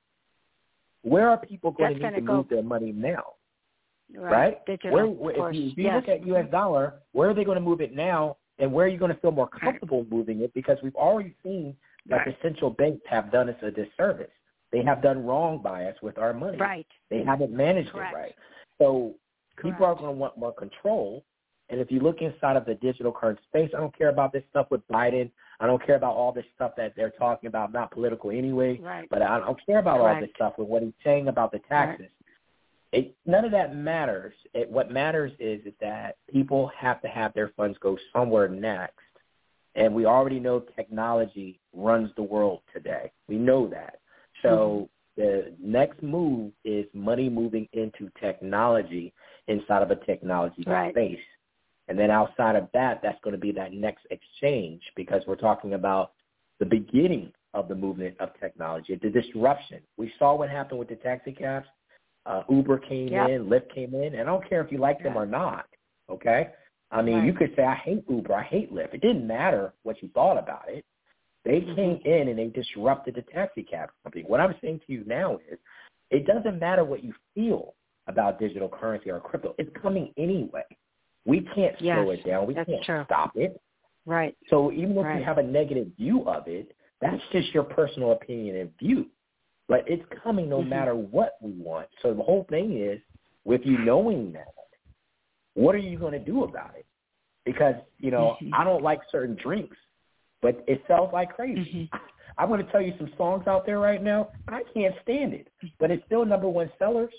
F: where are people going
B: That's
F: to need to
B: go,
F: move their money now?
B: Right.
F: Right?
B: Digital,
F: where, where, if you, if you
B: yes.
F: look at U S dollar, where are they going to move it now, and where are you going to feel more comfortable right. moving it? Because we've already seen that right. the central banks have done us a disservice. They have done wrong by us with our money.
B: Right.
F: They haven't managed
B: Correct.
F: it right. So people
B: Correct.
F: are going to want more control. And if you look inside of the digital current space, I don't care about this stuff with Biden. I don't care about all this stuff that they're talking about, not political anyway.
B: Right.
F: But I don't care about
B: Correct.
F: all this stuff with what he's saying about the taxes. Right. It, none of that matters. It, what matters is, is that people have to have their funds go somewhere next. And we already know technology runs the world today. We know that. So mm-hmm. the next move is money moving into technology inside of a technology
B: right.
F: space. And then outside of that, that's going to be that next exchange, because we're talking about the beginning of the movement of technology, the disruption. We saw what happened with the taxi cabs. Uh, Uber came
B: yep.
F: in, Lyft came in, and I don't care if you like them
B: yep.
F: or not, okay? I mean,
B: right.
F: you could say, I hate Uber, I hate Lyft. It didn't matter what you thought about it. They
B: mm-hmm.
F: came in and they disrupted the taxi cab company. What I'm saying to you now is, it doesn't matter what you feel about digital currency or crypto. It's coming anyway. We can't
B: yes,
F: slow it down. We
B: that's
F: can't
B: true.
F: stop it.
B: Right.
F: So even if
B: right.
F: you have a negative view of it, that's just your personal opinion and view. But it's coming no mm-hmm. matter what we want. So the whole thing is, with you knowing that, what are you going to do about it? Because, you know,
B: mm-hmm.
F: I don't like certain drinks, but it sells like crazy.
B: Mm-hmm.
F: I'm going to tell you some songs out there right now. I can't stand it, but it's still number one sellers.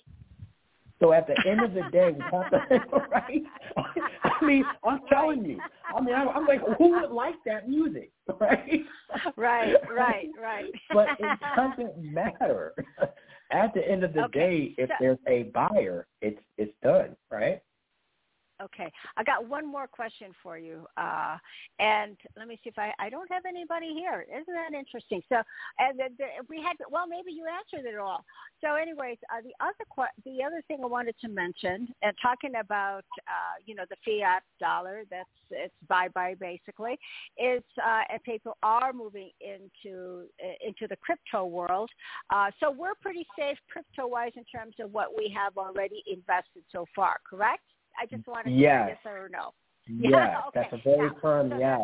F: So at the end of the day, we have to, right? I mean, I'm telling you. I mean, I'm like, who would like that music, right?
B: Right, right, right.
F: But it doesn't matter. At the end of the
B: okay.
F: day, if
B: so,
F: there's a buyer, it's it's done, right?
B: Okay. I got one more question for you. Uh, and let me see if I, I don't have anybody here. Isn't that interesting? So and the, the, we had, well, maybe you answered it all. So anyways, uh, the other the other thing I wanted to mention, and talking about, uh, you know, the fiat dollar, that's it's bye-bye basically, is uh, and people are moving into uh, into the crypto world. Uh, so we're pretty safe crypto-wise in terms of what we have already invested so far, correct? I just wanted to
F: yes.
B: say yes or no.
F: Yes,
B: yeah, okay.
F: that's a very
B: now,
F: firm
B: so
F: yes.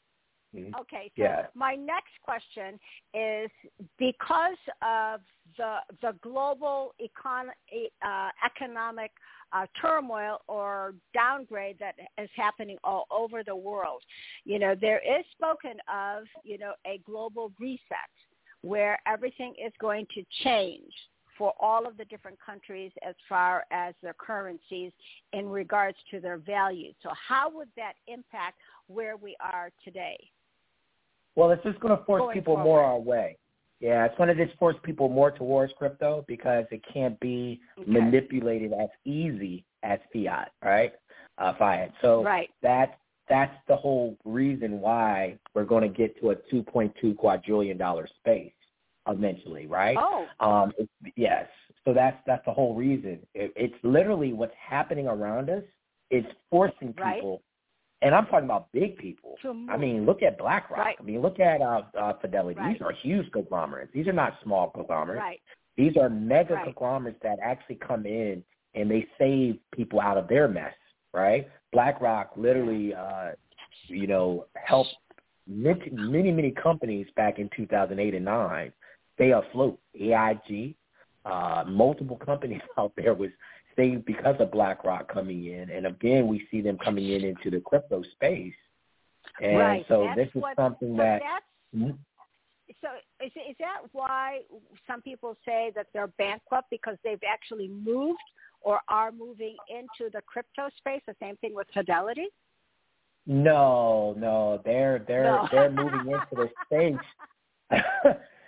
B: Okay, so
F: yes.
B: my next question is, because of the the global econ, uh, economic uh, turmoil or downgrade that is happening all over the world, you know, there is spoken of, you know, a global reset where everything is going to change for all of the different countries as far as their currencies in regards to their values. So how would that impact where we are today?
F: Well, it's just going to force
B: Going
F: people
B: forward.
F: more our way. Yeah, it's going to just force people more towards crypto because it can't be
B: okay.
F: manipulated as easy as fiat, right? Uh, fiat. So
B: right.
F: that's, that's the whole reason why we're going to get to a two point two quadrillion dollars space eventually, right?
B: Oh.
F: Um, it, yes. So that's that's the whole reason. It, it's literally what's happening around us. It's forcing people,
B: right.
F: and I'm talking about big people. I mean, look at BlackRock.
B: Right.
F: I mean, look at uh, uh, Fidelity.
B: Right.
F: These are huge conglomerates. These are not small conglomerates.
B: Right.
F: These are mega
B: right.
F: conglomerates that actually come in and they save people out of their mess, right? BlackRock literally, uh, you know, helped many, many, many companies back in two thousand eight and nine stay afloat. A I G, uh, multiple companies out there was saved because of BlackRock coming in. And again, we see them coming in into the crypto space. And
B: right.
F: so
B: that's
F: this is
B: what,
F: something
B: so
F: that...
B: That's,
F: hmm?
B: So is, is that why some people say that they're bankrupt, because they've actually moved or are moving into the crypto space? The same thing with Fidelity?
F: No, no, they're they're
B: no.
F: they're moving into the space.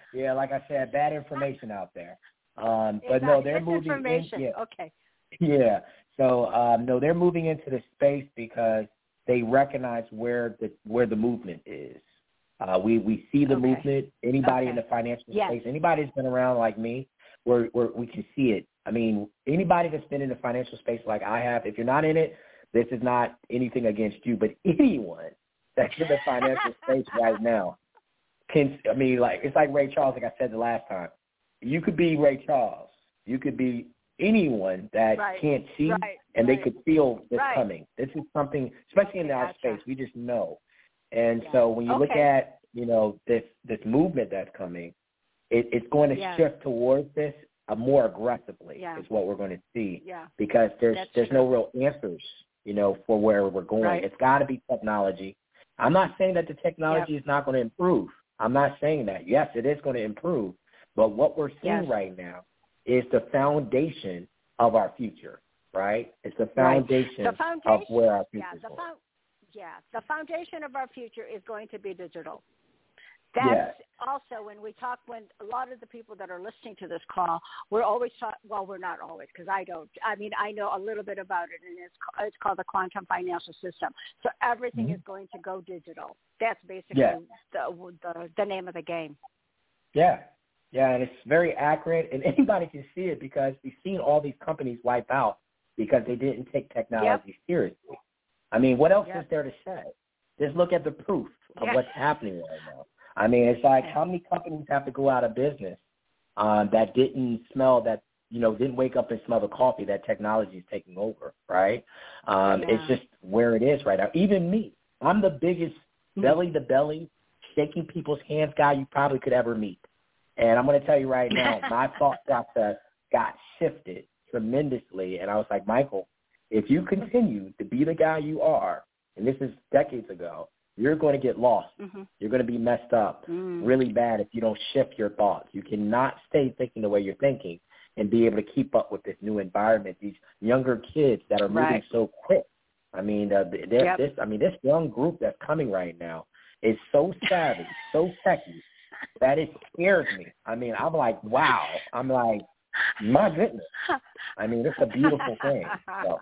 F: yeah, like I said, bad information out there. Um, but
B: exactly.
F: no, they're moving
B: in.
F: Yeah.
B: Okay.
F: Yeah. So um, no, they're moving into the space because they recognize where the where the movement is. Uh, we we see the
B: okay.
F: movement. Anybody
B: okay.
F: in the financial
B: yes.
F: space, anybody that's been around like me, we're, we're, we can see it. I mean, anybody that's been in the financial space like I have, if you're not in it, this is not anything against you, but anyone that's in the financial space right now can. I mean, like it's like Ray Charles, like I said the last time. You could be Ray Charles. You could be anyone that
B: right.
F: can't see
B: right.
F: and
B: right.
F: they could feel this
B: right.
F: coming. This is something, especially in our
B: gotcha.
F: space, we just know. And
B: yeah.
F: so when you
B: okay.
F: look at, you know, this this movement that's coming, it, it's going to
B: yes.
F: shift towards this uh, more aggressively
B: yeah.
F: is what we're going to see.
B: Yeah.
F: Because there's
B: that's
F: there's
B: true.
F: no real answers, you know, for where we're going.
B: Right.
F: It's got to be technology. I'm not saying that the technology
B: yep.
F: is not going to improve. I'm not saying that. Yes, it is going to improve. But what we're seeing
B: yes.
F: right now is the foundation of our future, right? It's the foundation,
B: right. the foundation
F: of where our future
B: yeah,
F: is
B: the
F: going.
B: fo- yeah, the foundation of our future is going to be digital. That's
F: yes.
B: also when we talk, when a lot of the people that are listening to this call, we're always talk, well, we're not always because I don't. I mean, I know a little bit about it, and it's, it's called the quantum financial system. So everything
F: mm-hmm.
B: is going to go digital. That's basically
F: yeah.
B: the, the the name of the game.
F: Yeah. Yeah, and it's very accurate, and anybody can see it because we've seen all these companies wipe out because they didn't take technology
B: yep.
F: seriously. I mean, what else
B: yep.
F: is there to say? Just look at the proof of
B: yeah.
F: what's happening right now. I mean, it's like how many companies have to go out of business um, that didn't smell that, you know, didn't wake up and smell the coffee that technology is taking over, right? Um,
B: yeah.
F: It's just where it is right now. Even me, I'm the biggest mm-hmm. belly-to-belly, shaking people's hands guy you probably could ever meet. And I'm going to tell you right now, my thought process got shifted tremendously. And I was like, Michael, if you continue to be the guy you are, and this is decades ago, you're going to get lost.
B: Mm-hmm.
F: You're going to be messed up
B: mm.
F: really bad if you don't shift your thoughts. You cannot stay thinking the way you're thinking and be able to keep up with this new environment, these younger kids that are moving
B: right.
F: so quick. I mean, uh,
B: yep.
F: this, I mean, this young group that's coming right now is so savvy, so techy, that it scares me. I mean, I'm like, wow. I'm like, my goodness. I mean, it's a beautiful thing. So.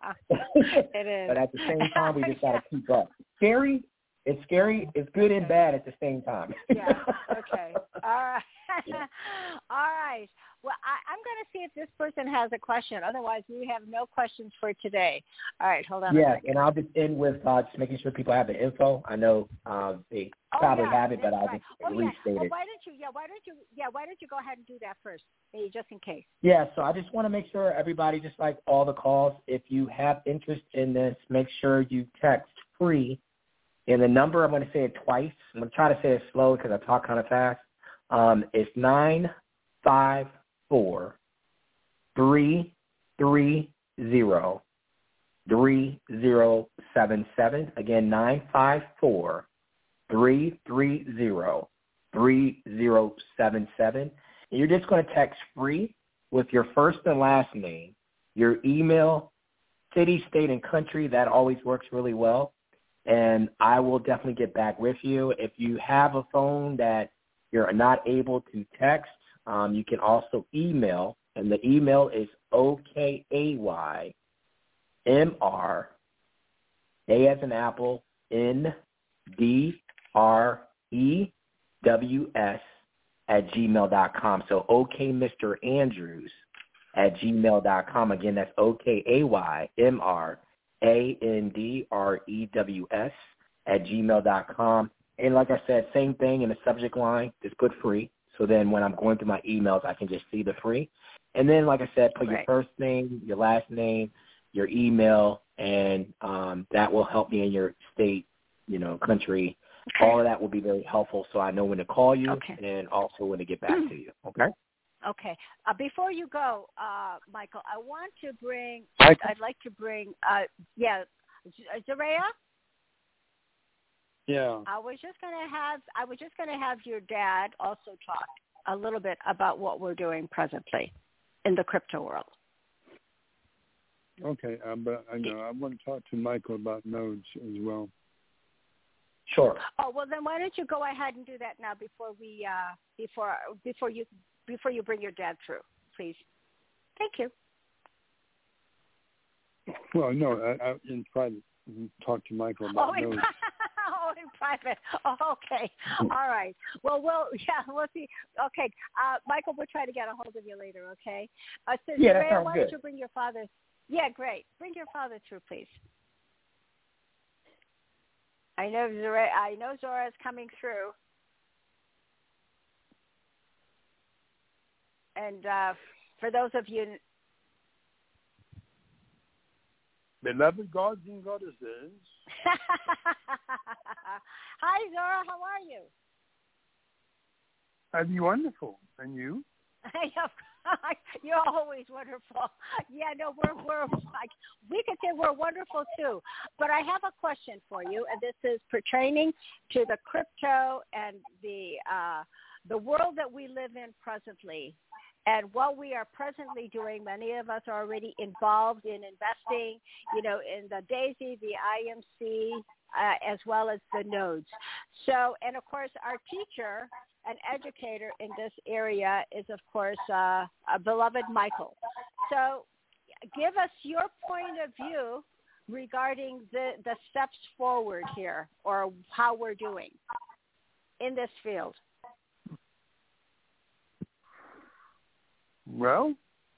B: It is.
F: But at the same time, we just got to keep up. Scary. It's scary. It's good and bad at the same time.
B: yeah. Okay. All right. All right. Well, I, I'm going to see if this person has a question. Otherwise, we have no questions for today. All right. Hold on
F: yeah,
B: a second.
F: and I'll just end with uh, just making sure people have the info. I know uh, they
B: oh,
F: probably
B: yeah,
F: have it, but I'll
B: right.
F: just
B: oh,
F: restate
B: yeah.
F: it.
B: Oh, why don't you? Yeah. Why don't you? Yeah. Why don't you go ahead and do that first, hey, just in case.
F: Yeah. So I just want to make sure everybody, just like all the calls, if you have interest in this, make sure you text free. And the number, I'm going to say it twice. I'm going to try to say it slow because I talk kind of fast. Um, it's nine five four three three zero three zero seven seven. Again, nine five four three three zero three zero seven seven. And you're just going to text free with your first and last name, your email, city, state, and country. That always works really well. And I will definitely get back with you. If you have a phone that you're not able to text, um, you can also email, and the email is O K A Y M R, A as in apple, N D R E W S at gmail dot com. So OK Mister Andrews at gmail dot com. Again, that's O K A Y M R A N D R E W S at gmail dot com. And like I said, same thing in the subject line, just put free. So then when I'm going through my emails, I can just see the free. And then, like I said, put
B: right.
F: your first name, your last name, your email, and um, that will help me in your state, you know, country.
B: Okay.
F: All of that will be very helpful so I know when to call you
B: okay.
F: and also when to get back to you. Okay?
B: Okay. Uh, before you go, uh, Michael, I want to bring,
F: Michael?
B: I'd like to bring, uh, yeah, Zaria?
C: Yeah.
B: I was just going to have, I was just going to have your dad also talk a little bit about what we're doing presently in the crypto world.
C: Okay, uh, but I know I want to talk to Michael about nodes as well.
F: Sure.
B: Oh, well, then why don't you go ahead and do that now before we uh, before before you before you bring your dad through, please. Thank you.
C: Well, no, I, I, in private, talk to Michael about
B: oh, in,
C: those.
B: oh, in private. Oh, okay. All right. Well, we'll yeah, we'll see. Okay, uh, Michael, we'll try to get a hold of you later. Okay. Uh, so,
F: yeah, that
B: Zarea,
F: sounds
B: why
F: good.
B: don't you bring your father? Yeah, great. Bring your father through, please. I know Zora. I know Zora is coming through, and uh, for those of you,
C: beloved gods and goddesses.
B: Hi, Zora. How are you?
C: I'd be wonderful, and you?
B: You're always wonderful. Yeah, no, we're we're like we could say we're wonderful too. But I have a question for you, and this is pertaining to the crypto and the uh, the world that we live in presently, and what we are presently doing. Many of us are already involved in investing, you know, in the DAISY, the I M C, uh, as well as the nodes. So, and of course, our teacher, an educator in this area, is of course uh, a beloved Michael. So give us your point of view regarding the, the steps forward here, or how we're doing in this field.
C: Well,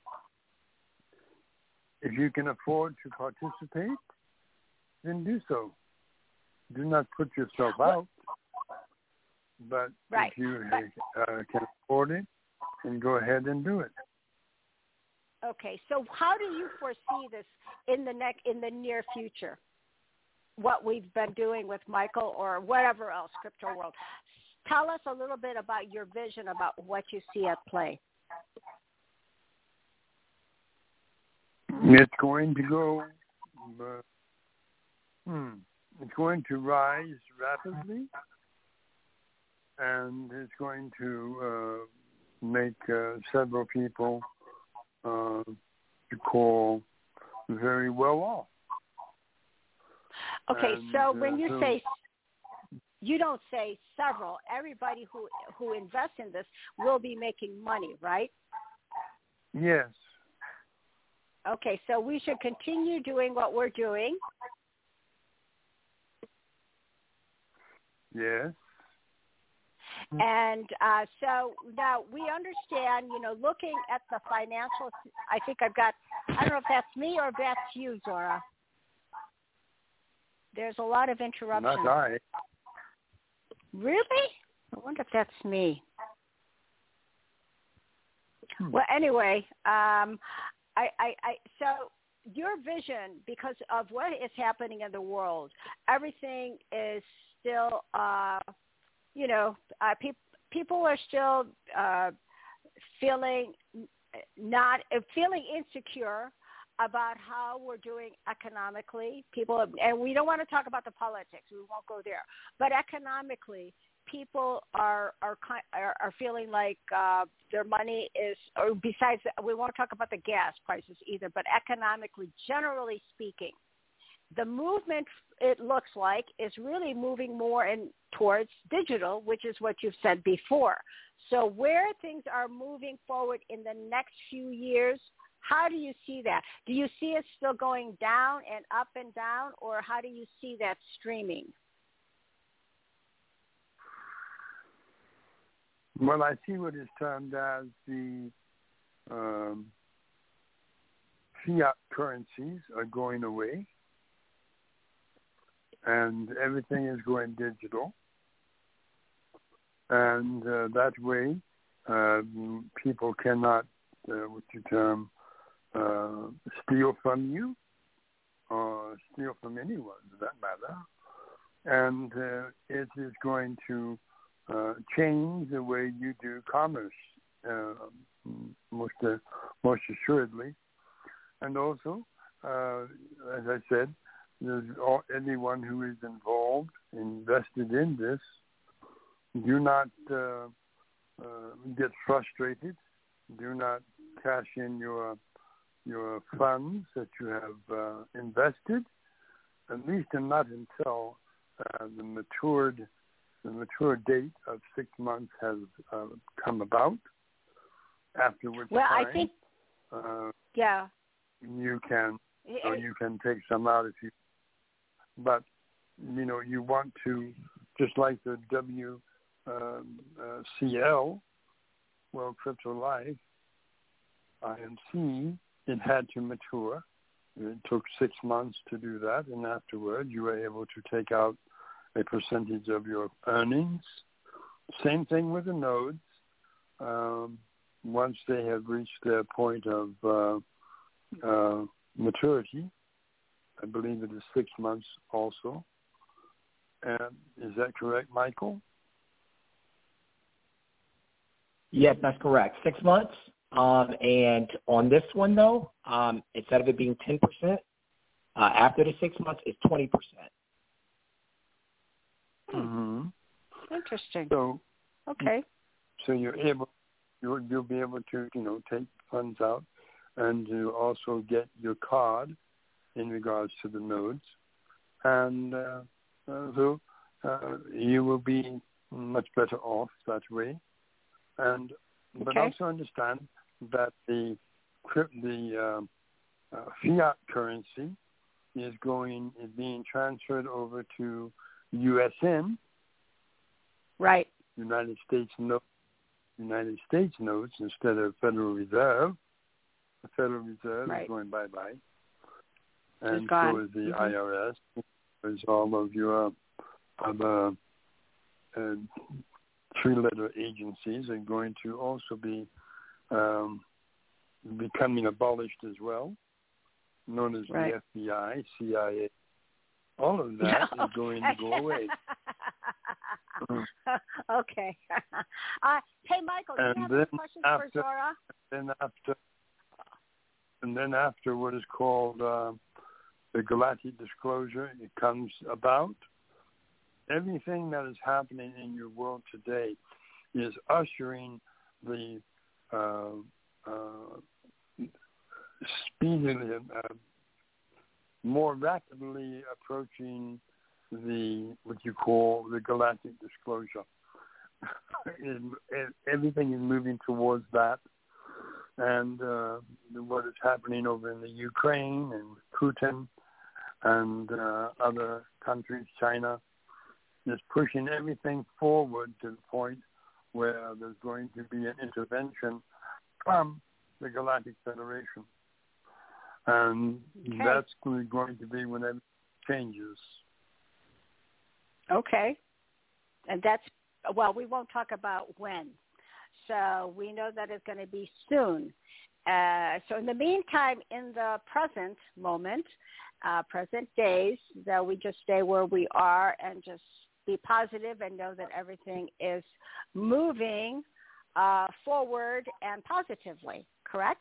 C: if you can afford to participate, then do so. Do not put yourself out. But
B: right.
C: if you uh, can afford it, then go ahead and do it.
B: Okay, so how do you foresee this in the next, in the near future? What we've been doing with Michael or whatever else, crypto world. Tell us a little bit about your vision about what you see at play.
C: It's going to go. Uh, hmm, it's going to rise rapidly. And it's going to uh, make uh, several people uh, to call very well off.
B: Okay,
C: and,
B: so
C: uh,
B: when you
C: so,
B: say, you don't say several. Everybody who who invests in this will be making money, right?
C: Yes.
B: Okay, so we should continue doing what we're doing.
C: Yes.
B: And uh, so now we understand, you know, looking at the financial, I think I've got, I don't know if that's me or if that's you, Zora. There's a lot of interruptions.
C: Not I.
B: Really? I wonder if that's me.
C: Hmm.
B: Well, anyway, um, I, I, I, so your vision, because of what is happening in the world, everything is still, uh, you know, uh, pe- people are still uh, feeling not uh, feeling insecure about how we're doing economically. People, and we don't want to talk about the politics. We won't go there. But economically, people are are are, are feeling like uh, their money is. Or besides, we won't talk about the gas prices either. But economically, generally speaking, the movement, it looks like, is really moving more in towards digital, which is what you've said before. So where things are moving forward in the next few years, how do you see that? Do you see it still going down and up and down, or how do you see that streaming?
C: Well, I see what is termed as the um, fiat currencies are going away, and everything is going digital. And uh, that way, uh, people cannot, uh, what you term, uh, steal from you or steal from anyone, for that matter. And uh, it is going to uh, change the way you do commerce, uh, most uh, most assuredly. And also, uh, as I said, there's all, anyone who is involved, invested in this, do not uh, uh, get frustrated. Do not cash in your your funds that you have uh, invested, at least and not until uh, the matured the mature date of six months has uh, come about. After which
B: well,
C: time,
B: I think,
C: uh,
B: yeah,
C: you can so you can take some out if you. But you know, you want to, just like the W C L, World Crypto Life, I M C, it had to mature. It took six months to do that, and afterward you were able to take out a percentage of your earnings. Same thing with the nodes. Um, once they have reached their point of uh, uh, maturity, I believe it is six months also. And is that correct, Michael?
F: Yes, that's correct. Six months. Um, and on this one, though, um, instead of it being ten percent, uh, after the six months, it's twenty percent.
C: Mm-hmm.
B: Interesting.
C: So,
B: okay.
C: So you're able, you'll, you'll be able to, you know, take funds out and to also get your card in regards to the nodes. And uh, uh, so uh, you will be much better off that way. And but
B: okay.
C: also understand that the the uh, uh, fiat currency is going is being transferred over to U S N,
B: right?
C: United States notes, United States notes instead of Federal Reserve. The Federal Reserve
B: right.
C: is going bye bye, and
B: it's gone.
C: so is the
B: mm-hmm.
C: I R S. There's all of your other uh, three-letter agencies are going to also be um, becoming abolished as well, known as
B: right.
C: the F B I, C I A. All of that
B: no.
C: is going to go away.
B: okay. uh, hey, Michael, do
C: and
B: you have
C: then
B: any questions
C: after,
B: for Zora?
C: Then after, and then after what is called uh, the Galactic Disclosure, it comes about. Everything that is happening in your world today is ushering the uh, uh, speedily, uh, more rapidly approaching the what you call the Galactic Disclosure. and, and everything is moving towards that, and uh, what is happening over in the Ukraine and Putin and uh, other countries, China, is pushing everything forward to the point where there's going to be an intervention from the Galactic Federation. And okay. that's going to be when it changes.
B: Okay. And that's, well, we won't talk about when. So we know that it's going to be soon. Uh, so in the meantime, in the present moment, uh, present days, that we just stay where we are and just be positive and know that everything is moving uh, forward and positively, correct?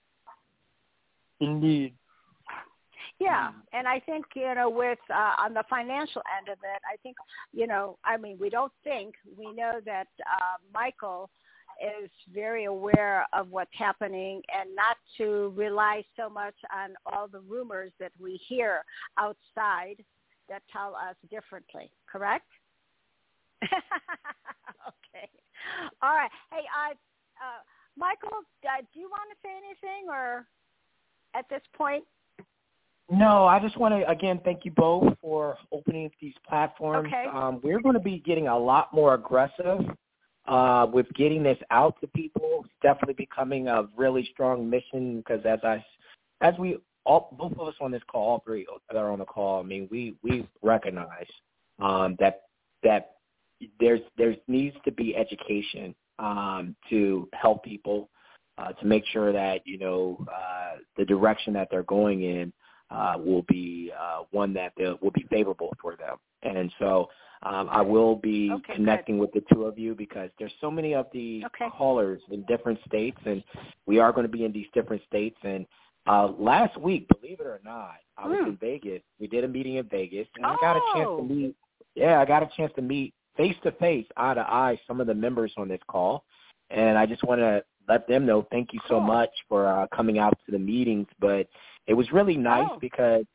C: Indeed.
B: Yeah, and I think, you know, with uh, on the financial end of it, I think, you know, I mean, we don't think, we know that uh, Michael is very aware of what's happening and not to rely so much on all the rumors that we hear outside that tell us differently, correct? Okay. All right. Hey, uh, uh, Michael, uh, do you want to say anything or at this point?
F: No, I just want to, again, thank you both for opening these platforms.
B: Okay.
F: Um, we're going to be getting a lot more aggressive uh, with getting this out to people. It's definitely becoming a really strong mission because as I, as we, all, both of us on this call, all three that are on the call, I mean, we, we recognize um, that that there's there's needs to be education um, to help people uh, to make sure that, you know, uh, the direction that they're going in Uh, will be uh, one that will be favorable for them. And so um, I will be
B: okay,
F: connecting
B: good.
F: with the two of you because there's so many of the
B: okay.
F: callers in different states, and we are going to be in these different states. And uh, last week, believe it or not, I was
B: mm.
F: in Vegas. We did a meeting in Vegas, and
B: oh.
F: I got a chance to meet, yeah, I got a chance to meet face-to-face, eye-to-eye, some of the members on this call. And I just want to let them know thank you
B: cool.
F: so much for uh, coming out to the meetings. But it was really nice
B: oh.
F: because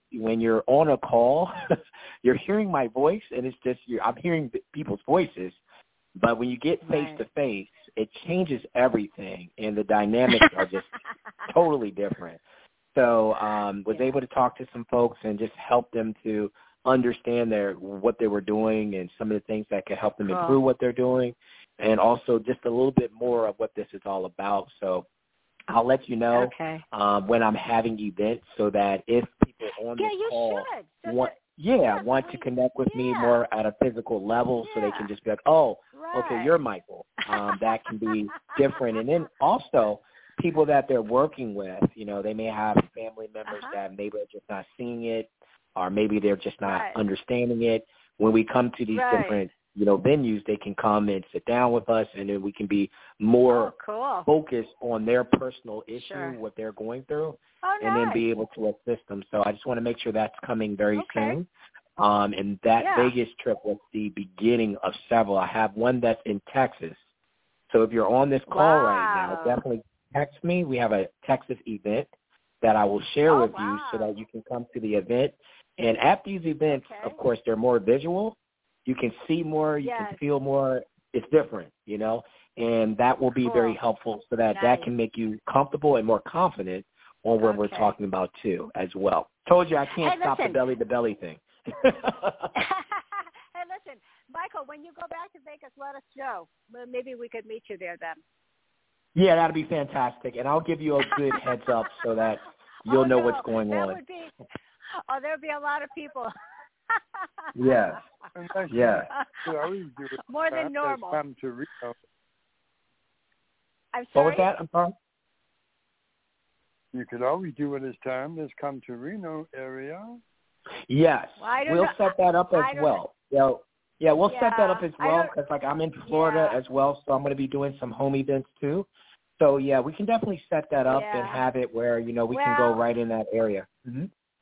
F: when you're on a call, you're hearing my voice, and it's just you're, I'm hearing people's voices. But when you get face to face, it changes everything, and the dynamics are just totally different. So um, was
B: yeah.
F: able to talk to some folks and just help them to understand their what they were doing and some of the things that could help them
B: cool.
F: improve what they're doing, and also just a little bit more of what this is all about. So I'll let you know
B: okay.
F: um, when I'm having events so that if people on
B: yeah,
F: this
B: you
F: call
B: should. So
F: want,
B: that,
F: yeah,
B: yeah,
F: want
B: so
F: to
B: we,
F: connect with
B: yeah.
F: me more at a physical level
B: yeah.
F: so they can just be like, oh,
B: right.
F: okay, you're Michael. Um, that can be different. And then also people that they're working with, you know, they may have family members
B: uh-huh.
F: that maybe are just not seeing it, or maybe they're just not
B: right.
F: understanding it. When we come to these
B: right.
F: different, you know, venues, they can come and sit down with us, and then we can be more
B: oh, cool.
F: focused on their personal issue,
B: sure.
F: what they're going through,
B: oh,
F: and
B: nice.
F: then be able to assist them. So I just want to make sure that's coming very
B: okay.
F: soon. Um, and that
B: yeah.
F: Vegas trip was the beginning of several. I have one that's in Texas. So if you're on this call
B: wow.
F: right now, definitely text me. We have a Texas event that I will share
B: oh,
F: with
B: wow.
F: you so that you can come to the event. And at these events,
B: okay.
F: of course, they're more visual. You can see more. You
B: yes.
F: can feel more. It's different, you know, and that will be
B: cool.
F: very helpful so that
B: nice.
F: that can make you comfortable and more confident on what
B: okay.
F: we're talking about, too, as well. Told you I can't
B: hey,
F: stop
B: listen.
F: the belly-to-belly thing.
B: hey, listen, Michael, when you go back to Vegas, let us know. Maybe we could meet you there then.
F: Yeah, that'd be fantastic, and I'll give you a good heads up so that you'll
B: oh,
F: know
B: no.
F: what's going
B: that
F: on.
B: Would be, oh, there would be a lot of people.
F: yes. Yeah.
B: More than normal.
C: Come to Reno.
B: I'm sorry?
F: What was that? I'm sorry?
C: You could always do it as time as come to Reno area.
F: Yes.
B: Well,
F: we'll
B: know.
F: set that up as well. Yeah, yeah, we'll
B: yeah,
F: set that up as well because, like, I'm in Florida
B: yeah.
F: as well, so I'm going to be doing some home events too. So, yeah, we can definitely set that up
B: yeah.
F: and have it where, you know, we
B: well,
F: can go right in that area. Mm-hmm.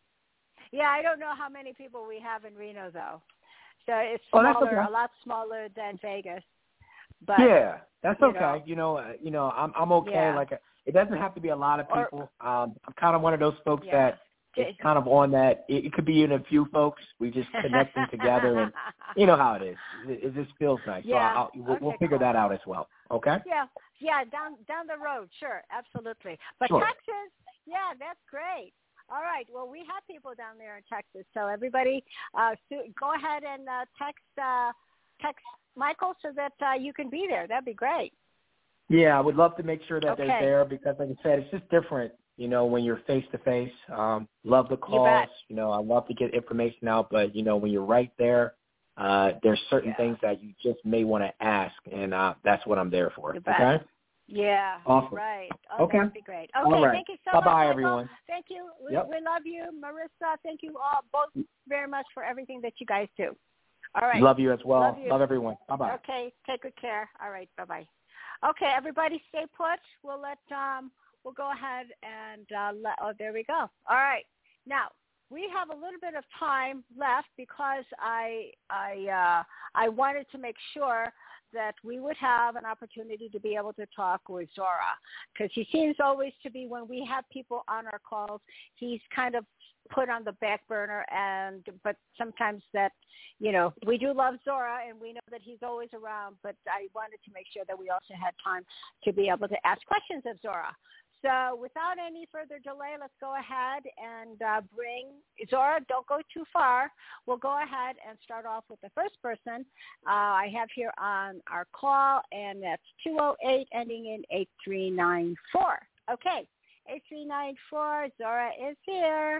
B: Yeah, I don't know how many people we have in Reno, though. So it's
F: oh,
B: smaller,
F: that's okay.
B: a lot smaller than Vegas. But
F: yeah, that's
B: you
F: okay.
B: Know,
F: you know, uh, you know, I'm I'm okay.
B: Yeah.
F: Like, it doesn't have to be a lot of people.
B: Or,
F: um, I'm kind of one of those folks
B: yeah.
F: that it's kind of on that. It, it could be in a few folks. We just connect them together, and you know how it is. It, it just feels nice.
B: Yeah.
F: So I'll, we'll,
B: okay,
F: we'll figure
B: cool.
F: that out as well. Okay.
B: Yeah. Yeah. Down down the road, sure, absolutely. But
F: sure.
B: Texas, yeah, that's great. All right. Well, we have people down there in Texas, so everybody, uh, go ahead and uh, text uh, text Michael so that uh, you can be there. That'd be great.
F: Yeah, I would love to make sure that
B: okay.
F: they're there because, like I said, it's just different. You know, when you're face to face, um, love the calls.
B: You bet.
F: You know, I love to get information out, but you know, when you're right there, uh, there's certain
B: yeah.
F: things that you just may want to ask, and uh, that's what I'm there for.
B: You bet.
F: Okay.
B: Yeah.
F: Awesome.
B: Right. Oh,
F: okay.
B: That'd be great. Okay.
F: All right.
B: Thank you so
F: Bye-bye,
B: much, Michael.
F: everyone.
B: Thank you. We,
F: yep.
B: we love you, Marissa. Thank you all both very much for everything that you guys do. All right.
F: Love you as well.
B: Love, you.
F: love everyone. Bye-bye.
B: Okay. Take good care. All right. Bye-bye. Okay. Everybody stay put. We'll let, um, we'll go ahead and, uh, let, oh, there we go. All right. Now, we have a little bit of time left because I, I, uh, I wanted to make sure that we would have an opportunity to be able to talk with Zora, because he seems always to be, when we have people on our calls, he's kind of put on the back burner. And but sometimes that, you know, we do love Zora and we know that he's always around, but I wanted to make sure that we also had time to be able to ask questions of Zora. So without any further delay, let's go ahead and uh, bring Zora. Don't go too far. We'll go ahead and start off with the first person uh, I have here on our call, and that's two oh eight ending in eight three nine four. Okay, eight three nine four, Zora is here.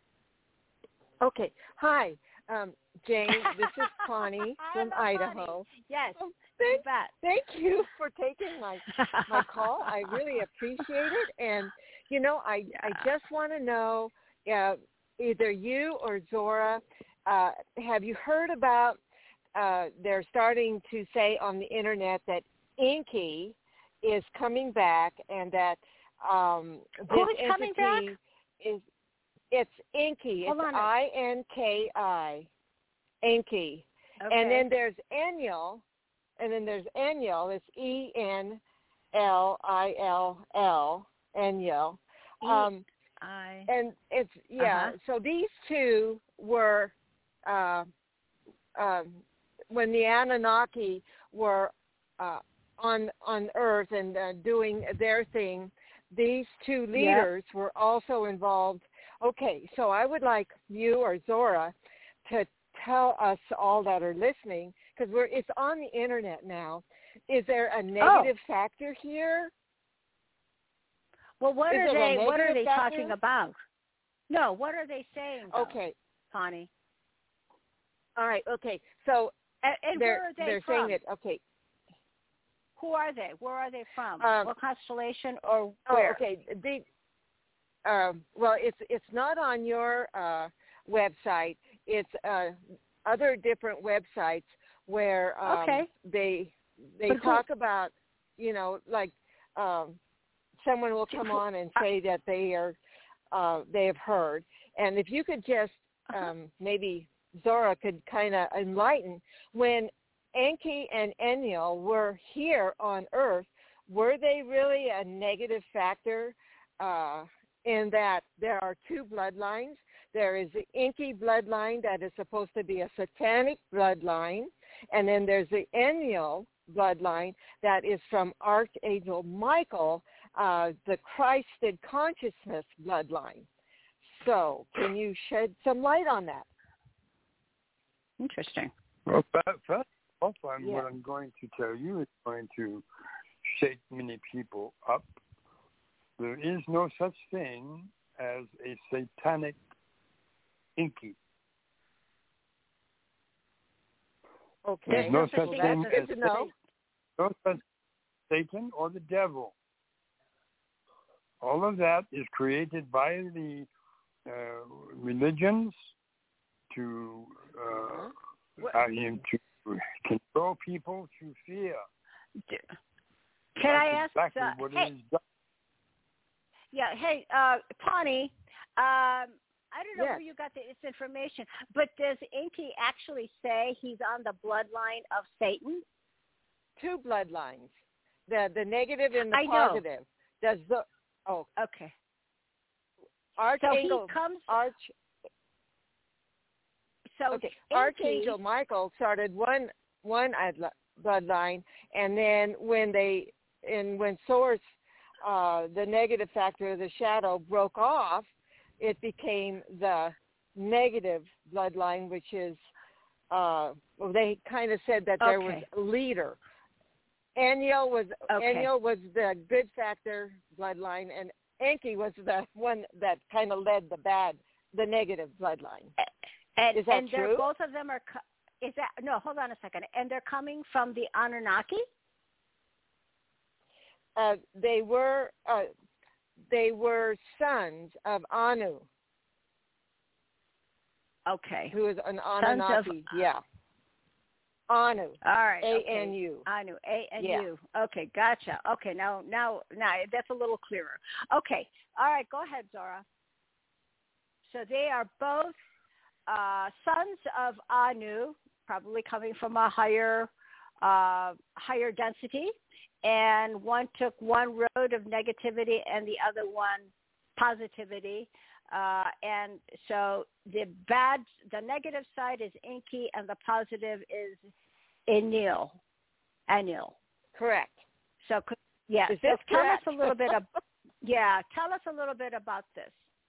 G: Okay. Hi, um, Jane. This is Connie from
B: Hello,
G: Idaho.
B: Connie. Yes.
G: Um, thank,
B: you bet.
G: thank you for taking my my call. I really appreciate it. And you know, I
B: yeah.
G: I just want to know, uh, either you or Zora, uh, have you heard about? Uh, they're starting to say on the internet that Inky is coming back, and that um, this
B: Who is coming back?
G: is. It's Inky. It's I N K I. Inky.
B: Okay.
G: And then there's Enlil. And then there's Enlil. It's E N L I L L. Enlil. Um,
B: I.
G: And it's yeah.
B: Uh-huh.
G: So these two were uh, um, when the Anunnaki were uh, on on Earth and uh, doing their thing. These two leaders yep. were also involved. Okay, so I would like you or Zora to tell us all that are listening, because we're it's on the internet now. Is there a negative oh. factor here?
B: Well, what
G: Is
B: are they? What are they
G: factor?
B: talking about? No, what are they saying? Though,
G: okay,
B: Connie.
G: All right. Okay. So
B: and, and
G: they're
B: where are they
G: they're
B: from?
G: saying that. Okay.
B: Who are they? Where are they from?
G: Um,
B: what constellation or
G: Oh,
B: where?
G: okay. The, um, well, it's it's not on your uh, website. It's uh, other different websites where um,
B: okay.
G: they they
B: but
G: talk
B: who?
G: about, you know, like um, someone will come on and say that they are uh, they have heard. And if you could just
B: uh-huh.
G: um, maybe Zora could kind of enlighten, when Enki and Enlil were here on Earth, were they really a negative factor uh, in that there are two bloodlines? There is the Enki bloodline that is supposed to be a satanic bloodline, and then there's the Enlil bloodline that is from Archangel Michael, uh, the Christed consciousness bloodline. So can you shed some light on that?
B: Interesting.
C: Well, first off, I'm,
G: yeah.
C: what I'm going to tell you is going to shake many people up. There is no such thing as a satanic Enki.
G: Okay.
C: There's no such
G: well,
C: thing
G: that's
C: as
G: good to know.
C: no such Satan or the devil. All of that is created by the uh, religions to uh, I mean, to control people to fear.
B: Can
C: That's
B: I ask?
C: exactly
B: Uh,
C: what
B: hey,
C: it is done.
B: Yeah. Hey, uh, Pawnee. Um, I don't know
G: yes.
B: where you got this information, but does Enki actually say he's on the bloodline of Satan?
G: Two bloodlines, the the negative and the
B: I
G: positive.
B: Know.
G: Does the oh
B: okay?
G: Archangel
B: so he comes.
G: Arch.
B: So
G: okay,
B: Enki,
G: Archangel Michael started one one bloodline, and then when they and when Source, uh, the negative factor, the shadow broke off, it became the negative bloodline, which is uh, well, they kind of said that there
B: okay.
G: was a leader. Enlil was
B: okay.
G: Enlil was the good factor bloodline, and Enki was the one that kind of led the bad, the negative bloodline.
B: And,
G: is that
B: and
G: true?
B: both of them are. Is that no? Hold on a second. And they're coming from the Anunnaki.
G: Uh, they were uh, they were sons of Anu.
B: Okay.
G: Who is an Anunnaki?
B: Sons of,
G: yeah. Anu.
B: All right.
G: A N U.
B: Okay. Anu. A N U.
G: Yeah.
B: Okay. Gotcha. Okay. Now, now, now that's a little clearer. Okay. All right. Go ahead, Zora. So they are both uh, sons of Anu, probably coming from a higher, uh, higher density, and one took one road of negativity and the other one positivity. Uh, and so the bad, the negative side is Enki, and the positive is Enlil. Enlil.
G: Correct.
B: So, yeah.
G: Is
B: So
G: this
B: tell
G: correct?
B: us a little bit of, yeah. Tell us a little bit about this.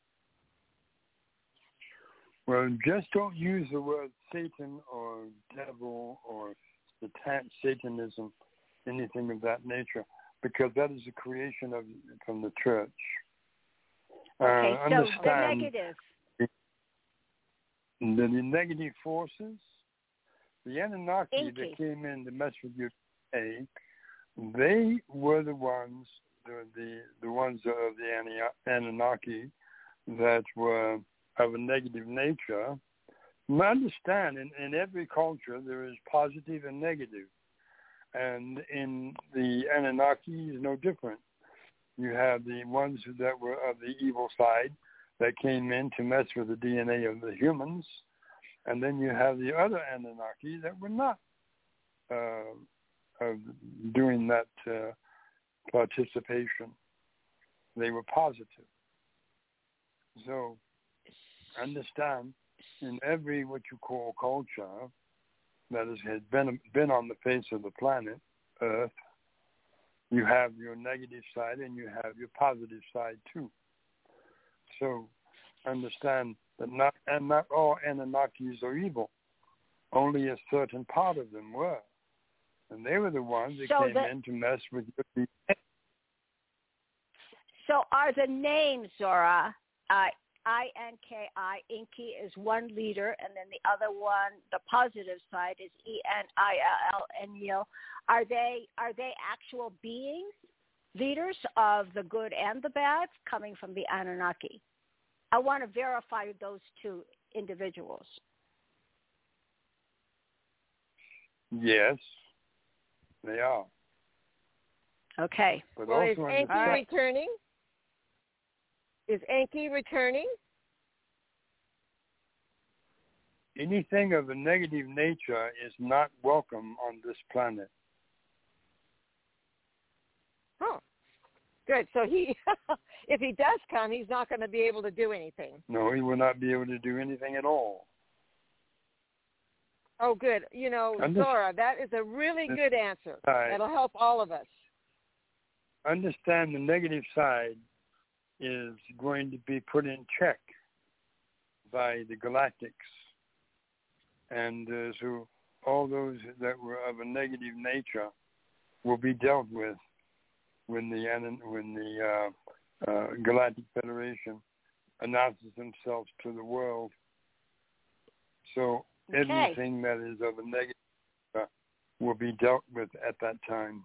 C: Well, just don't use the word Satan or devil or Satan, Satanism, anything of that nature, because that is a creation of from the church.
B: Okay,
C: uh,
B: so
C: understand
B: the negative.
C: The, the negative forces, the Anunnaki
B: Enki.
C: that came in to mess with you today, they were the ones, the the, the ones of the Anunnaki that were of a negative nature. You understand, in, in every culture there is positive and negative, and in the Anunnaki is no different. You have the ones that were of the evil side that came in to mess with the D N A of the humans, and then you have the other Anunnaki that were not uh, of doing that uh, participation. They were positive. So understand, in every what you call culture that has, has been been on the face of the planet Earth, you have your negative side and you have your positive side too. So understand that not and not all Anunnakis are evil. Only a certain part of them were, and they were the ones that
B: so
C: came
B: the,
C: in to mess with your.
B: So are the names, Zora, uh, I N K I, Inky is one leader, and then the other one, the positive side, is E N I L L, Enlil. Are they are they actual beings, leaders of the good and the bad, coming from the Anunnaki? I want to verify those two individuals.
C: Yes, they are.
B: Okay.
C: But
G: well,
C: also
G: is Enki
B: right.
G: returning? Is Enki returning?
C: Anything of a negative nature is not welcome on this planet.
G: Oh, good. So he, if he does come, he's not going to be able to do anything.
C: No, he will not be able to do anything at all.
G: Oh, good. You know,
C: Under-
G: Zora, that is a really good answer.
C: Right.
G: That'll help all of us.
C: Understand the negative side is going to be put in check by the galactics. And uh, so all those that were of a negative nature will be dealt with when the when the uh, uh, Galactic Federation announces themselves to the world. So
B: Okay.
C: everything that is of a negative uh, will be dealt with at that time.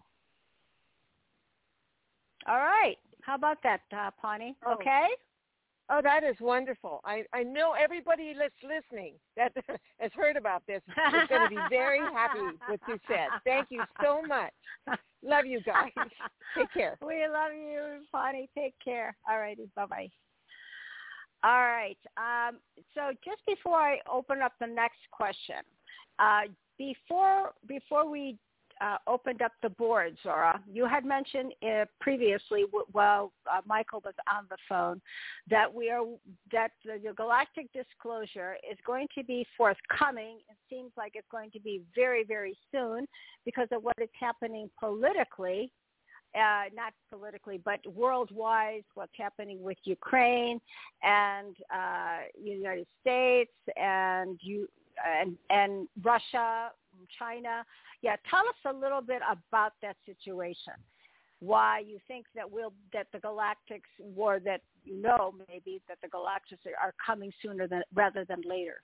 B: All right. How about that, uh, Pawnee?
G: Oh.
B: Okay?
G: Oh, that is wonderful. I, I know everybody that's listening that has heard about this is going to be very happy with what you said. Thank you so much. Love you guys. Take care.
B: We love you, Pawnee. Take care. All righty. Bye-bye. All right. Um, so just before I open up the next question, uh, before before we uh, opened up the board, Zora, you had mentioned uh, previously, w- while uh, Michael was on the phone, that we are that the, the galactic disclosure is going to be forthcoming. It seems like it's going to be very, very soon because of what is happening politically. Uh, not politically, but worldwide, what's happening with Ukraine and uh, United States and you and and Russia, China. Yeah, tell us a little bit about that situation. Why you think that we'll that the galactics, or that you know maybe that the galactics are coming sooner than rather than later.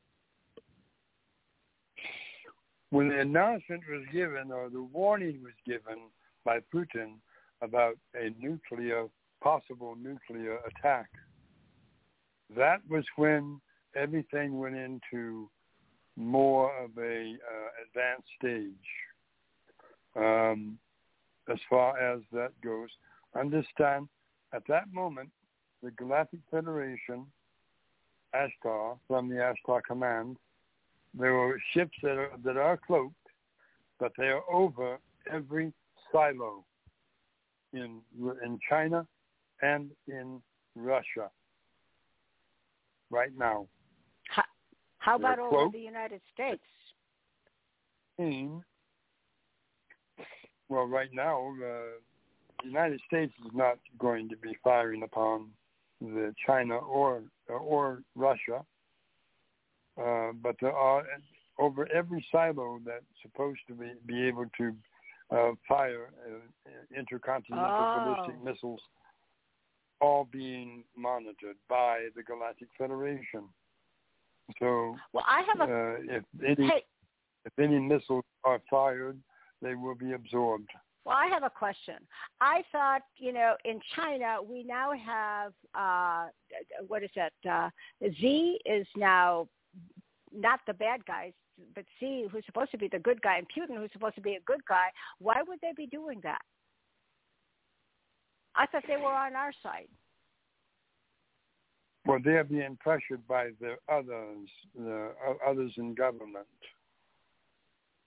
C: When the announcement was given, or the warning was given by Putin about a nuclear, possible nuclear attack, that was when everything went into more of a uh, advanced stage. Um, as far as that goes, understand at that moment the Galactic Federation, Ashtar, from the Ashtar Command, there were ships that are that are cloaked, but they are over every silo in in China and in Russia right now.
B: How, how about
C: They're
B: over
C: cloaked.
B: the United States?
C: In, well, right now, uh, the United States is not going to be firing upon the China or or Russia, uh, but there are over every silo that's supposed to be, be able to Uh, fire uh, intercontinental
B: Oh.
C: ballistic missiles, all being monitored by the Galactic Federation. So,
B: Well, I have a
C: uh, if any
B: hey.
C: if any missiles are fired, they will be absorbed.
B: Well, I have a question. I thought, you know, in China we now have uh, what is that? Uh, Z is now not the bad guys, but Z, who's supposed to be the good guy, and Putin, who's supposed to be a good guy. Why would they be doing that? I thought they were on our side.
C: Well, they're being pressured by the others, the uh, others in government.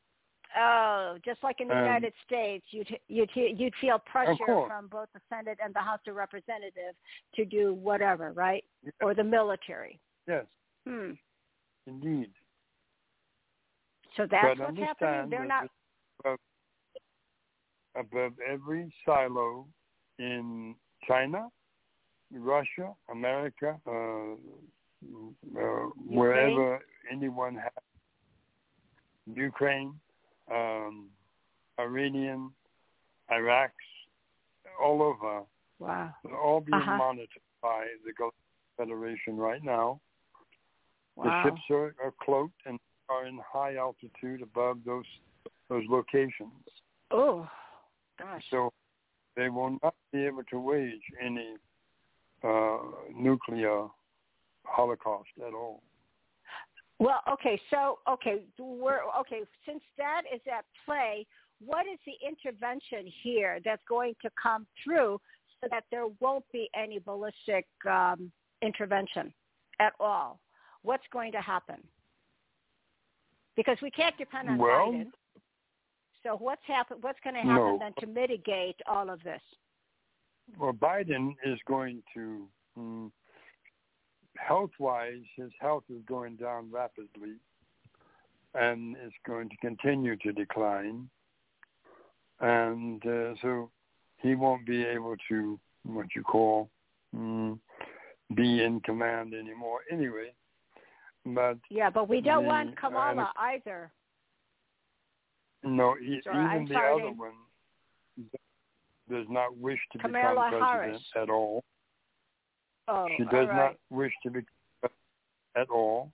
B: Oh, just like in the
C: Um,
B: United States, you'd you'd you'd feel pressure
C: course.
B: from both the Senate and the House of Representatives to do whatever, right?
C: Yes.
B: Or the military.
C: Yes,
B: Hmm.
C: indeed.
B: So that's
C: But
B: what's happening.
C: understand
B: They're
C: that
B: not.
C: above, above every silo in China, Russia, America, uh, uh, wherever anyone has, Ukraine, um, Iranian, Iraq, all over,
B: Wow.
C: they're all being
B: Uh-huh.
C: monitored by the Gulf Federation right now.
B: Wow.
C: The ships are, are cloaked and are in high altitude above those those locations.
B: Oh, gosh.
C: So they will not be able to wage any uh, nuclear holocaust at all.
B: Well, okay, so okay, we're okay. Since that is at play, what is the intervention here that's going to come through so that there won't be any ballistic um, intervention at all? What's going to happen? Because we can't depend on
C: Well,
B: Biden. So what's happen? What's going to happen
C: no.
B: then to mitigate all of this?
C: Well, Biden is going to, mm, health-wise, his health is going down rapidly and is going to continue to decline. And uh, so he won't be able to, what you call, mm, be in command anymore anyway. But
B: Yeah, but we don't
C: the,
B: want Kamala
C: uh,
B: either.
C: No, he,
B: Sorry,
C: even
B: I'm
C: the
B: sorry
C: other
B: to-
C: one does not wish to
B: Kamala
C: become president
B: Harris.
C: at all.
B: Oh,
C: She
B: all
C: does
B: right.
C: not wish to be at all,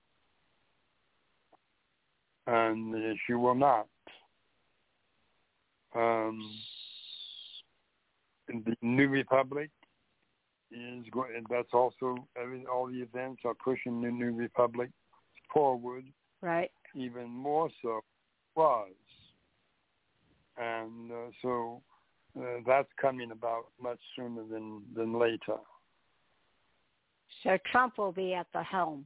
C: and uh, she will not. Um, the New Republic is going. That's also every, all the events are pushing the New Republic forward.
B: Right.
C: Even more so was, and uh, so uh, that's coming about much sooner than than later.
B: So Trump will be at the helm.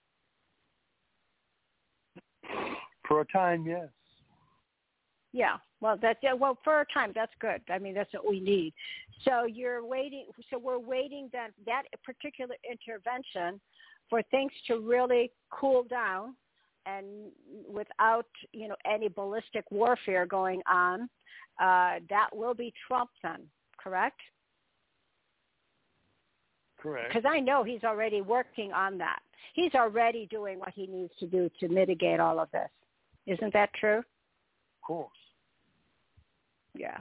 C: For a time, yes.
B: Yeah, well, that's yeah, well for a time. That's good. I mean, that's what we need. So you're waiting. So we're waiting that that particular intervention for things to really cool down, and without you know any ballistic warfare going on, uh, that will be Trump then, correct?
C: Correct.
B: Because I know he's already working on that. He's already doing what he needs to do to mitigate all of this. Isn't that true?
C: Of course.
B: Yeah.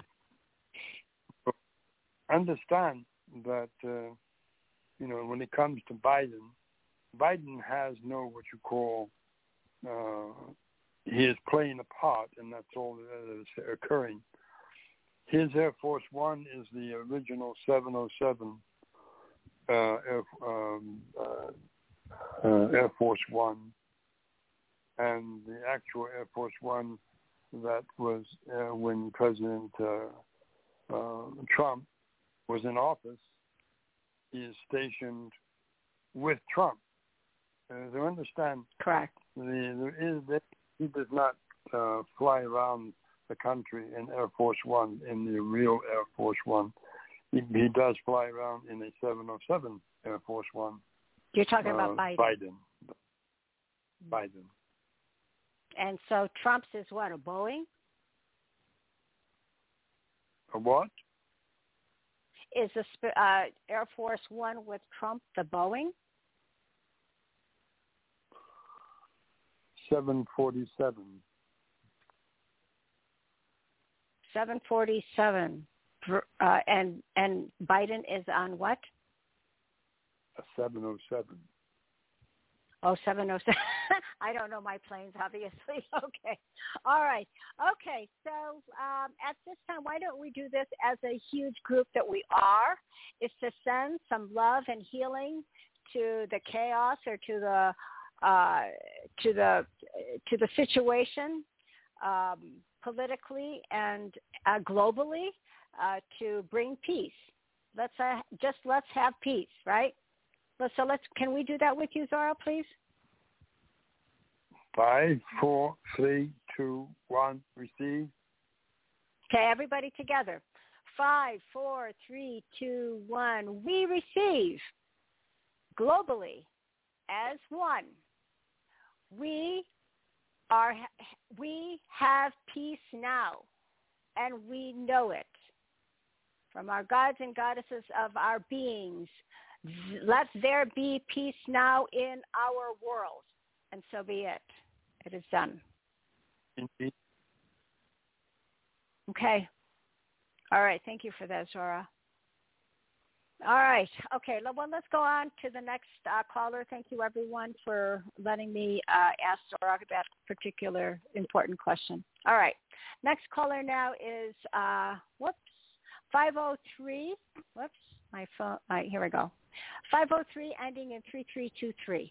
C: Understand that, uh, you know, when it comes to Biden, Biden has no what you call, uh, he is playing a part, and that's all that is occurring. His Air Force One is the original seven oh seven uh, Air, um, uh, uh, Air Force One, and the actual Air Force One that was uh, when President uh, uh, Trump was in office is stationed with Trump. Uh, to understand,
B: correct.
C: The, there is that he does not uh, fly around the country in Air Force One, in the real Air Force One. He, he does fly around in a seven oh seven Air Force One.
B: You're talking
C: uh,
B: about Biden.
C: Biden. Biden.
B: And so Trump's is what, a Boeing?
C: A what?
B: Is the uh, Air Force One with Trump the Boeing?
C: seven forty-seven.
B: seven forty-seven. Uh, and and Biden is on what?
C: A seven oh seven.
B: Oh, seven oh seven. I don't know my planes, obviously. Okay. All right. Okay. So um, at this time, why don't we do this as a huge group that we are, is to send some love and healing to the chaos or to the uh, to the to the situation um, politically and uh, globally uh, to bring peace. Let's uh, just let's have peace, right? So let's. Can we do that with you, Zora, please?
C: Five, four, three, two, one, receive.
B: Okay, everybody together. Five, four, three, two, one. We receive globally as one. We are. We have peace now, and we know it. From our gods and goddesses of our beings, let there be peace now in our world. And so be it. It is done.
C: Indeed.
B: Okay. All right. Thank you for that, Zora. All right. Okay. Well, let's go on to the next uh, caller. Thank you, everyone, for letting me uh, ask Zora that particular important question. All right. Next caller now is, uh, whoops, five oh three. Whoops, my phone. All right, here we go. five oh three ending in three three two three.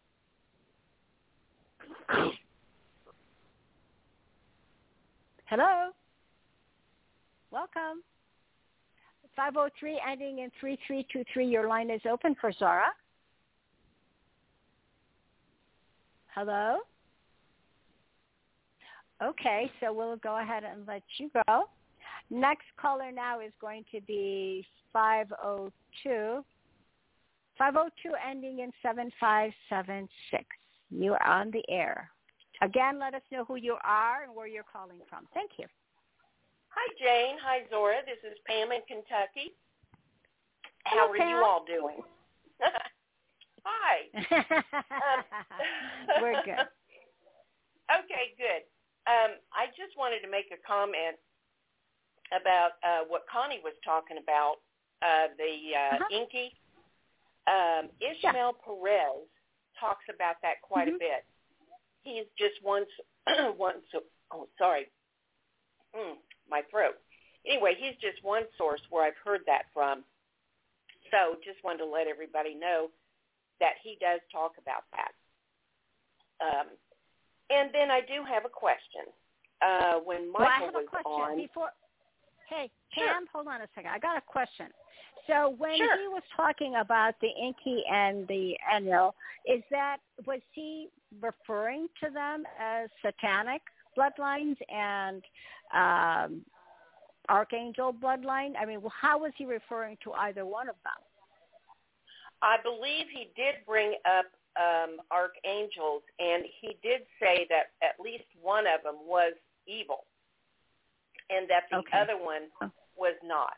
B: Hello. Welcome. five oh three ending in three three two three. Your line is open for Zora. Hello? Okay, so we'll go ahead and let you go. Next caller now is going to be five oh two. five oh two ending in seven five seven six. You are on the air. Again, let us know who you are and where you're calling from. Thank you.
H: Hi, Jane. Hi, Zora. This is Pam in Kentucky. How
B: Hello,
H: are
B: Pam.
H: you all doing? Hi. um,
B: We're good.
H: Okay, good. Um, I just wanted to make a comment about uh, what Connie was talking about, uh, the uh,
B: Uh-huh.
H: Inky. Um, Ishmael yeah. Perez talks about that quite mm-hmm. a bit. He's just once, once, oh, sorry, mm, my throat. Anyway, he's just one source where I've heard that from. So just wanted to let everybody know that he does talk about that. Um, and then I do have a question. Uh, when Michael
B: well, I have
H: was
B: a question
H: on,
B: before. Hey,
H: sure.
B: Pam, hold on a second. I got a question. So when
H: sure.
B: he was talking about the Inky and the Enlil, is that was he referring to them as satanic bloodlines and um, archangel bloodline? I mean, how was he referring to either one of them?
H: I believe he did bring up um, archangels, and he did say that at least one of them was evil, and that the
B: okay.
H: other one
B: oh.
H: was not.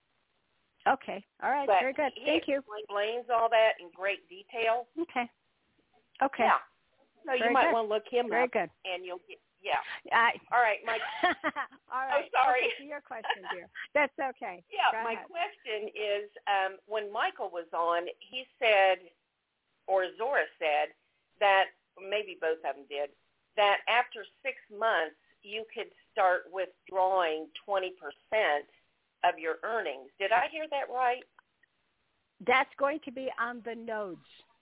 B: Okay. All right.
H: But
B: very good.
H: He
B: Thank you.
H: He explains all that in great detail.
B: Okay. Okay.
H: Yeah. So
B: very
H: you might
B: good.
H: want to look him
B: very
H: up.
B: Very good.
H: And you'll get, yeah.
B: I,
H: all right, Mike.
B: all right.
H: Oh, sorry.
B: Okay, so your question, dear. That's okay.
H: Yeah,
B: Go
H: my
B: ahead.
H: question is, um, when Michael was on, he said, or Zora said, that maybe both of them did, that after six months you could start withdrawing twenty percent of your earnings. Did I hear that right?
B: That's going to be on the nodes.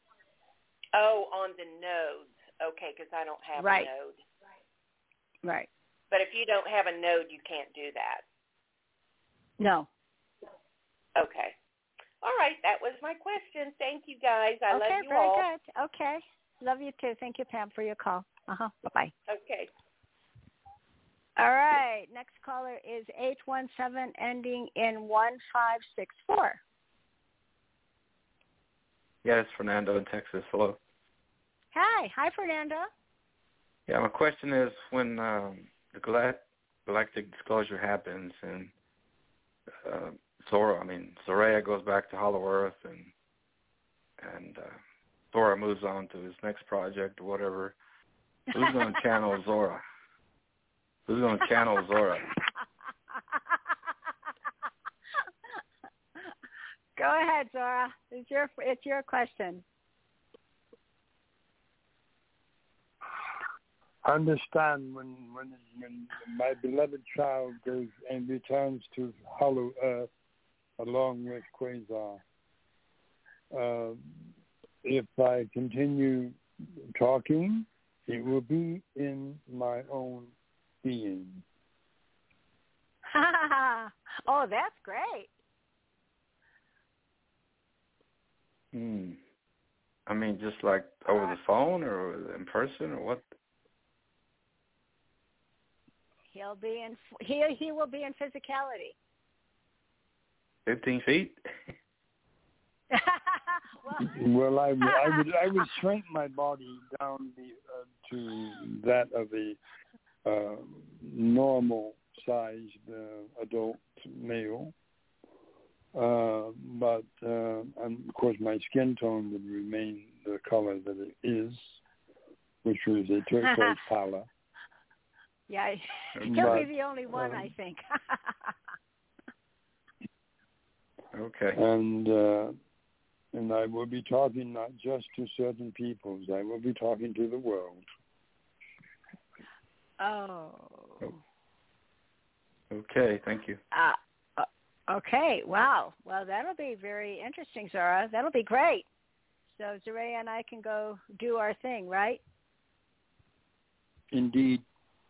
H: Oh, on the nodes. Okay, because I don't have
B: right.
H: a node.
B: Right.
H: But if you don't have a node, you can't do that.
B: No.
H: Okay. All right, that was my question. Thank you, guys. I
B: okay,
H: love you
B: very
H: all.
B: Okay, very good. Okay. Love you too. Thank you, Pam, for your call. Uh-huh. Bye-bye.
H: Okay.
B: All right. Next caller is eight one seven ending in one five six four.
I: Yeah, it's Fernando in Texas. Hello.
B: Hi. Hi, Fernando.
I: Yeah, my question is when um, the gal- galactic disclosure happens and uh, Zora, I mean, Zoraya goes back to Hollow Earth and and uh, Zora moves on to his next project or whatever, who's going to channel Zora? Who's going to channel Zora?
B: Go ahead, Zora. It's your it's your question.
C: Understand when when when my beloved child goes and returns to Hollow Earth along with Quasar. Uh, if I continue talking, it will be in my own being.
B: Oh, that's great.
I: Hmm. I mean, just like over the phone or in person or what?
B: He'll be in. He he will be in physicality.
I: Fifteen feet.
B: well,
C: well, I, would- I would I would shrink my body down the, uh, to that of a uh, normal sized uh, adult male. Uh, but uh, and of course, my skin tone would remain the color that it is, which was a turquoise pallor.
B: Yeah, he'll
C: but,
B: be the only one,
C: um,
B: I think.
I: Okay.
C: And uh, and I will be talking not just to certain peoples. I will be talking to the world.
B: Oh.
I: Okay. Thank you.
B: Uh, uh, okay. Wow. Well, that'll be very interesting, Zora. That'll be great. So Zaraya and I can go do our thing, right?
C: Indeed.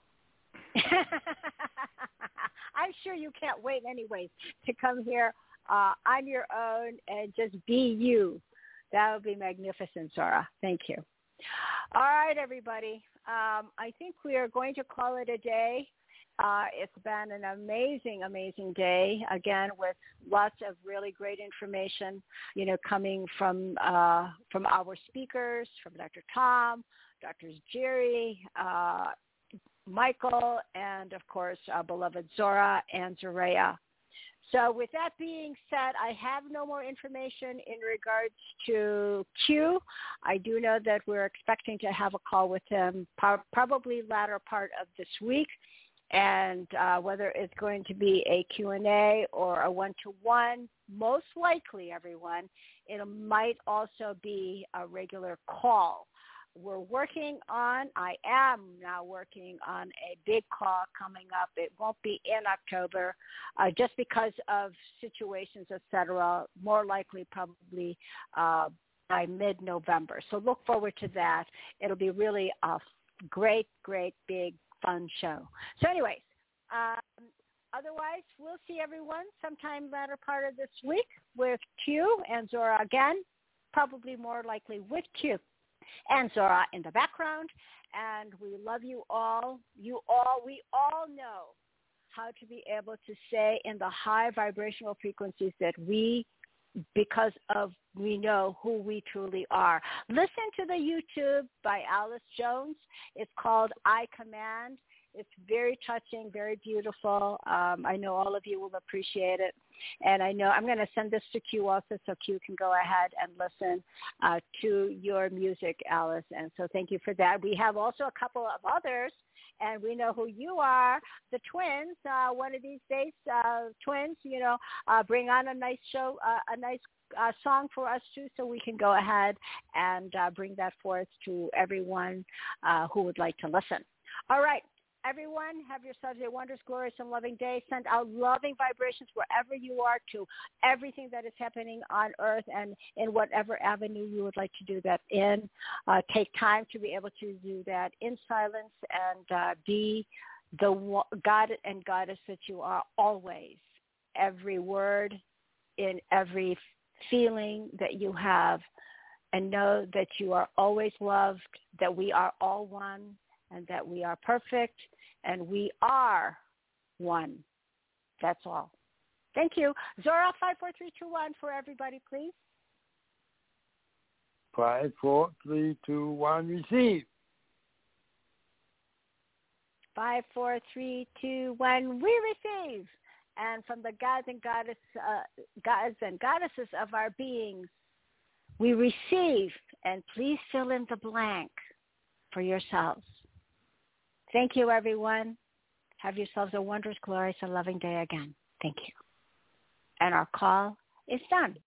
B: I'm sure you can't wait anyways to come here uh, on your own and just be you. That would be magnificent, Zora. Thank you. All right, everybody. Um, I think we are going to call it a day. Uh, it's been an amazing, amazing day, again, with lots of really great information, you know, coming from uh, from our speakers, from Doctor Tom, Doctors Jerry, uh, Michael, and, of course, our beloved Zora and Zaraya. So with that being said, I have no more information in regards to Q. I do know that we're expecting to have a call with him pro- probably latter part of this week. And uh, whether it's going to be a Q and A or a one-to-one, most likely, everyone, it might also be a regular call. We're working on, I am now working on a big call coming up. It won't be in October uh, just because of situations, et cetera, more likely probably uh, by mid-November. So look forward to that. It'll be really a great, great, big, fun show. So anyways, um, otherwise, we'll see everyone sometime latter part of this week with Q and Zora again, probably more likely with Q and Zora in the background. And we love you all. You all, we all know how to be able to say in the high vibrational frequencies that we, because of we know who we truly are. Listen to the YouTube by Alice Jones. It's called I Command. It's very touching, very beautiful. Um, I know all of you will appreciate it. And I know I'm going to send this to Q also so Q can go ahead and listen uh, to your music, Alice. And so thank you for that. We have also a couple of others, and we know who you are, the twins. Uh, one of these days, uh, twins, you know, uh, bring on a nice show, uh, a nice uh, song for us too, so we can go ahead and uh, bring that forth to everyone uh, who would like to listen. All right. Everyone, have yourselves a wondrous, glorious, and loving day. Send out loving vibrations wherever you are to everything that is happening on Earth and in whatever avenue you would like to do that in. Uh, take time to be able to do that in silence and uh, be the God and Goddess that you are always. Every word, in every feeling that you have, and know that you are always loved, that we are all one, and that we are perfect, and we are one. That's all. Thank you. Zora, five, four, three, two, one for everybody, please.
C: Five, four, three, two, one, receive.
B: Five, four, three, two, one, we receive. And from the gods and goddess, uh, gods and goddesses of our beings, we receive. And please fill in the blank for yourselves. Thank you, everyone. Have yourselves a wondrous, glorious, and loving day again. Thank you. And our call is done.